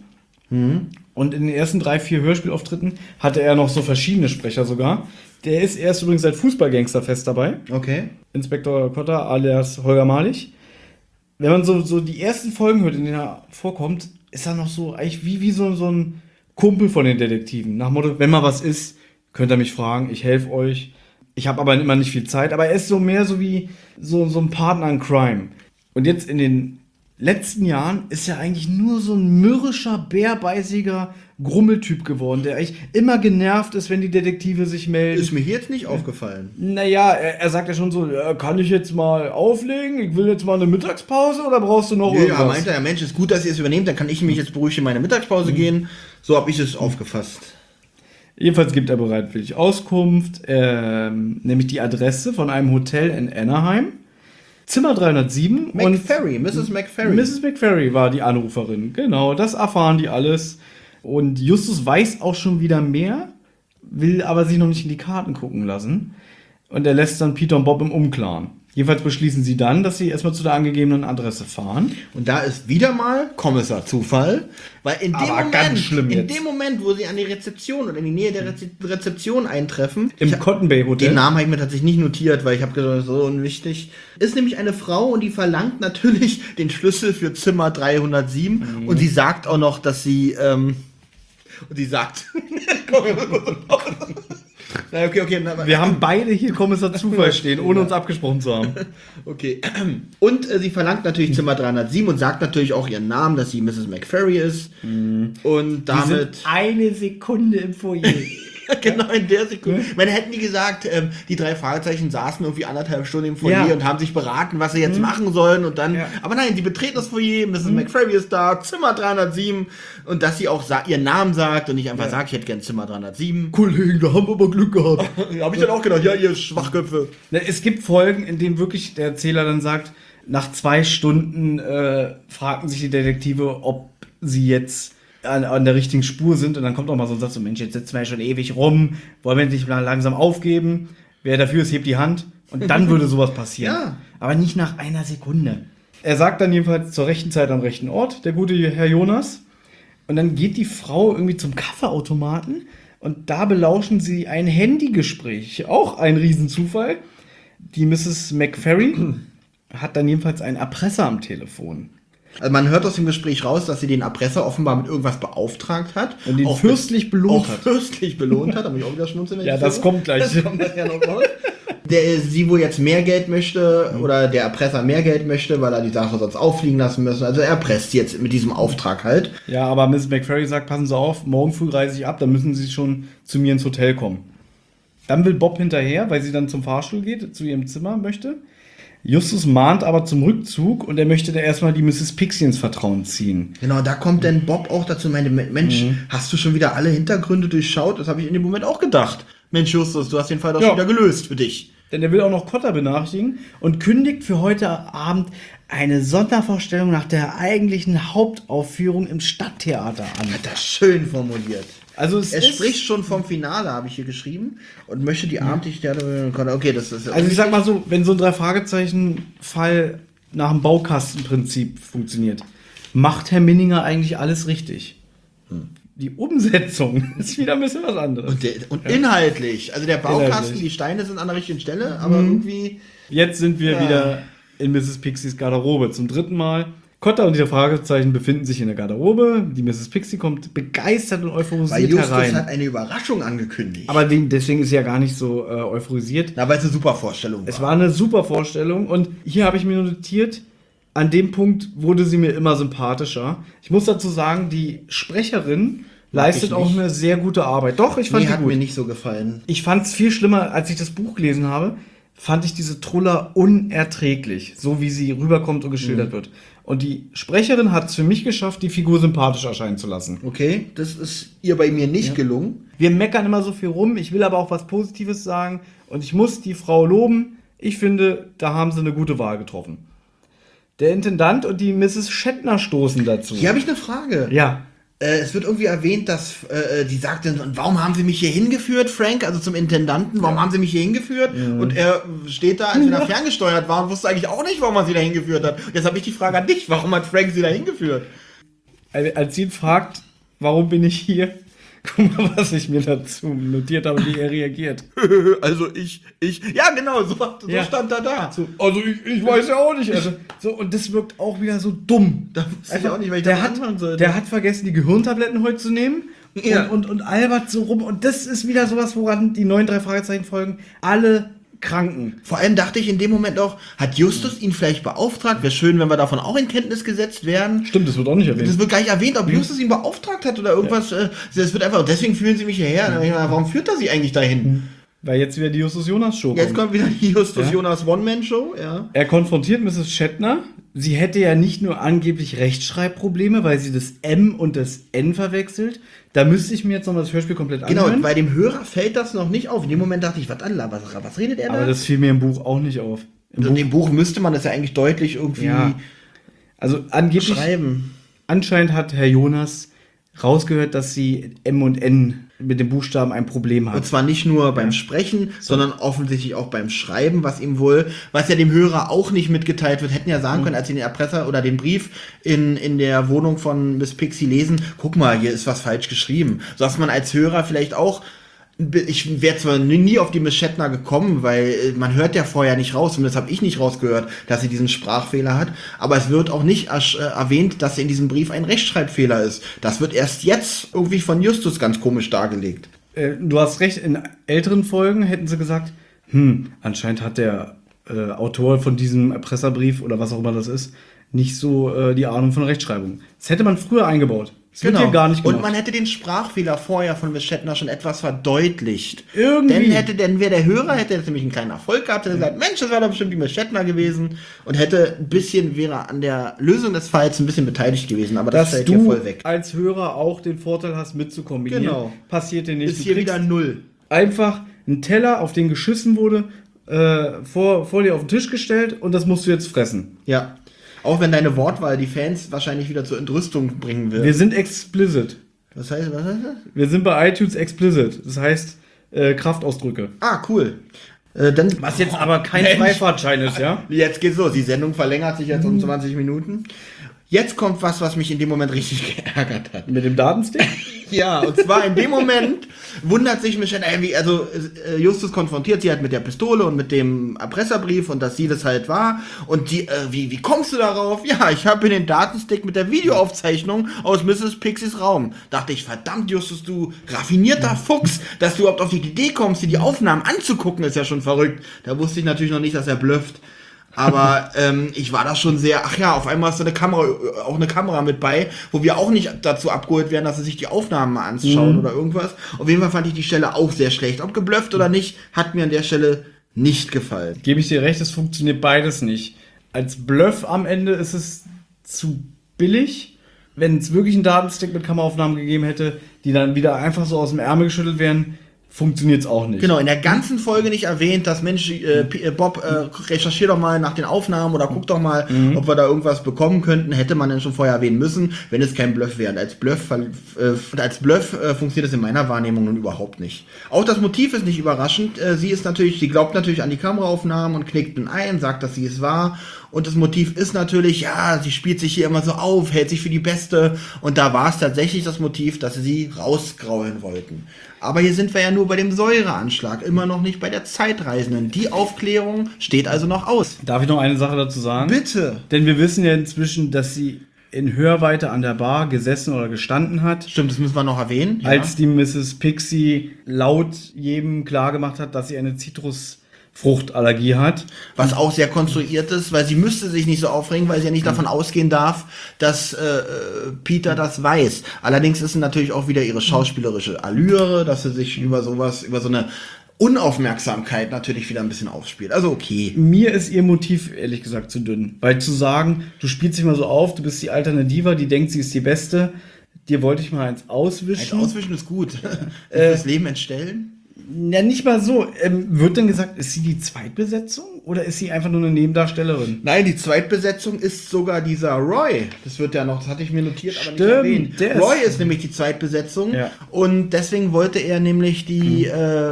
A: Und in den ersten 3-4 Hörspielauftritten hatte er noch so verschiedene Sprecher sogar. Der ist erst übrigens seit Fußballgangster fest dabei.
B: Okay.
A: Inspektor Kotter alias Holger Malich. Wenn man so die ersten Folgen hört, in denen er vorkommt, ist er noch so eigentlich wie so ein Kumpel von den Detektiven. Nach dem Motto, wenn mal was ist, könnt ihr mich fragen, ich helfe euch. Ich habe aber immer nicht viel Zeit. Aber er ist so mehr so wie so ein Partner in Crime. Und jetzt in den letzten Jahren ist er eigentlich nur so ein mürrischer, bärbeißiger Grummeltyp geworden, der eigentlich immer genervt ist, wenn die Detektive sich melden.
B: Ist mir hier jetzt nicht aufgefallen.
A: Naja, er sagt ja schon so, kann ich jetzt mal auflegen? Ich will jetzt mal eine Mittagspause oder brauchst du noch irgendwas?
B: Ja, meint er, Mensch, ist gut, dass ihr es übernehmt, dann kann ich mich jetzt beruhigt in meine Mittagspause gehen. So habe ich es aufgefasst.
A: Jedenfalls gibt er bereitwillig Auskunft, nämlich die Adresse von einem Hotel in Anaheim. Zimmer 307.
B: Mrs. McFerry.
A: Mrs. McFerry war die Anruferin. Genau, das erfahren die alles. Und Justus weiß auch schon wieder mehr, will aber sich noch nicht in die Karten gucken lassen. Und er lässt dann Peter und Bob im Unklaren. Jedenfalls beschließen sie dann, dass sie erstmal zu der angegebenen Adresse fahren.
B: Und da ist wieder mal Kommissar Zufall, weil in dem Moment, wo sie an die Rezeption oder in die Nähe der Rezeption eintreffen,
A: im Cotton Bay Hotel.
B: Den Namen habe ich mir tatsächlich nicht notiert, weil ich habe gedacht, so unwichtig. Ist nämlich eine Frau und die verlangt natürlich den Schlüssel für Zimmer 307 und sie sagt auch noch, dass sie Okay.
A: Wir haben beide hier Kommissar Zufall stehen, ohne uns abgesprochen zu haben.
B: Okay. Und sie verlangt natürlich Zimmer 307 und sagt natürlich auch ihren Namen, dass sie Mrs. McFerry ist. Und damit...
A: Die sind eine Sekunde im Foyer.
B: Genau, in der Sekunde. Man hätten die gesagt, die 3 Fragezeichen saßen irgendwie 1,5 Stunden im Foyer und haben sich beraten, was sie jetzt machen sollen und dann, aber nein, sie betreten das Foyer, Mrs. McFerry ist da, Zimmer 307 und dass sie auch ihren Namen sagt und nicht einfach sagt, ich hätte gern Zimmer 307.
A: Kollegen, da haben wir aber Glück gehabt.
B: Habe ich dann auch gedacht, ja, ihr Schwachköpfe.
A: Es gibt Folgen, in denen wirklich der Erzähler dann sagt, nach 2 Stunden fragten sich die Detektive, ob sie jetzt an der richtigen Spur sind und dann kommt auch mal so ein Satz, so Mensch, jetzt sitzen wir ja schon ewig rum, wollen wir nicht mal langsam aufgeben? Wer dafür ist, hebt die Hand und dann würde sowas passieren.
B: Ja.
A: Aber nicht nach einer Sekunde. Er sagt dann jedenfalls zur rechten Zeit am rechten Ort, der gute Herr Jonas. Und dann geht die Frau irgendwie zum Kaffeeautomaten und da belauschen sie ein Handygespräch. Auch ein Riesenzufall. Die Mrs. McFerry hat dann jedenfalls einen Erpresser am Telefon.
B: Also man hört aus dem Gespräch raus, dass sie den Erpresser offenbar mit irgendwas beauftragt hat.
A: Und den fürstlich belohnt hat.
B: Fürstlich belohnt hat, da muss ich auch wieder schmunzeln.
A: Ja, das kommt gleich.
B: Das kommt nachher noch raus. Sie wohl jetzt mehr Geld möchte, oder der Erpresser mehr Geld möchte, weil er die Sache sonst auffliegen lassen müssen. Also er erpresst jetzt mit diesem Auftrag halt.
A: Ja, aber Mrs. McFerry sagt, passen Sie auf, morgen früh reise ich ab, dann müssen Sie schon zu mir ins Hotel kommen. Dann will Bob hinterher, weil sie dann zum Fahrstuhl geht, zu ihrem Zimmer möchte. Justus mahnt aber zum Rückzug und er möchte da erstmal die Mrs. Pixie ins Vertrauen ziehen.
B: Genau, da kommt dann Bob auch dazu und meinte, Mensch, hast du schon wieder alle Hintergründe durchschaut? Das habe ich in dem Moment auch gedacht. Mensch, Justus, du hast den Fall doch schon wieder gelöst für dich.
A: Denn er will auch noch Kotter benachrichtigen und kündigt für heute Abend eine Sondervorstellung nach der eigentlichen Hauptaufführung im Stadttheater an.
B: Hat das schön formuliert.
A: Also
B: er spricht schon vom Finale, habe ich hier geschrieben, und möchte die abendliche... Okay, das ist...
A: Also ich sag mal so, wenn so ein 3-Fragezeichen-Fall nach dem Baukastenprinzip funktioniert, macht Herr Minninger eigentlich alles richtig. Die Umsetzung ist wieder ein bisschen was anderes.
B: Und inhaltlich. Also der Baukasten,
A: Inhaltlich.
B: die Steine sind an der richtigen Stelle, aber irgendwie...
A: Jetzt sind wir wieder in Mrs. Pixies Garderobe zum 3. Mal. Kotta und die Fragezeichen befinden sich in der Garderobe. Die Mrs. Pixie kommt begeistert und
B: Weil
A: euphorisiert
B: Justus
A: herein.
B: hat eine Überraschung angekündigt.
A: Aber deswegen ist sie ja gar nicht so euphorisiert.
B: Na, weil es eine super Vorstellung war.
A: Es war eine super Vorstellung und hier habe ich mir notiert, an dem Punkt wurde sie mir immer sympathischer. Ich muss dazu sagen, die Sprecherin leistet auch eine sehr gute Arbeit. Doch, ich fand die
B: hat
A: gut.
B: mir nicht so gefallen.
A: Ich fand es viel schlimmer, als ich das Buch gelesen habe, fand ich diese Truller unerträglich, so wie sie rüberkommt und geschildert wird. Und die Sprecherin hat es für mich geschafft, die Figur sympathisch erscheinen zu lassen.
B: Okay, das ist ihr bei mir nicht gelungen.
A: Wir meckern immer so viel rum, ich will aber auch was Positives sagen und ich muss die Frau loben. Ich finde, da haben sie eine gute Wahl getroffen. Der Intendant und die Mrs. Shatner stoßen dazu.
B: Hier habe ich eine Frage.
A: Ja.
B: Es wird irgendwie erwähnt, dass die sagt dann, und warum haben sie mich hier hingeführt, Frank, also zum Intendanten, warum haben sie mich hier hingeführt? Und er steht da, als wenn er ferngesteuert war und wusste eigentlich auch nicht, warum er sie da hingeführt hat. Und jetzt habe ich die Frage an dich, warum hat Frank sie da hingeführt?
A: Als sie ihn fragt, warum bin ich hier? Guck mal, was ich mir dazu notiert habe, wie er reagiert.
B: Also ja genau, so stand er da.
A: So, also ich weiß ja auch nicht. Also, so, und das wirkt auch wieder so dumm.
B: Da wusste ich auch nicht, weil ich
A: der
B: da
A: hat,
B: anfangen sollte.
A: der hat vergessen, die Gehirntabletten heute zu nehmen.
B: Ja.
A: Und albert so rum. Und das ist wieder sowas, woran die neuen 3 Fragezeichen folgen. Alle Kranken.
B: Vor allem dachte ich in dem Moment auch, hat Justus ihn vielleicht beauftragt? Wäre schön, wenn wir davon auch in Kenntnis gesetzt werden.
A: Stimmt, das wird auch nicht erwähnt.
B: Das wird gar nicht erwähnt, ob Justus ihn beauftragt hat oder irgendwas. Das wird einfach, deswegen führen sie mich hierher. Dann denk ich mal, warum führt er sie eigentlich dahin?
A: Weil jetzt wieder die Justus-Jonas-Show
B: Jetzt kommt wieder die Justus
A: Ja.
B: Jonas One-Man-Show. Ja.
A: Er konfrontiert Mrs. Shatner. Sie hätte ja nicht nur angeblich Rechtschreibprobleme, weil sie das M und das N verwechselt. Da müsste ich mir jetzt noch das Hörspiel komplett
B: Genau,
A: anhören.
B: bei dem Hörer fällt das noch nicht auf. In dem Moment dachte ich, was redet er da?
A: Aber das fiel mir im Buch auch nicht auf.
B: In dem Buch müsste man das ja eigentlich deutlich irgendwie
A: Ja. Also angeblich,
B: schreiben.
A: anscheinend hat Herr Jonas rausgehört, dass sie M und N mit dem Buchstaben ein Problem
B: Und
A: hat.
B: zwar nicht nur beim Sprechen, sondern offensichtlich auch beim Schreiben, was ja dem Hörer auch nicht mitgeteilt wird, hätten ja sagen können, als sie den Erpresser oder den Brief in der Wohnung von Miss Pixie lesen, guck mal, hier ist was falsch geschrieben. So dass man als Hörer vielleicht auch, ich wäre zwar nie auf die Miss Shatner gekommen, weil man hört ja vorher nicht raus, und das habe ich nicht rausgehört, dass sie diesen Sprachfehler hat, aber es wird auch nicht erwähnt, dass in diesem Brief ein Rechtschreibfehler ist. Das wird erst jetzt irgendwie von Justus ganz komisch dargelegt.
A: Du hast recht, in älteren Folgen hätten sie gesagt, anscheinend hat der Autor von diesem Erpresserbrief oder was auch immer das ist, nicht so die Ahnung von Rechtschreibung. Das hätte man früher eingebaut. Das wird hier gar nicht gemacht.
B: Und man hätte den Sprachfehler vorher von Miss Shatner schon etwas verdeutlicht.
A: Irgendwie.
B: Dann wäre der Hörer, hätte jetzt nämlich einen kleinen Erfolg gehabt, hätte gesagt, Mensch, das war doch bestimmt die Miss Shatner gewesen und wäre an der Lösung des Falls ein bisschen beteiligt gewesen, aber das
A: Dass
B: fällt hier
A: du
B: voll weg.
A: als Hörer auch den Vorteil hast, mitzukombinieren.
B: Genau.
A: Passiert dir nicht.
B: Ist
A: Du
B: hier
A: kriegst
B: wieder 0.
A: einfach einen Teller, auf den geschissen wurde, vor dir auf den Tisch gestellt und das musst du jetzt fressen.
B: Ja. Auch wenn deine Wortwahl die Fans wahrscheinlich wieder zur Entrüstung bringen wird.
A: Wir sind explicit.
B: Was heißt das?
A: Wir sind bei iTunes explicit. Das heißt Kraftausdrücke.
B: Ah, cool. Dann,
A: Was jetzt aber kein
B: Mensch.
A: Freifahrtschein ist, ja?
B: Jetzt geht's los. Die Sendung verlängert sich jetzt um 20 Minuten. Jetzt kommt was mich in dem Moment richtig geärgert hat.
A: Mit dem Datenstick?
B: Ja, und zwar in dem Moment wundert sich Michelle, Justus konfrontiert sie halt mit der Pistole und mit dem Erpresserbrief und dass sie das halt war. Und die, wie kommst du darauf? Ja, ich habe den Datenstick mit der Videoaufzeichnung aus Mrs. Pixies Raum. Dachte ich, verdammt, Justus, du raffinierter Fuchs, dass du überhaupt auf die Idee kommst, dir die Aufnahmen anzugucken, ist ja schon verrückt. Da wusste ich natürlich noch nicht, dass er blufft. Aber ich war da schon sehr, ach ja, auf einmal hast du auch eine Kamera mit bei, wo wir auch nicht dazu abgeholt werden, dass sie sich die Aufnahmen mal anschauen oder irgendwas. Auf jeden Fall fand ich die Stelle auch sehr schlecht. Ob geblufft oder nicht, hat mir an der Stelle nicht gefallen.
A: Gebe ich dir recht, es funktioniert beides nicht. Als Bluff am Ende ist es zu billig. Wenn es wirklich einen Datenstick mit Kameraaufnahmen gegeben hätte, die dann wieder einfach so aus dem Ärmel geschüttelt wären, funktioniert es auch nicht.
B: Genau, in der ganzen Folge nicht erwähnt, dass Mensch, Bob, recherchier doch mal nach den Aufnahmen oder guck doch mal, ob wir da irgendwas bekommen könnten. Hätte man dann schon vorher erwähnen müssen, wenn es kein Bluff wäre. Und als Bluff funktioniert es in meiner Wahrnehmung nun überhaupt nicht. Auch das Motiv ist nicht überraschend. Sie glaubt natürlich an die Kameraaufnahmen und knickt dann ein, sagt, dass sie es war. Und das Motiv ist natürlich, ja, sie spielt sich hier immer so auf, hält sich für die Beste. Und da war es tatsächlich das Motiv, dass sie rausgraulen wollten. Aber hier sind wir ja nur bei dem Säureanschlag, immer noch nicht bei der Zeitreisenden. Die Aufklärung steht also noch aus.
A: Darf ich noch eine Sache dazu sagen?
B: Bitte.
A: Denn wir wissen ja inzwischen, dass sie in Hörweite an der Bar gesessen oder gestanden hat.
B: Stimmt, das müssen wir noch erwähnen. Ja.
A: Als die Mrs. Pixie laut jedem klargemacht hat, dass sie eine Zitrusfruchtallergie hat.
B: Was auch sehr konstruiert ist, weil sie müsste sich nicht so aufregen, weil sie ja nicht davon ausgehen darf, dass Peter das weiß. Allerdings ist es natürlich auch wieder ihre schauspielerische Allüre, dass sie sich über so eine Unaufmerksamkeit natürlich wieder ein bisschen aufspielt. Also okay.
A: Mir ist ihr Motiv ehrlich gesagt zu dünn. Weil zu sagen, du spielst dich mal so auf, du bist die alterne Diva, die denkt, sie ist die Beste, dir wollte ich mal eins auswischen.
B: Eins auswischen ist gut. Fürs Leben entstellen?
A: Ja, nicht mal so. Wird denn gesagt, ist sie die Zweitbesetzung oder ist sie einfach nur eine Nebendarstellerin?
B: Nein, die Zweitbesetzung ist sogar dieser Roy. Das wird ja noch, das hatte ich mir notiert, aber
A: Stimmt,
B: nicht erwähnt. Roy ist nämlich die Zweitbesetzung und deswegen wollte er nämlich die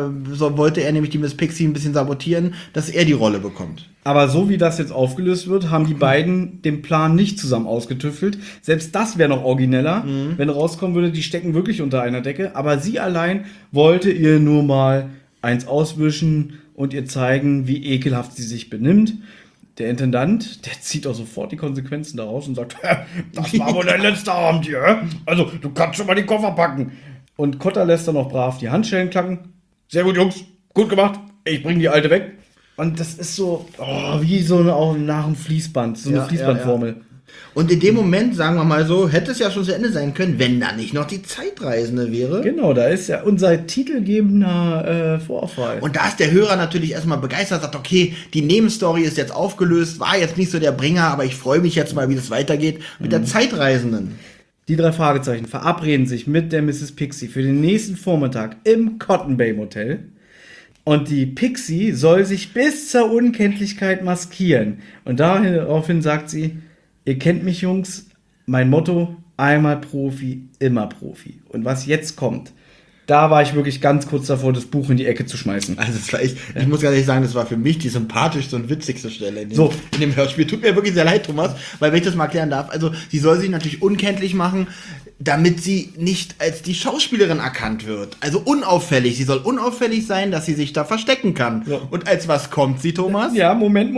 B: Miss Pixie ein bisschen sabotieren, dass er die Rolle bekommt.
A: Aber so wie das jetzt aufgelöst wird, haben die beiden den Plan nicht zusammen ausgetüftelt. Selbst das wäre noch origineller, wenn rauskommen würde, die stecken wirklich unter einer Decke. Aber sie allein wollte ihr nur mal eins auswischen und ihr zeigen, wie ekelhaft sie sich benimmt. Der Intendant, der zieht auch sofort die Konsequenzen daraus und sagt, das war wohl dein letzter Abend hier. Also, du kannst schon mal die Koffer packen. Und Kotter lässt dann noch brav die Handschellen klacken. Sehr gut, Jungs. Gut gemacht. Ich bringe die Alte weg. Und das ist so, wie so auch nach einem Fließband, so eine Fließbandformel.
B: Ja. Und in dem Moment, sagen wir mal so, hätte es ja schon zu Ende sein können, wenn da nicht noch die Zeitreisende wäre.
A: Genau, da ist ja unser titelgebender Vorfall.
B: Und da ist der Hörer natürlich erstmal begeistert, sagt, okay, die Nebenstory ist jetzt aufgelöst, war jetzt nicht so der Bringer, aber ich freue mich jetzt mal, wie das weitergeht mit der Zeitreisenden.
A: Die 3 Fragezeichen verabreden sich mit der Mrs. Pixie für den nächsten Vormittag im Cotton Bay Motel. Und die Pixie soll sich bis zur Unkenntlichkeit maskieren. Und daraufhin sagt sie, ihr kennt mich, Jungs, mein Motto, einmal Profi, immer Profi. Und was jetzt kommt, da war ich wirklich ganz kurz davor, das Buch in die Ecke zu schmeißen.
B: Also das war ich muss ganz ehrlich sagen, das war für mich die sympathischste und witzigste Stelle in dem Hörspiel. Tut mir wirklich sehr leid, Thomas, weil wenn ich das mal erklären darf, also sie soll sich natürlich unkenntlich machen, damit sie nicht als die Schauspielerin erkannt wird. Also unauffällig. Sie soll unauffällig sein, dass sie sich da verstecken kann. Ja. Und als was kommt sie, Thomas?
A: Ja, Moment.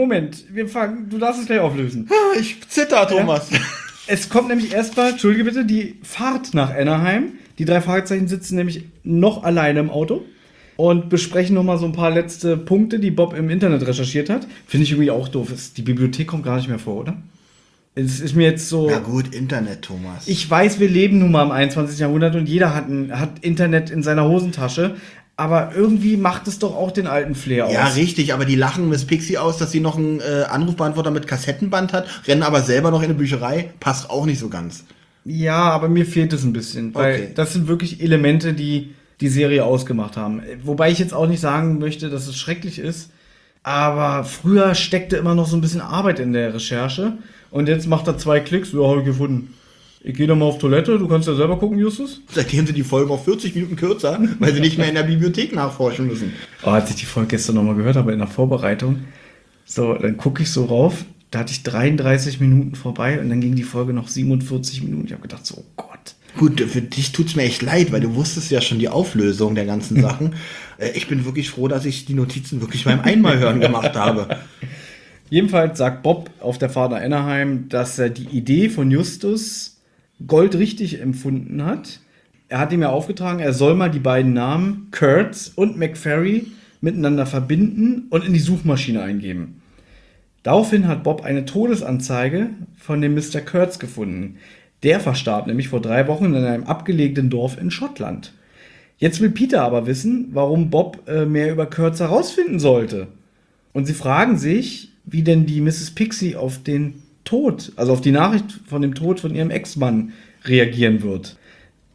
A: Du darfst es gleich auflösen.
B: Ich zitter, Thomas. Ja.
A: Es kommt nämlich erstmal, entschuldige bitte, die Fahrt nach Anaheim. Die 3 Fragezeichen sitzen nämlich noch alleine im Auto und besprechen nochmal so ein paar letzte Punkte, die Bob im Internet recherchiert hat. Finde ich irgendwie auch doof. Die Bibliothek kommt gar nicht mehr vor, oder? Es ist mir jetzt so...
B: Na gut, Internet, Thomas.
A: Ich weiß, wir leben nun mal im 21. Jahrhundert und jeder hat Internet in seiner Hosentasche. Aber irgendwie macht es doch auch den alten Flair aus.
B: Ja, richtig, aber die lachen Miss Pixie aus, dass sie noch einen Anrufbeantworter mit Kassettenband hat, rennen aber selber noch in eine Bücherei. Passt auch nicht so ganz.
A: Ja, aber mir fehlt es ein bisschen. Weil das sind wirklich Elemente, die die Serie ausgemacht haben. Wobei ich jetzt auch nicht sagen möchte, dass es schrecklich ist. Aber früher steckte immer noch so ein bisschen Arbeit in der Recherche. Und jetzt macht er 2 Klicks, ja, habe ich gefunden. Ich gehe nochmal auf Toilette, du kannst ja selber gucken, Justus.
B: Seitdem sind die Folgen auch 40 Minuten kürzer, weil sie nicht mehr in der Bibliothek nachforschen müssen.
A: Als ich die Folge gestern nochmal gehört habe in der Vorbereitung, so, dann gucke ich so rauf, da hatte ich 33 Minuten vorbei und dann ging die Folge noch 47 Minuten. Ich habe gedacht so, oh Gott.
B: Gut, für dich tut's mir echt leid, weil du wusstest ja schon die Auflösung der ganzen Sachen. Ich bin wirklich froh, dass ich die Notizen wirklich beim Einmalhören gemacht habe.
A: Jedenfalls sagt Bob auf der Fahrt nach Anaheim, dass er die Idee von Justus goldrichtig empfunden hat. Er hat ihm ja aufgetragen, er soll mal die beiden Namen Kurtz und McFerry miteinander verbinden und in die Suchmaschine eingeben. Daraufhin hat Bob eine Todesanzeige von dem Mr. Kurtz gefunden. Der verstarb nämlich vor 3 Wochen in einem abgelegenen Dorf in Schottland. Jetzt will Peter aber wissen, warum Bob mehr über Kurtz herausfinden sollte. Und sie fragen sich, wie denn die Mrs. Pixie auf den Tod, also auf die Nachricht von dem Tod von ihrem Ex-Mann reagieren wird.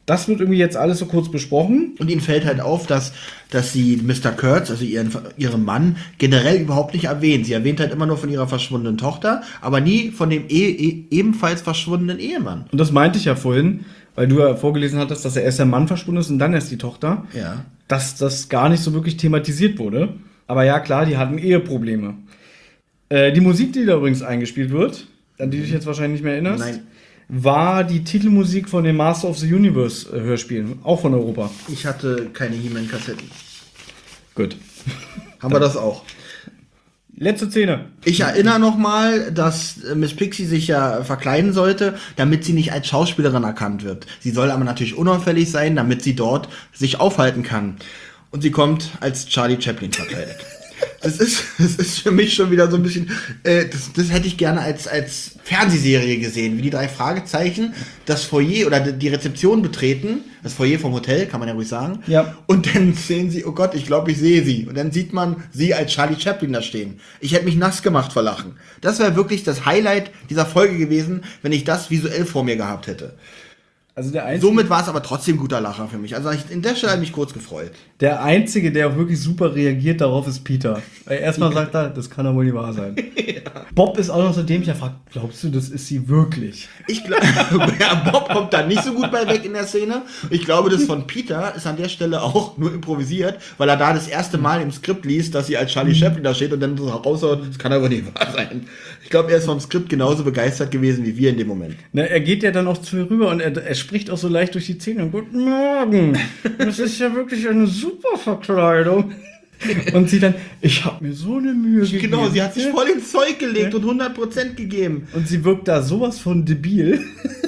A: Das wird irgendwie jetzt alles so kurz besprochen.
B: Und ihnen fällt halt auf, dass sie Mr. Kurtz, also ihren Mann, generell überhaupt nicht erwähnt. Sie erwähnt halt immer nur von ihrer verschwundenen Tochter, aber nie von dem ebenfalls verschwundenen Ehemann.
A: Und das meinte ich ja vorhin, weil du ja vorgelesen hattest, dass erst der Mann verschwunden ist und dann erst die Tochter.
B: Ja.
A: Dass das gar nicht so wirklich thematisiert wurde. Aber ja, klar, die hatten Eheprobleme. Die Musik, die da übrigens eingespielt wird, an die du dich jetzt wahrscheinlich nicht mehr erinnerst,
B: Nein.
A: war die Titelmusik von den Master of the Universe Hörspielen, auch von Europa.
B: Ich hatte keine He-Man-Kassetten.
A: Gut.
B: Haben wir das auch?
A: Letzte Szene.
B: Ich erinnere nochmal, dass Miss Pixie sich ja verkleiden sollte, damit sie nicht als Schauspielerin erkannt wird. Sie soll aber natürlich unauffällig sein, damit sie dort sich aufhalten kann. Und sie kommt als Charlie Chaplin verkleidet. Das ist für mich schon wieder so ein bisschen, das hätte ich gerne als Fernsehserie gesehen, wie die 3 Fragezeichen das Foyer oder die Rezeption betreten, das Foyer vom Hotel, kann man ja ruhig sagen.
A: Ja.
B: Und dann sehen sie, oh Gott, ich glaube, ich sehe sie. Und dann sieht man sie als Charlie Chaplin da stehen. Ich hätte mich nass gemacht vor Lachen. Das wäre wirklich das Highlight dieser Folge gewesen, wenn ich das visuell vor mir gehabt hätte.
A: Also
B: Somit war es aber trotzdem guter Lacher für mich. Also in der Stelle habe ich mich kurz gefreut.
A: Der Einzige, der auch wirklich super reagiert darauf, ist Peter. Weil erstmal sagt er, das kann doch wohl nicht wahr sein. Ja. Bob ist auch noch so dämlich, er fragt, glaubst du, das ist sie wirklich?
B: Ich glaube, ja, Bob kommt da nicht so gut bei weg in der Szene. Ich glaube, das von Peter ist an der Stelle auch nur improvisiert, weil er da das erste Mal im Skript liest, dass sie als Charlie Chaplin da steht und dann so raushaut, das kann aber nicht wahr sein. Ich glaube, er ist vom Skript genauso begeistert gewesen wie wir in dem Moment.
A: Na, er geht ja dann auch zu ihr rüber und er spricht auch so leicht durch die Zähne. Guten Morgen, das ist ja wirklich eine super Verkleidung. Und sie dann, ich habe mir so eine Mühe gegeben.
B: Genau, sie hat sich voll ins Zeug gelegt und 100% gegeben.
A: Und sie wirkt da sowas von debil.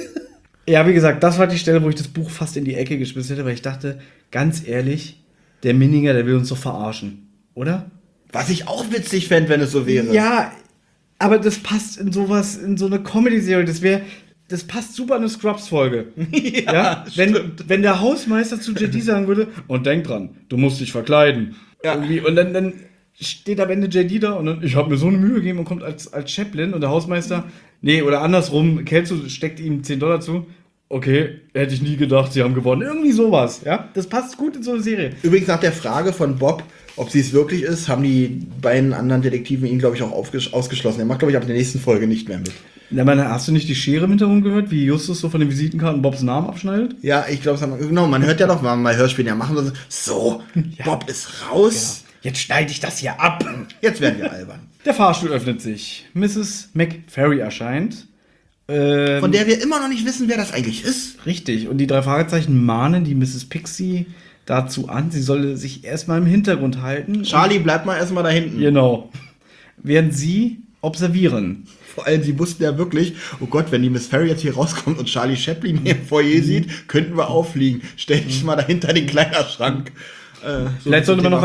A: Ja, wie gesagt, das war die Stelle, wo ich das Buch fast in die Ecke geschmissen hätte, weil ich dachte, ganz ehrlich, der Minninger, der will uns doch verarschen, oder?
B: Was ich auch witzig fände, wenn es so wäre.
A: Ja, aber das passt in sowas, in so eine Comedy-Serie. Das passt super in eine Scrubs-Folge. Ja, wenn der Hausmeister zu JD sagen würde, und denk dran, du musst dich verkleiden.
B: Ja.
A: Irgendwie, und dann steht am Ende JD da und dann, ich habe mir so eine Mühe gegeben und kommt als Chaplin und der Hausmeister, nee, oder andersrum, Kelso steckt ihm $10 zu. Okay, hätte ich nie gedacht, sie haben gewonnen. Irgendwie sowas, ja. Das passt gut in so eine Serie.
B: Übrigens nach der Frage von Bob, ob sie es wirklich ist, haben die beiden anderen Detektiven ihn, glaube ich, auch ausgeschlossen. Er macht, glaube ich, ab der nächsten Folge nicht mehr mit.
A: Ja, meine, hast du nicht die Schere im Hintergrund gehört, wie Justus so von den Visitenkarten Bobs Namen abschneidet?
B: Ja, ich glaube, genau, man hört ja doch mal Hörspiele ja machen. So, ja. Bob ist raus.
A: Genau. Jetzt schneide ich das hier ab.
B: Jetzt werden wir albern.
A: Der Fahrstuhl öffnet sich. Mrs. McFerry erscheint.
B: Von der wir immer noch nicht wissen, wer das eigentlich ist.
A: Richtig. Und die 3 Fragezeichen mahnen die Mrs. Pixie dazu an, sie solle sich erstmal im Hintergrund halten.
B: Charlie, bleib mal erstmal da hinten.
A: Genau. Während sie observieren.
B: Vor allem, sie wussten ja wirklich, oh Gott, wenn die Miss Ferry jetzt hier rauskommt und Charlie Chaplin hier im Foyer sieht, könnten wir auffliegen. Stell dich mal dahinter den Kleiderschrank.
A: Vielleicht sollte man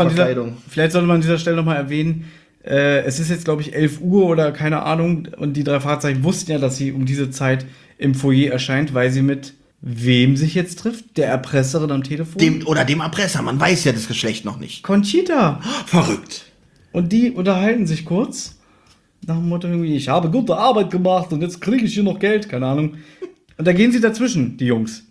A: an dieser Stelle noch mal erwähnen, es ist jetzt, glaube ich, 11 Uhr oder keine Ahnung, und die 3 Fragezeichen wussten ja, dass sie um diese Zeit im Foyer erscheint, weil sie mit wem sich jetzt trifft? Der Erpresserin am Telefon?
B: Dem Erpresser, man weiß ja das Geschlecht noch nicht.
A: Conchita.
B: Verrückt.
A: Und die unterhalten sich kurz. Nach dem Motto irgendwie, ich habe gute Arbeit gemacht und jetzt kriege ich hier noch Geld, keine Ahnung. Und da gehen sie dazwischen, die Jungs.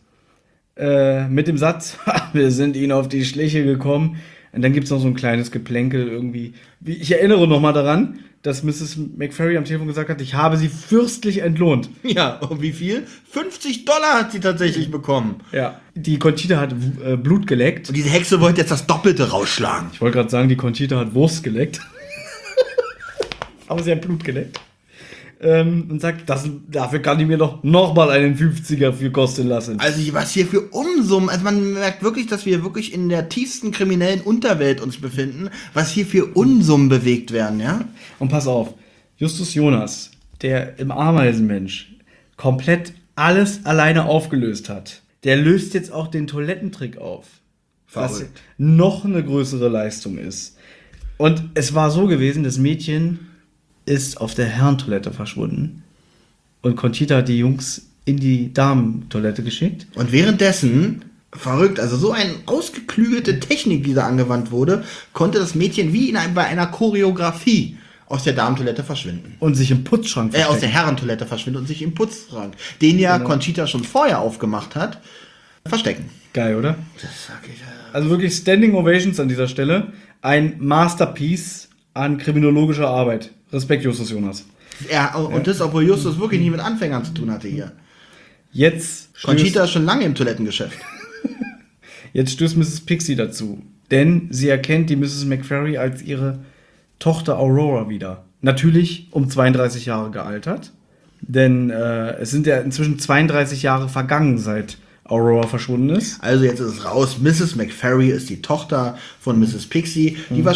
A: Mit dem Satz, wir sind ihnen auf die Schliche gekommen. Und dann gibt es noch so ein kleines Geplänkel irgendwie. Ich erinnere noch mal daran, dass Mrs. McFerry am Telefon gesagt hat, ich habe sie fürstlich entlohnt.
B: Ja, und wie viel? $50 hat sie tatsächlich bekommen.
A: Ja. Die Conchita hat Blut geleckt.
B: Und diese Hexe wollte jetzt das Doppelte rausschlagen.
A: Ich wollte gerade sagen, die Conchita hat Wurst geleckt. Aber sie hat Blut geleckt. Und sagt, dafür kann ich mir doch nochmal einen 50er für kosten lassen.
B: Also was hier für Unsummen, also man merkt wirklich, dass wir wirklich in der tiefsten kriminellen Unterwelt uns befinden, was hier für Unsummen bewegt werden, ja?
A: Und pass auf, Justus Jonas, der im Ameisenmensch komplett alles alleine aufgelöst hat, der löst jetzt auch den Toilettentrick auf. Was noch eine größere Leistung ist. Und es war so gewesen, das Mädchen ist auf der Herrentoilette verschwunden und Conchita hat die Jungs in die Damentoilette geschickt.
B: Und währenddessen, verrückt, also so eine ausgeklügelte Technik, die da angewandt wurde, konnte das Mädchen wie bei einer Choreografie aus der Damentoilette verschwinden.
A: Und sich im Putzschrank verstecken.
B: Aus der Herrentoilette verschwinden und sich im Putzschrank, den ja Conchita schon vorher aufgemacht hat. verstecken.
A: Geil, oder?
B: Das sag ich ja.
A: Also wirklich Standing Ovations an dieser Stelle. Ein Masterpiece an kriminologischer Arbeit. Respekt, Justus Jonas.
B: Ja, und das, obwohl Justus wirklich nie mit Anfängern zu tun hatte hier.
A: Jetzt
B: Conchita ist schon lange im Toilettengeschäft.
A: stößt Mrs. Pixie dazu. Denn sie erkennt die Mrs. McFerry als ihre Tochter Aurora wieder. Natürlich um 32 Jahre gealtert. Denn es sind ja inzwischen 32 Jahre vergangen, seit Aurora verschwunden ist.
B: Also jetzt ist es raus. Mrs. McFerry ist die Tochter von Mrs. Pixie.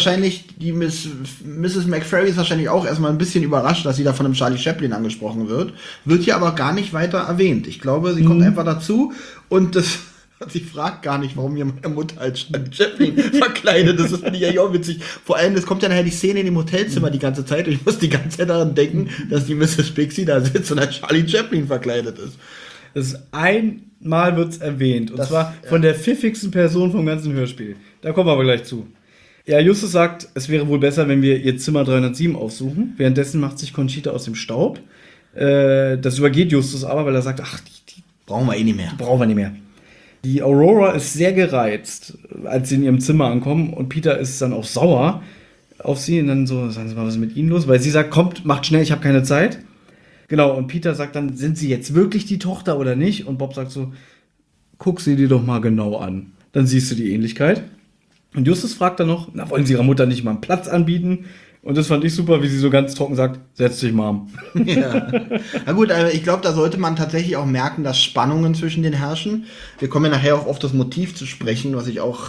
B: Mrs. McFerry ist wahrscheinlich auch erstmal ein bisschen überrascht, dass sie da von einem Charlie Chaplin angesprochen wird. Wird hier aber gar nicht weiter erwähnt. Ich glaube, sie kommt einfach dazu und sie fragt gar nicht, warum ihr meine Mutter als Charlie Chaplin verkleidet ist. Das finde ich ja auch witzig. Vor allem, es kommt ja nachher die Szene in dem Hotelzimmer die ganze Zeit und ich muss die ganze Zeit daran denken, dass die Mrs. Pixie da sitzt und als Charlie Chaplin verkleidet ist.
A: Das ist einmal wird's erwähnt. Und zwar von der pfiffigsten Person vom ganzen Hörspiel. Da kommen wir aber gleich zu. Ja, Justus sagt, es wäre wohl besser, wenn wir ihr Zimmer 307 aufsuchen. Währenddessen macht sich Conchita aus dem Staub. Das übergeht Justus aber, weil er sagt, ach, die
B: Brauchen wir eh nicht mehr.
A: brauchen wir nicht mehr. Die Aurora ist sehr gereizt, als sie in ihrem Zimmer ankommen. Und Peter ist dann auch sauer auf sie. Und dann so, sagen Sie mal, was ist mit Ihnen los? Weil sie sagt, kommt, macht schnell, ich habe keine Zeit. Genau, und Peter sagt dann, sind sie jetzt wirklich die Tochter oder nicht? Und Bob sagt so, guck sie dir doch mal genau an. Dann siehst du die Ähnlichkeit. Und Justus fragt dann noch, na, wollen sie ihrer Mutter nicht mal einen Platz anbieten? Und das fand ich super, wie sie so ganz trocken sagt, setz dich, Mom.
B: Ja. Na gut, ich glaube, da sollte man tatsächlich auch merken, dass Spannungen zwischen den herrschen. Wir kommen ja nachher auch auf das Motiv zu sprechen, was ich auch,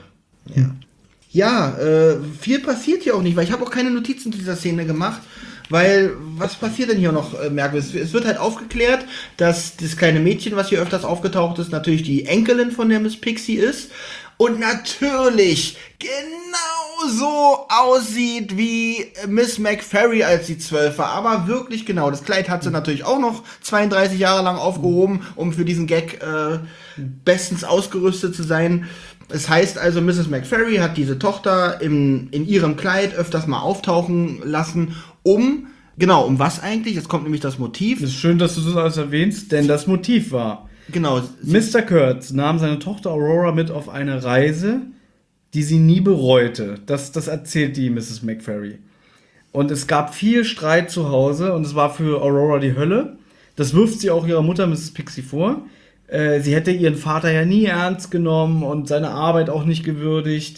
B: viel passiert hier auch nicht, weil ich habe auch keine Notizen zu dieser Szene gemacht. Weil, was passiert denn hier noch merkwürdig? Es wird halt aufgeklärt, dass das kleine Mädchen, was hier öfters aufgetaucht ist, natürlich die Enkelin von der Miss Pixie ist. Und natürlich genauso aussieht wie Miss McFerry, als sie 12 war. Aber wirklich genau. Das Kleid hat sie natürlich auch noch 32 Jahre lang aufgehoben, um für diesen Gag bestens ausgerüstet zu sein. Es heißt also, Mrs. McFerry hat diese Tochter in ihrem Kleid öfters mal auftauchen lassen, um was eigentlich? Jetzt kommt nämlich das Motiv.
A: Es ist schön, dass du das alles erwähnst, denn das Motiv war,
B: Genau.
A: Mr. Kurtz nahm seine Tochter Aurora mit auf eine Reise, die sie nie bereute. Das erzählt die Mrs. McFerry. Und es gab viel Streit zu Hause und es war für Aurora die Hölle. Das wirft sie auch ihrer Mutter Mrs. Pixie vor. Sie hätte ihren Vater ja nie ernst genommen und seine Arbeit auch nicht gewürdigt.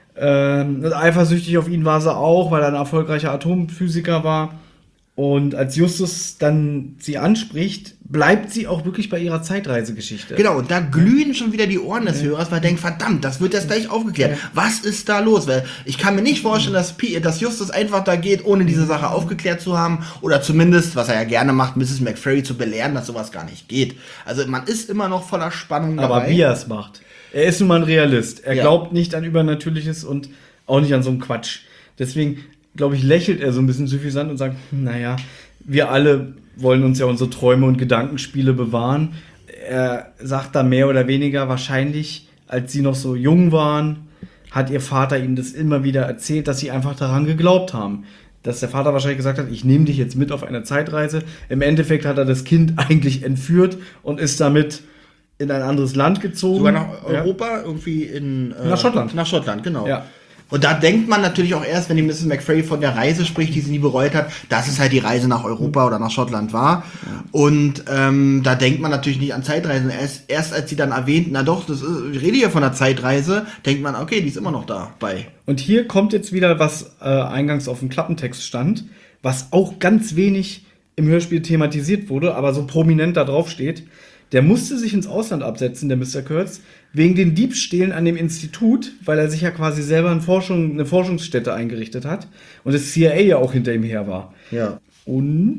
A: Eifersüchtig auf ihn war sie auch, weil er ein erfolgreicher Atomphysiker war. Und als Justus dann sie anspricht, bleibt sie auch wirklich bei ihrer Zeitreisegeschichte.
B: Genau, und da glühen schon wieder die Ohren des Hörers, weil er denkt, verdammt, das wird jetzt gleich aufgeklärt. Ja. Was ist da los? Weil ich kann mir nicht vorstellen, dass Justus einfach da geht, ohne diese Sache aufgeklärt zu haben. Oder zumindest, was er ja gerne macht, Mrs. McFerry zu belehren, dass sowas gar nicht geht. Also man ist immer noch voller Spannung dabei.
A: Aber wie er es macht. Er ist nun mal ein Realist. Er glaubt nicht an Übernatürliches und auch nicht an so einen Quatsch. Deswegen, glaube ich, lächelt er so ein bisschen suffisant und sagt, naja, wir alle wollen uns ja unsere Träume und Gedankenspiele bewahren. Er sagt da mehr oder weniger wahrscheinlich, als sie noch so jung waren, hat ihr Vater ihnen das immer wieder erzählt, dass sie einfach daran geglaubt haben. Dass der Vater wahrscheinlich gesagt hat, ich nehme dich jetzt mit auf eine Zeitreise. Im Endeffekt hat er das Kind eigentlich entführt und ist damit in ein anderes Land gezogen.
B: Sogar nach Europa, irgendwie
A: nach Schottland.
B: Nach Schottland, genau.
A: Ja.
B: Und da denkt man natürlich auch erst, wenn die Mrs. McFerry von der Reise spricht, die sie nie bereut hat, dass es halt die Reise nach Europa oder nach Schottland war. Ja. Und da denkt man natürlich nicht an Zeitreisen. Erst als sie dann erwähnt, ich rede hier von einer Zeitreise, denkt man, okay, die ist immer noch dabei.
A: Und hier kommt jetzt wieder, was eingangs auf dem Klappentext stand, was auch ganz wenig im Hörspiel thematisiert wurde, aber so prominent da drauf steht. Der musste sich ins Ausland absetzen, der Mr. Kurtz, wegen den Diebstählen an dem Institut, weil er sich ja quasi selber eine Forschungsstätte eingerichtet hat und das CIA ja auch hinter ihm her war.
B: Ja.
A: Und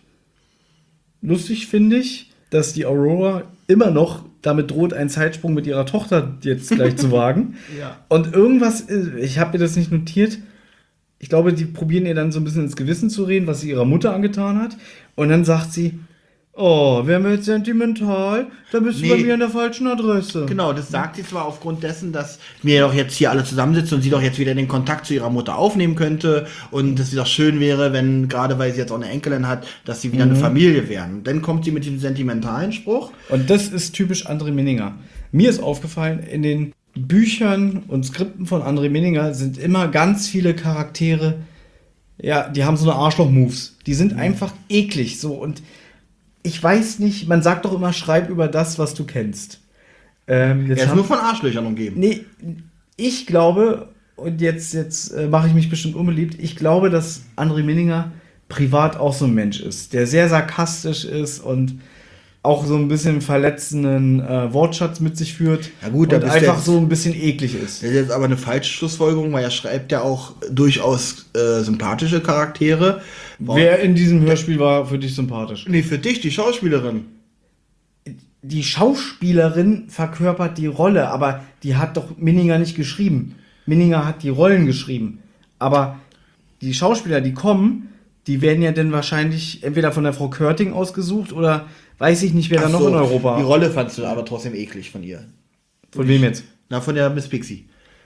A: lustig finde ich, dass die Aurora immer noch damit droht, einen Zeitsprung mit ihrer Tochter jetzt gleich zu wagen.
B: Ja.
A: Und irgendwas, ich habe mir das nicht notiert, ich glaube, die probieren ihr dann so ein bisschen ins Gewissen zu reden, was sie ihrer Mutter angetan hat. Und dann sagt sie, oh, wären wir jetzt sentimental, dann bist du bei mir an der falschen Adresse.
B: Genau, das sagt sie zwar aufgrund dessen, dass wir doch jetzt hier alle zusammensitzen und sie doch jetzt wieder den Kontakt zu ihrer Mutter aufnehmen könnte und es doch schön wäre, wenn, gerade weil sie jetzt auch eine Enkelin hat, dass sie wieder eine Familie wären. Und dann kommt sie mit diesem sentimentalen Spruch.
A: Und das ist typisch André Minninger. Mir ist aufgefallen, in den Büchern und Skripten von André Minninger sind immer ganz viele Charaktere, ja, die haben so eine Arschloch-Moves. Die sind einfach eklig, so. Und ich weiß nicht, man sagt doch immer, schreib über das, was du kennst.
B: Er ist nur von Arschlöchern umgeben.
A: Nee, ich glaube, und jetzt mache ich mich bestimmt unbeliebt, ich glaube, dass André Minninger privat auch so ein Mensch ist, der sehr sarkastisch ist und auch so ein bisschen verletzenden Wortschatz mit sich führt.
B: Ja gut,
A: und einfach so ein bisschen eklig ist.
B: Das ist jetzt aber eine falsche Schlussfolgerung, weil er schreibt ja auch durchaus sympathische Charaktere.
A: Wer in diesem Hörspiel war für dich sympathisch?
B: Nee, für dich, die Schauspielerin.
A: Die Schauspielerin verkörpert die Rolle, aber die hat doch Minninger nicht geschrieben. Minninger hat die Rollen geschrieben. Aber die Schauspieler, die kommen, die werden ja dann wahrscheinlich entweder von der Frau Körting ausgesucht oder weiß ich nicht, wer da noch in Europa.
B: Die Rolle fandst du aber trotzdem eklig von ihr.
A: Von wem jetzt?
B: Na, von der Miss Pixie.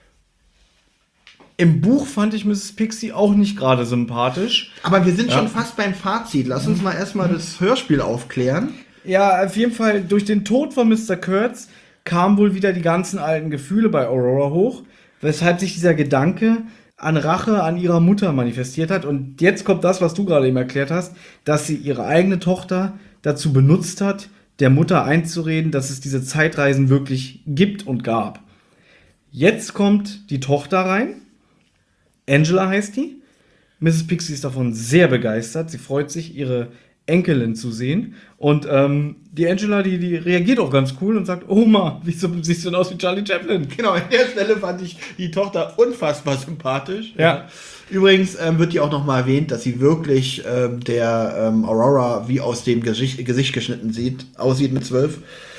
A: Im Buch fand ich Mrs. Pixie auch nicht gerade sympathisch.
B: Aber wir sind schon fast beim Fazit. Lass uns mal erstmal das Hörspiel aufklären.
A: Ja, auf jeden Fall, durch den Tod von Mr. Kurtz kamen wohl wieder die ganzen alten Gefühle bei Aurora hoch, weshalb sich dieser Gedanke an Rache an ihrer Mutter manifestiert hat. Und jetzt kommt das, was du gerade eben erklärt hast, dass sie ihre eigene Tochter dazu benutzt hat, der Mutter einzureden, dass es diese Zeitreisen wirklich gibt und gab. Jetzt kommt die Tochter rein. Angela heißt die. Mrs. Pixie ist davon sehr begeistert. Sie freut sich, ihre Enkelin zu sehen. Und die Angela, die reagiert auch ganz cool und sagt, Oma, wieso siehst du denn aus wie Charlie Chaplin?
B: Genau, an der Stelle fand ich die Tochter unfassbar sympathisch.
A: Ja.
B: Übrigens wird die auch noch mal erwähnt, dass sie wirklich der Aurora wie aus dem Gesicht geschnitten aussieht mit 12.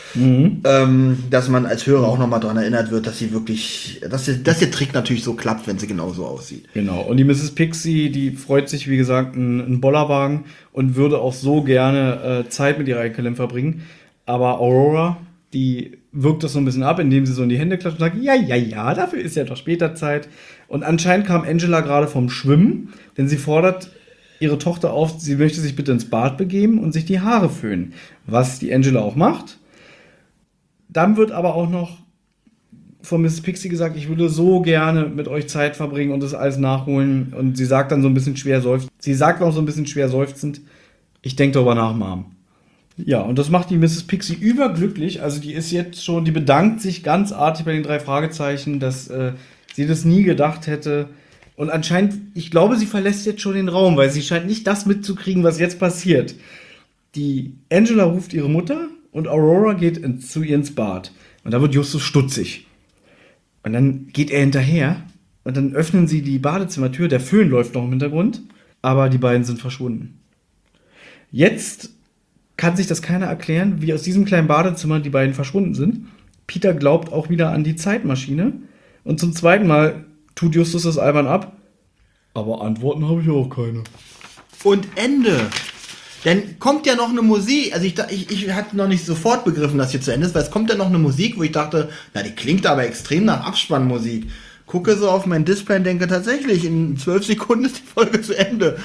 B: Dass man als Hörer auch noch mal daran erinnert wird, dass sie wirklich, dass der Trick natürlich so klappt, wenn sie genauso aussieht.
A: Genau, und die Mrs. Pixie, die freut sich, wie gesagt, einen Bollerwagen und würde auch so gerne Zeit mit ihrer Enkelin verbringen. Aber Aurora, die wirkt das so ein bisschen ab, indem sie so in die Hände klatscht und sagt, ja, dafür ist ja doch später Zeit. Und anscheinend kam Angela gerade vom Schwimmen, denn sie fordert ihre Tochter auf, sie möchte sich bitte ins Bad begeben und sich die Haare föhnen. Was die Angela auch macht. Dann wird aber auch noch von Mrs. Pixie gesagt, ich würde so gerne mit euch Zeit verbringen und das alles nachholen. Und sie sagt dann so ein bisschen schwer seufzend, ich denke darüber nach, Mom. Ja, und das macht die Mrs. Pixie überglücklich. Also die ist jetzt schon, die bedankt sich ganz artig bei den 3 Fragezeichen, dass sie das nie gedacht hätte. Und anscheinend, ich glaube, sie verlässt jetzt schon den Raum, weil sie scheint nicht das mitzukriegen, was jetzt passiert. Die Angela ruft ihre Mutter und Aurora geht zu ihr ins Bad. Und da wird Justus stutzig. Und dann geht er hinterher und dann öffnen sie die Badezimmertür. Der Föhn läuft noch im Hintergrund, aber die beiden sind verschwunden. Jetzt kann sich das keiner erklären, wie aus diesem kleinen Badezimmer die beiden verschwunden sind. Peter glaubt auch wieder an die Zeitmaschine. Und zum zweiten Mal tut Justus das albern ab. Aber Antworten habe ich auch keine.
B: Und Ende. Denn kommt ja noch eine Musik, also ich hatte noch nicht sofort begriffen, dass hier zu Ende ist, weil es kommt ja noch eine Musik, wo ich dachte, na, die klingt aber extrem nach Abspannmusik. Gucke so auf mein Display und denke tatsächlich, in 12 Sekunden ist die Folge zu Ende.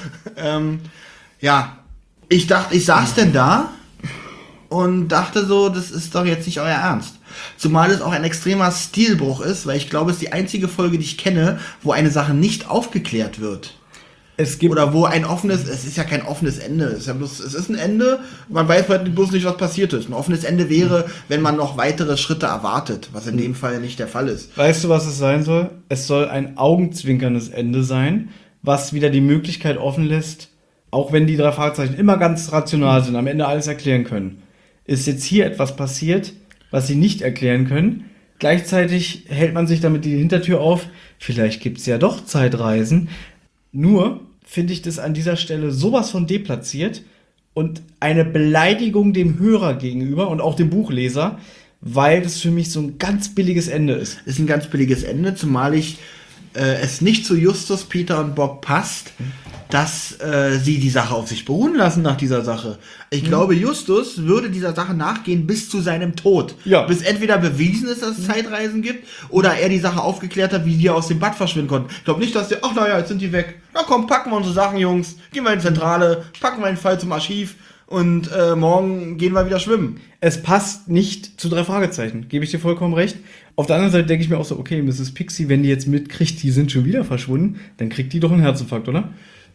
B: Ja, ich saß denn da und dachte so, das ist doch jetzt nicht euer Ernst. Zumal es auch ein extremer Stilbruch ist, weil ich glaube, es ist die einzige Folge, die ich kenne, wo eine Sache nicht aufgeklärt wird. Oder wo es ist ja kein offenes Ende, es ist ein Ende, man weiß halt bloß nicht, was passiert ist. Ein offenes Ende wäre, wenn man noch weitere Schritte erwartet, was in dem Fall nicht der Fall ist.
A: Weißt du, was es sein soll? Es soll ein augenzwinkerndes Ende sein, was wieder die Möglichkeit offen lässt, auch wenn die 3 Fragezeichen immer ganz rational sind, am Ende alles erklären können. Ist jetzt hier etwas passiert, was sie nicht erklären können. Gleichzeitig hält man sich damit die Hintertür auf, vielleicht gibt es ja doch Zeitreisen. Nur finde ich das an dieser Stelle sowas von deplatziert und eine Beleidigung dem Hörer gegenüber und auch dem Buchleser, weil das für mich so ein ganz billiges Ende ist.
B: Ist ein ganz billiges Ende, zumal es nicht zu Justus, Peter und Bob passt, dass sie die Sache auf sich beruhen lassen nach dieser Sache. Ich glaube, Justus würde dieser Sache nachgehen bis zu seinem Tod.
A: Ja.
B: Bis entweder bewiesen ist, dass es Zeitreisen gibt, oder er die Sache aufgeklärt hat, wie die aus dem Bad verschwinden konnten. Ich glaube nicht, dass jetzt sind die weg. Na komm, packen wir unsere Sachen, Jungs. Gehen wir in die Zentrale, packen wir den Fall zum Archiv und morgen gehen wir wieder schwimmen.
A: Es passt nicht zu 3 Fragezeichen, gebe ich dir vollkommen recht. Auf der anderen Seite denke ich mir auch so, okay, Mrs. Pixie, wenn die jetzt mitkriegt, die sind schon wieder verschwunden, dann kriegt die doch einen Herzinfarkt, oder?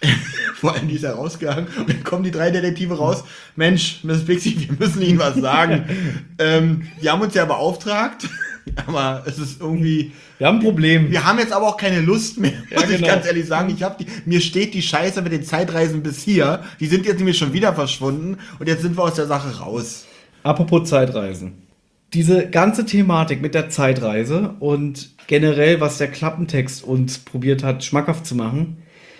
B: Vor allem, die ist ja rausgegangen und dann kommen die 3 Detektive raus. Mensch, Mrs. Pixie, wir müssen Ihnen was sagen. Wir haben uns ja beauftragt, aber es ist irgendwie...
A: Wir haben ein Problem.
B: Wir haben jetzt aber auch keine Lust mehr, muss ich
A: genau.
B: ganz ehrlich sagen. Mir steht die Scheiße mit den Zeitreisen bis hier. Die sind jetzt nämlich schon wieder verschwunden und jetzt sind wir aus der Sache raus.
A: Apropos Zeitreisen. Diese ganze Thematik mit der Zeitreise und generell, was der Klappentext uns probiert hat, schmackhaft zu machen,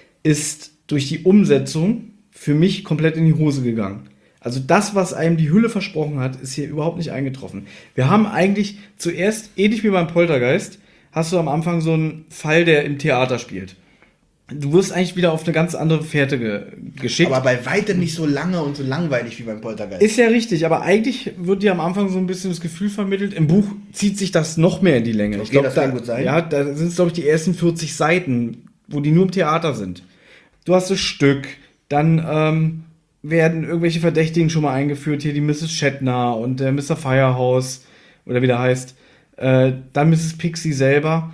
A: ist durch die Umsetzung für mich komplett in die Hose gegangen. Also das, was einem die Hülle versprochen hat, ist hier überhaupt nicht eingetroffen. Wir haben eigentlich zuerst, ähnlich wie beim Poltergeist, hast du am Anfang so einen Fall, der im Theater spielt. Du wirst eigentlich wieder auf eine ganz andere Fährte geschickt.
B: Aber bei weitem nicht so lange und so langweilig wie beim Poltergeist.
A: Ist ja richtig, aber eigentlich wird dir am Anfang so ein bisschen das Gefühl vermittelt, im Buch zieht sich das noch mehr in die Länge.
B: Okay,
A: Ich glaube,
B: das kann gut sein.
A: Ja, da sind es, glaube ich, die ersten 40 Seiten, wo die nur im Theater sind. Du hast das Stück, dann werden irgendwelche Verdächtigen schon mal eingeführt, hier die Mrs. Shatner und der Mr. Firehouse, oder wie der heißt. Dann Mrs. Pixie selber,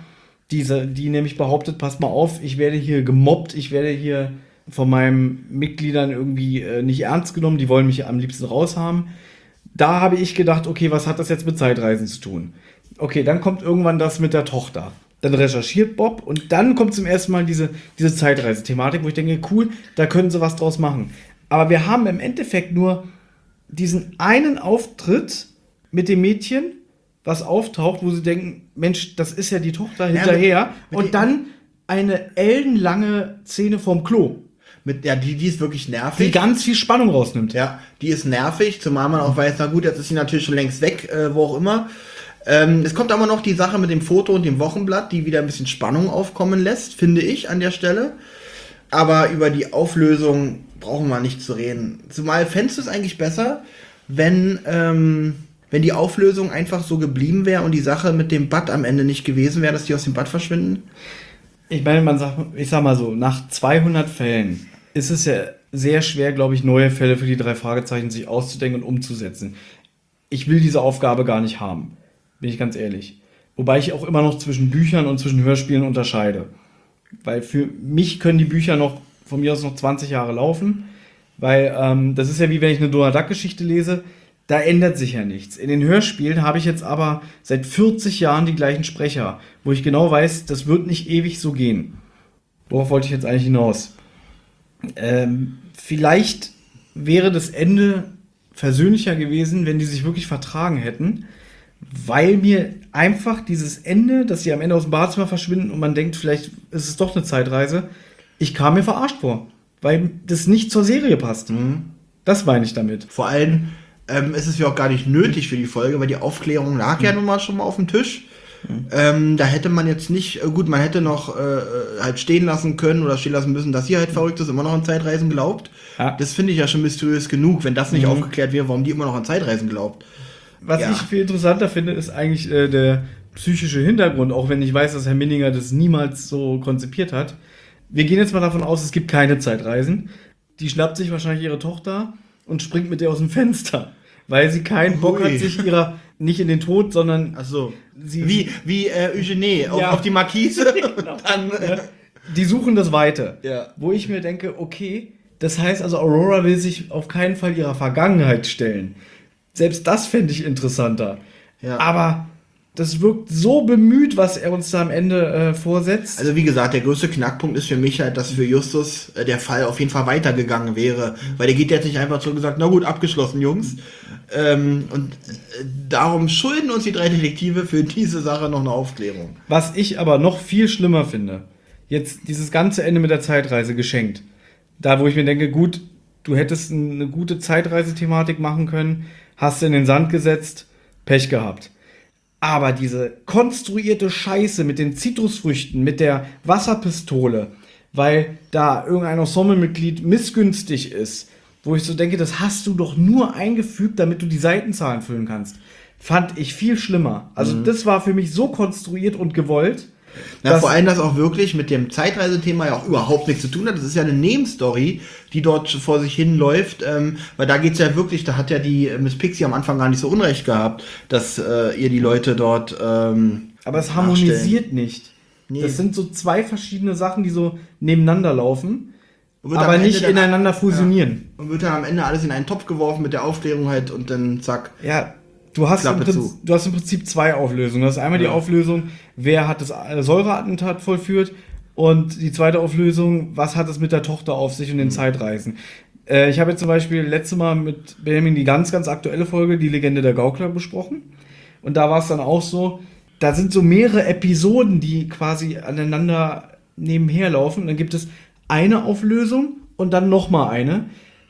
A: die nämlich behauptet, passt mal auf, ich werde hier gemobbt, ich werde hier von meinen Mitgliedern irgendwie nicht ernst genommen, die wollen mich am liebsten raushaben. Da habe ich gedacht, okay, was hat das jetzt mit Zeitreisen zu tun? Okay, dann kommt irgendwann das mit der Tochter. Dann recherchiert Bob und dann kommt zum ersten Mal diese Zeitreise-Thematik, wo ich denke, cool, da können sie was draus machen. Aber wir haben im Endeffekt nur diesen einen Auftritt mit dem Mädchen, was auftaucht, wo sie denken, Mensch, das ist ja die Tochter hinterher. Und dann eine ellenlange Szene vom Klo.
B: Die ist wirklich nervig.
A: Die ganz viel Spannung rausnimmt.
B: Ja, die ist nervig, zumal man auch weiß, na gut, jetzt ist sie natürlich schon längst weg, wo auch immer. Es kommt aber noch die Sache mit dem Foto und dem Wochenblatt, die wieder ein bisschen Spannung aufkommen lässt, finde ich, an der Stelle. Aber über die Auflösung brauchen wir nicht zu reden. Zumal fändest du es eigentlich besser, wenn die Auflösung einfach so geblieben wäre und die Sache mit dem Bad am Ende nicht gewesen wäre, dass die aus dem Bad verschwinden?
A: Ich meine, ich sag mal so, nach 200 Fällen ist es ja sehr schwer, glaube ich, neue Fälle für die 3 Fragezeichen sich auszudenken und umzusetzen. Ich will diese Aufgabe gar nicht haben, bin ich ganz ehrlich. Wobei ich auch immer noch zwischen Büchern und zwischen Hörspielen unterscheide. Weil für mich können die Bücher von mir aus noch 20 Jahre laufen, weil das ist ja wie wenn ich eine Donald Duck-Geschichte lese, da ändert sich ja nichts. In den Hörspielen habe ich jetzt aber seit 40 Jahren die gleichen Sprecher, wo ich genau weiß, das wird nicht ewig so gehen. Worauf wollte ich jetzt eigentlich hinaus? Vielleicht wäre das Ende versöhnlicher gewesen, wenn die sich wirklich vertragen hätten, weil mir einfach dieses Ende, dass sie am Ende aus dem Badezimmer verschwinden und man denkt, vielleicht ist es doch eine Zeitreise, ich kam mir verarscht vor, weil das nicht zur Serie passt. Das meine ich damit.
B: Vor allem ist es ja auch gar nicht nötig für die Folge, weil die Aufklärung lag ja nun mal schon mal auf dem Tisch. Da hätte man jetzt nicht, gut, man hätte noch halt stehen lassen können oder stehen lassen müssen, dass sie halt verrückt ist, immer noch an Zeitreisen glaubt. Ja. Das finde ich ja schon mysteriös genug, wenn das nicht aufgeklärt wäre, warum die immer noch an Zeitreisen glaubt.
A: Was ich viel interessanter finde, ist eigentlich der psychische Hintergrund, auch wenn ich weiß, dass Herr Minninger das niemals so konzipiert hat. Wir gehen jetzt mal davon aus, es gibt keine Zeitreisen. Die schnappt sich wahrscheinlich ihre Tochter und springt mit ihr aus dem Fenster, weil sie keinen Bock hat, sich nicht in den Tod, sondern
B: wie Eugenie auf die Markise.
A: Genau. Dann, die suchen das Weite. Ja. Wo ich mir denke, okay, das heißt also, Aurora will sich auf keinen Fall ihrer Vergangenheit stellen. Selbst das fände ich interessanter. Ja. Aber das wirkt so bemüht, was er uns da am Ende vorsetzt.
B: Also wie gesagt, der größte Knackpunkt ist für mich halt, dass für Justus der Fall auf jeden Fall weitergegangen wäre. Weil der geht jetzt nicht einfach zurück und sagt, na gut, abgeschlossen, Jungs. Darum schulden uns die 3 Detektive für diese Sache noch eine Aufklärung.
A: Was ich aber noch viel schlimmer finde, jetzt dieses ganze Ende mit der Zeitreise geschenkt. Da, wo ich mir denke, gut, du hättest eine gute Zeitreisethematik machen können, hast du in den Sand gesetzt, Pech gehabt. Aber diese konstruierte Scheiße mit den Zitrusfrüchten, mit der Wasserpistole, weil da irgendein Ensemblemitglied missgünstig ist, wo ich so denke, das hast du doch nur eingefügt, damit du die Seitenzahlen füllen kannst, fand ich viel schlimmer. Also das war für mich so konstruiert und gewollt.
B: Na, vor allem das auch wirklich mit dem Zeitreisethema ja auch überhaupt nichts zu tun hat. Das ist ja eine Nebenstory, die dort vor sich hin läuft, weil da geht's ja wirklich, da hat ja die Miss Pixie am Anfang gar nicht so Unrecht gehabt, dass ihr die Leute dort
A: aber es harmonisiert nicht.
B: Nee.
A: Das sind so zwei verschiedene Sachen, die so nebeneinander laufen,
B: Wird
A: aber
B: am Ende
A: nicht
B: dann-
A: ineinander fusionieren.
B: Ja. Und wird dann am Ende alles in einen Topf geworfen mit der Aufklärung halt und dann zack.
A: Ja, du hast im Prinzip zwei Auflösungen. Das ist einmal die Auflösung, wer hat das Säureattentat vollführt, und die zweite Auflösung, was hat es mit der Tochter auf sich und den Zeitreisen. Ich habe jetzt zum Beispiel letztes Mal mit Benjamin die ganz, ganz aktuelle Folge, die Legende der Gaukler, besprochen. Und da war es dann auch so, da sind so mehrere Episoden, die quasi aneinander nebenher laufen. Und dann gibt es eine Auflösung und dann nochmal eine.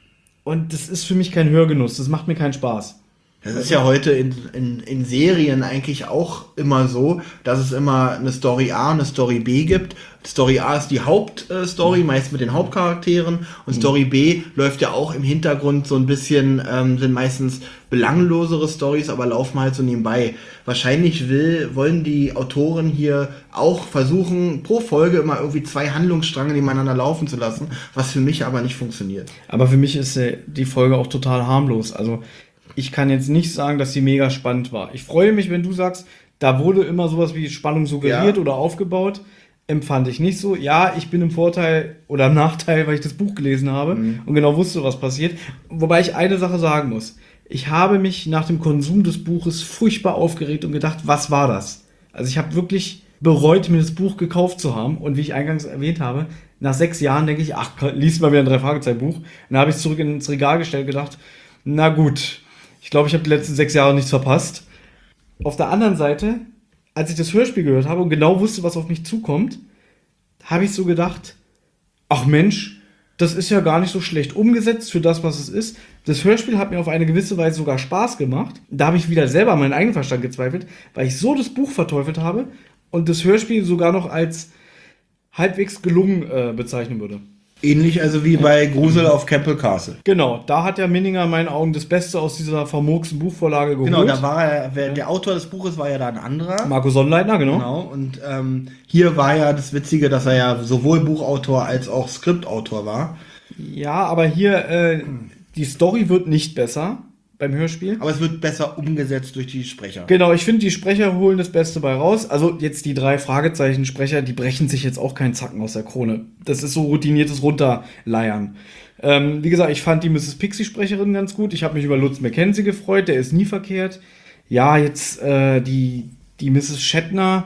A: Und das ist für mich kein Hörgenuss, das macht mir keinen Spaß.
B: Das ist ja heute in Serien eigentlich auch immer so, dass es immer eine Story A und eine Story B gibt. Story A ist die Hauptstory, meist mit den Hauptcharakteren, und Story B läuft ja auch im Hintergrund so ein bisschen, sind meistens belanglosere Stories, aber laufen halt so nebenbei. Wahrscheinlich wollen die Autoren hier auch versuchen, pro Folge immer irgendwie zwei Handlungsstränge nebeneinander laufen zu lassen, was für mich aber nicht funktioniert.
A: Aber für mich ist die Folge auch total harmlos. Also ich kann jetzt nicht sagen, dass sie mega spannend war. Ich freue mich, wenn du sagst, da wurde immer sowas wie Spannung suggeriert oder aufgebaut. Empfand ich nicht so. Ja, ich bin im Vorteil oder im Nachteil, weil ich das Buch gelesen habe und genau wusste, was passiert. Wobei ich eine Sache sagen muss. Ich habe mich nach dem Konsum des Buches furchtbar aufgeregt und gedacht, was war das? Also ich habe wirklich bereut, mir das Buch gekauft zu haben. Und wie ich eingangs erwähnt habe, nach 6 Jahren denke ich, ach, lies mal wieder ein 3-Fragezeichen-Buch. Und dann habe ich es zurück ins Regal gestellt und gedacht, na gut, ich glaube, ich habe die letzten 6 Jahre nichts verpasst. Auf der anderen Seite, als ich das Hörspiel gehört habe und genau wusste, was auf mich zukommt, habe ich so gedacht, ach Mensch, das ist ja gar nicht so schlecht umgesetzt für das, was es ist. Das Hörspiel hat mir auf eine gewisse Weise sogar Spaß gemacht. Da habe ich wieder selber meinen eigenen Verstand gezweifelt, weil ich so das Buch verteufelt habe und das Hörspiel sogar noch als halbwegs gelungen bezeichnen würde.
B: Ähnlich also wie bei Grusel auf Campbell Castle.
A: Genau, da hat ja Minninger in meinen Augen das Beste aus dieser vermurksten Buchvorlage geholt.
B: Genau, da war der Autor des Buches war ja da ein anderer.
A: Marco Sonnleitner, genau.
B: Genau, und hier war ja das Witzige, dass er ja sowohl Buchautor als auch Skriptautor war.
A: Ja, aber hier, die Story wird nicht besser beim Hörspiel.
B: Aber es wird besser umgesetzt durch die Sprecher.
A: Genau, ich finde, die Sprecher holen das Beste bei raus. Also jetzt die 3 Fragezeichen-Sprecher, die brechen sich jetzt auch keinen Zacken aus der Krone. Das ist so routiniertes Runterleiern. Wie gesagt, ich fand die Mrs. Pixie-Sprecherin ganz gut. Ich habe mich über Lutz McKenzie gefreut, der ist nie verkehrt. Ja, jetzt die Mrs. Shatner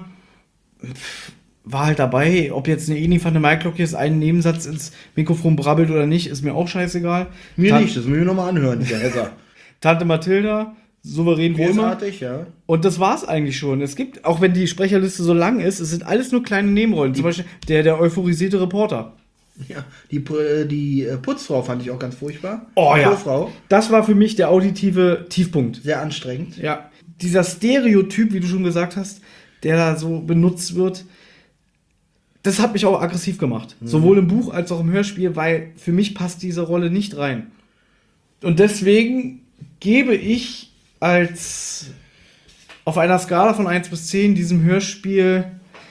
A: war halt dabei. Ob jetzt eine Eni van der Maiklok jetzt einen Nebensatz ins Mikrofon brabbelt oder nicht, ist mir auch scheißegal.
B: Mir nicht, das müssen wir nochmal anhören, dieser Hesser.
A: Tante Mathilda, souverän wie immer.
B: Großartig, ja.
A: Und das war's eigentlich schon. Es gibt, auch wenn die Sprecherliste so lang ist, es sind alles nur kleine Nebenrollen. Zum Beispiel der euphorisierte Reporter.
B: Ja, die Putzfrau fand ich auch ganz furchtbar.
A: Oh
B: die
A: ja.
B: Putzfrau.
A: Das war für mich der auditive Tiefpunkt.
B: Sehr anstrengend.
A: Ja. Dieser Stereotyp, wie du schon gesagt hast, der da so benutzt wird, das hat mich auch aggressiv gemacht. Sowohl im Buch als auch im Hörspiel, weil für mich passt diese Rolle nicht rein. Und deswegen gebe ich auf einer Skala von 1 bis 10 diesem Hörspiel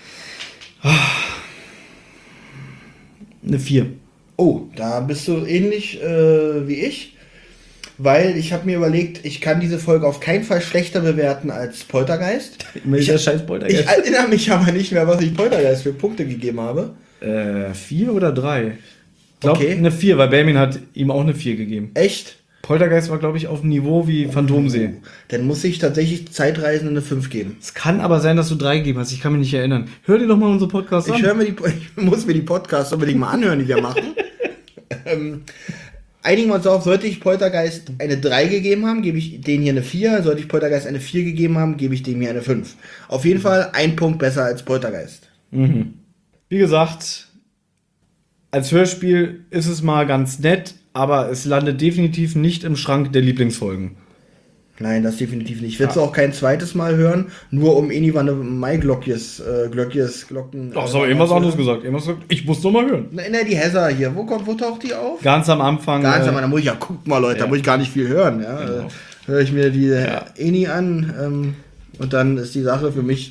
A: eine 4.
B: Oh, da bist du ähnlich wie ich, weil ich habe mir überlegt, ich kann diese Folge auf keinen Fall schlechter bewerten als Poltergeist. Ich erinnere mich aber nicht mehr, was ich Poltergeist für Punkte gegeben habe.
A: 4 oder 3? Ich glaube,
B: Okay.
A: eine 4, weil Benjamin hat ihm auch eine 4 gegeben.
B: Echt?
A: Poltergeist war, glaube ich, auf dem Niveau wie Phantomsee.
B: Dann muss ich tatsächlich Zeitreisen eine 5 geben.
A: Es kann aber sein, dass du 3 gegeben hast. Ich kann mich nicht erinnern. Hör dir doch mal unsere Podcasts an.
B: Ich muss mir die Podcasts unbedingt mal anhören, die wir machen. Einigen wir uns darauf, sollte ich Poltergeist eine 3 gegeben haben, gebe ich denen hier eine 4. Sollte ich Poltergeist eine 4 gegeben haben, gebe ich dem hier eine 5. Auf jeden Fall ein Punkt besser als Poltergeist.
A: Wie gesagt, als Hörspiel ist es mal ganz nett, aber es landet definitiv nicht im Schrank der Lieblingsfolgen.
B: Nein, das definitiv nicht. Ich werde es auch kein zweites Mal hören, nur um Eni van der Glocken.
A: Ach, so, irgendwas anderes gesagt. Ich muss noch mal hören.
B: Na, die Hesser hier. Wo taucht die auf?
A: Ganz am Anfang.
B: Ganz am Anfang. Da muss ich guck mal, Leute, da muss ich gar nicht viel hören. Ja?
A: Genau.
B: Höre ich mir die Eni an und dann ist die Sache für mich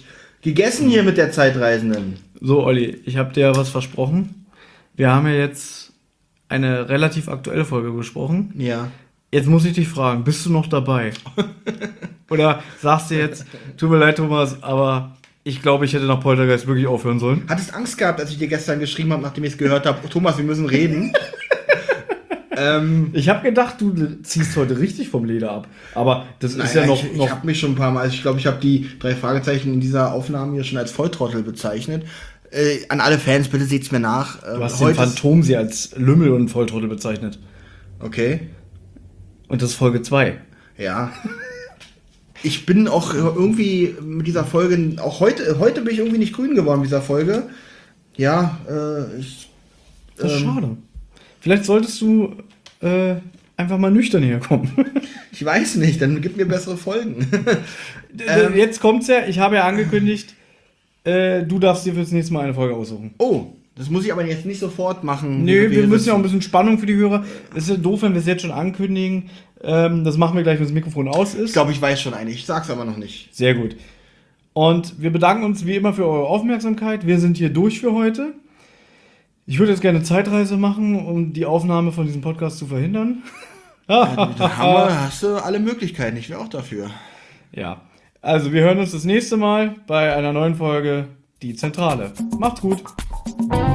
B: gegessen hier mit der Zeitreisenden.
A: So, Olli, ich habe dir was versprochen. Wir haben ja jetzt eine relativ aktuelle Folge besprochen.
B: Ja.
A: Jetzt muss ich dich fragen, bist du noch dabei? Oder sagst du jetzt, tut mir leid, Thomas, aber ich glaube, ich hätte nach Poltergeist wirklich aufhören sollen?
B: Hattest Angst gehabt, als ich dir gestern geschrieben habe, nachdem ich es gehört habe, Thomas, wir müssen reden?
A: Ich habe gedacht, du ziehst heute richtig vom Leder ab. Aber das ist ja noch...
B: Ich habe mich schon ein paar Mal, also ich glaube, ich habe die 3 Fragezeichen in dieser Aufnahme hier schon als Volltrottel bezeichnet. An alle Fans, bitte seht's mir nach.
A: Du hast den Phantom sie als Lümmel und Volltrottel bezeichnet.
B: Okay.
A: Und das ist Folge 2.
B: Ja. Ich bin auch irgendwie mit dieser Folge, auch heute bin ich irgendwie nicht grün geworden mit dieser Folge. Ja,
A: Das ist schade. Vielleicht solltest du einfach mal nüchtern herkommen.
B: Ich weiß nicht, dann gib mir bessere Folgen.
A: Jetzt kommt's ja, ich habe ja angekündigt, du darfst dir fürs nächste Mal eine Folge aussuchen.
B: Oh, das muss ich aber jetzt nicht sofort machen.
A: Nö, wir müssen ja auch ein bisschen Spannung für die Hörer. Es ist ja doof, wenn wir es jetzt schon ankündigen. Das machen wir gleich, wenn das Mikrofon aus ist.
B: Ich glaube, ich weiß schon eine. Ich sag's aber noch nicht.
A: Sehr gut. Und wir bedanken uns wie immer für eure Aufmerksamkeit. Wir sind hier durch für heute. Ich würde jetzt gerne eine Zeitreise machen, um die Aufnahme von diesem Podcast zu verhindern.
B: Hast du alle Möglichkeiten. Ich wäre auch dafür.
A: Ja. Also, wir hören uns das nächste Mal bei einer neuen Folge Die Zentrale. Macht's gut.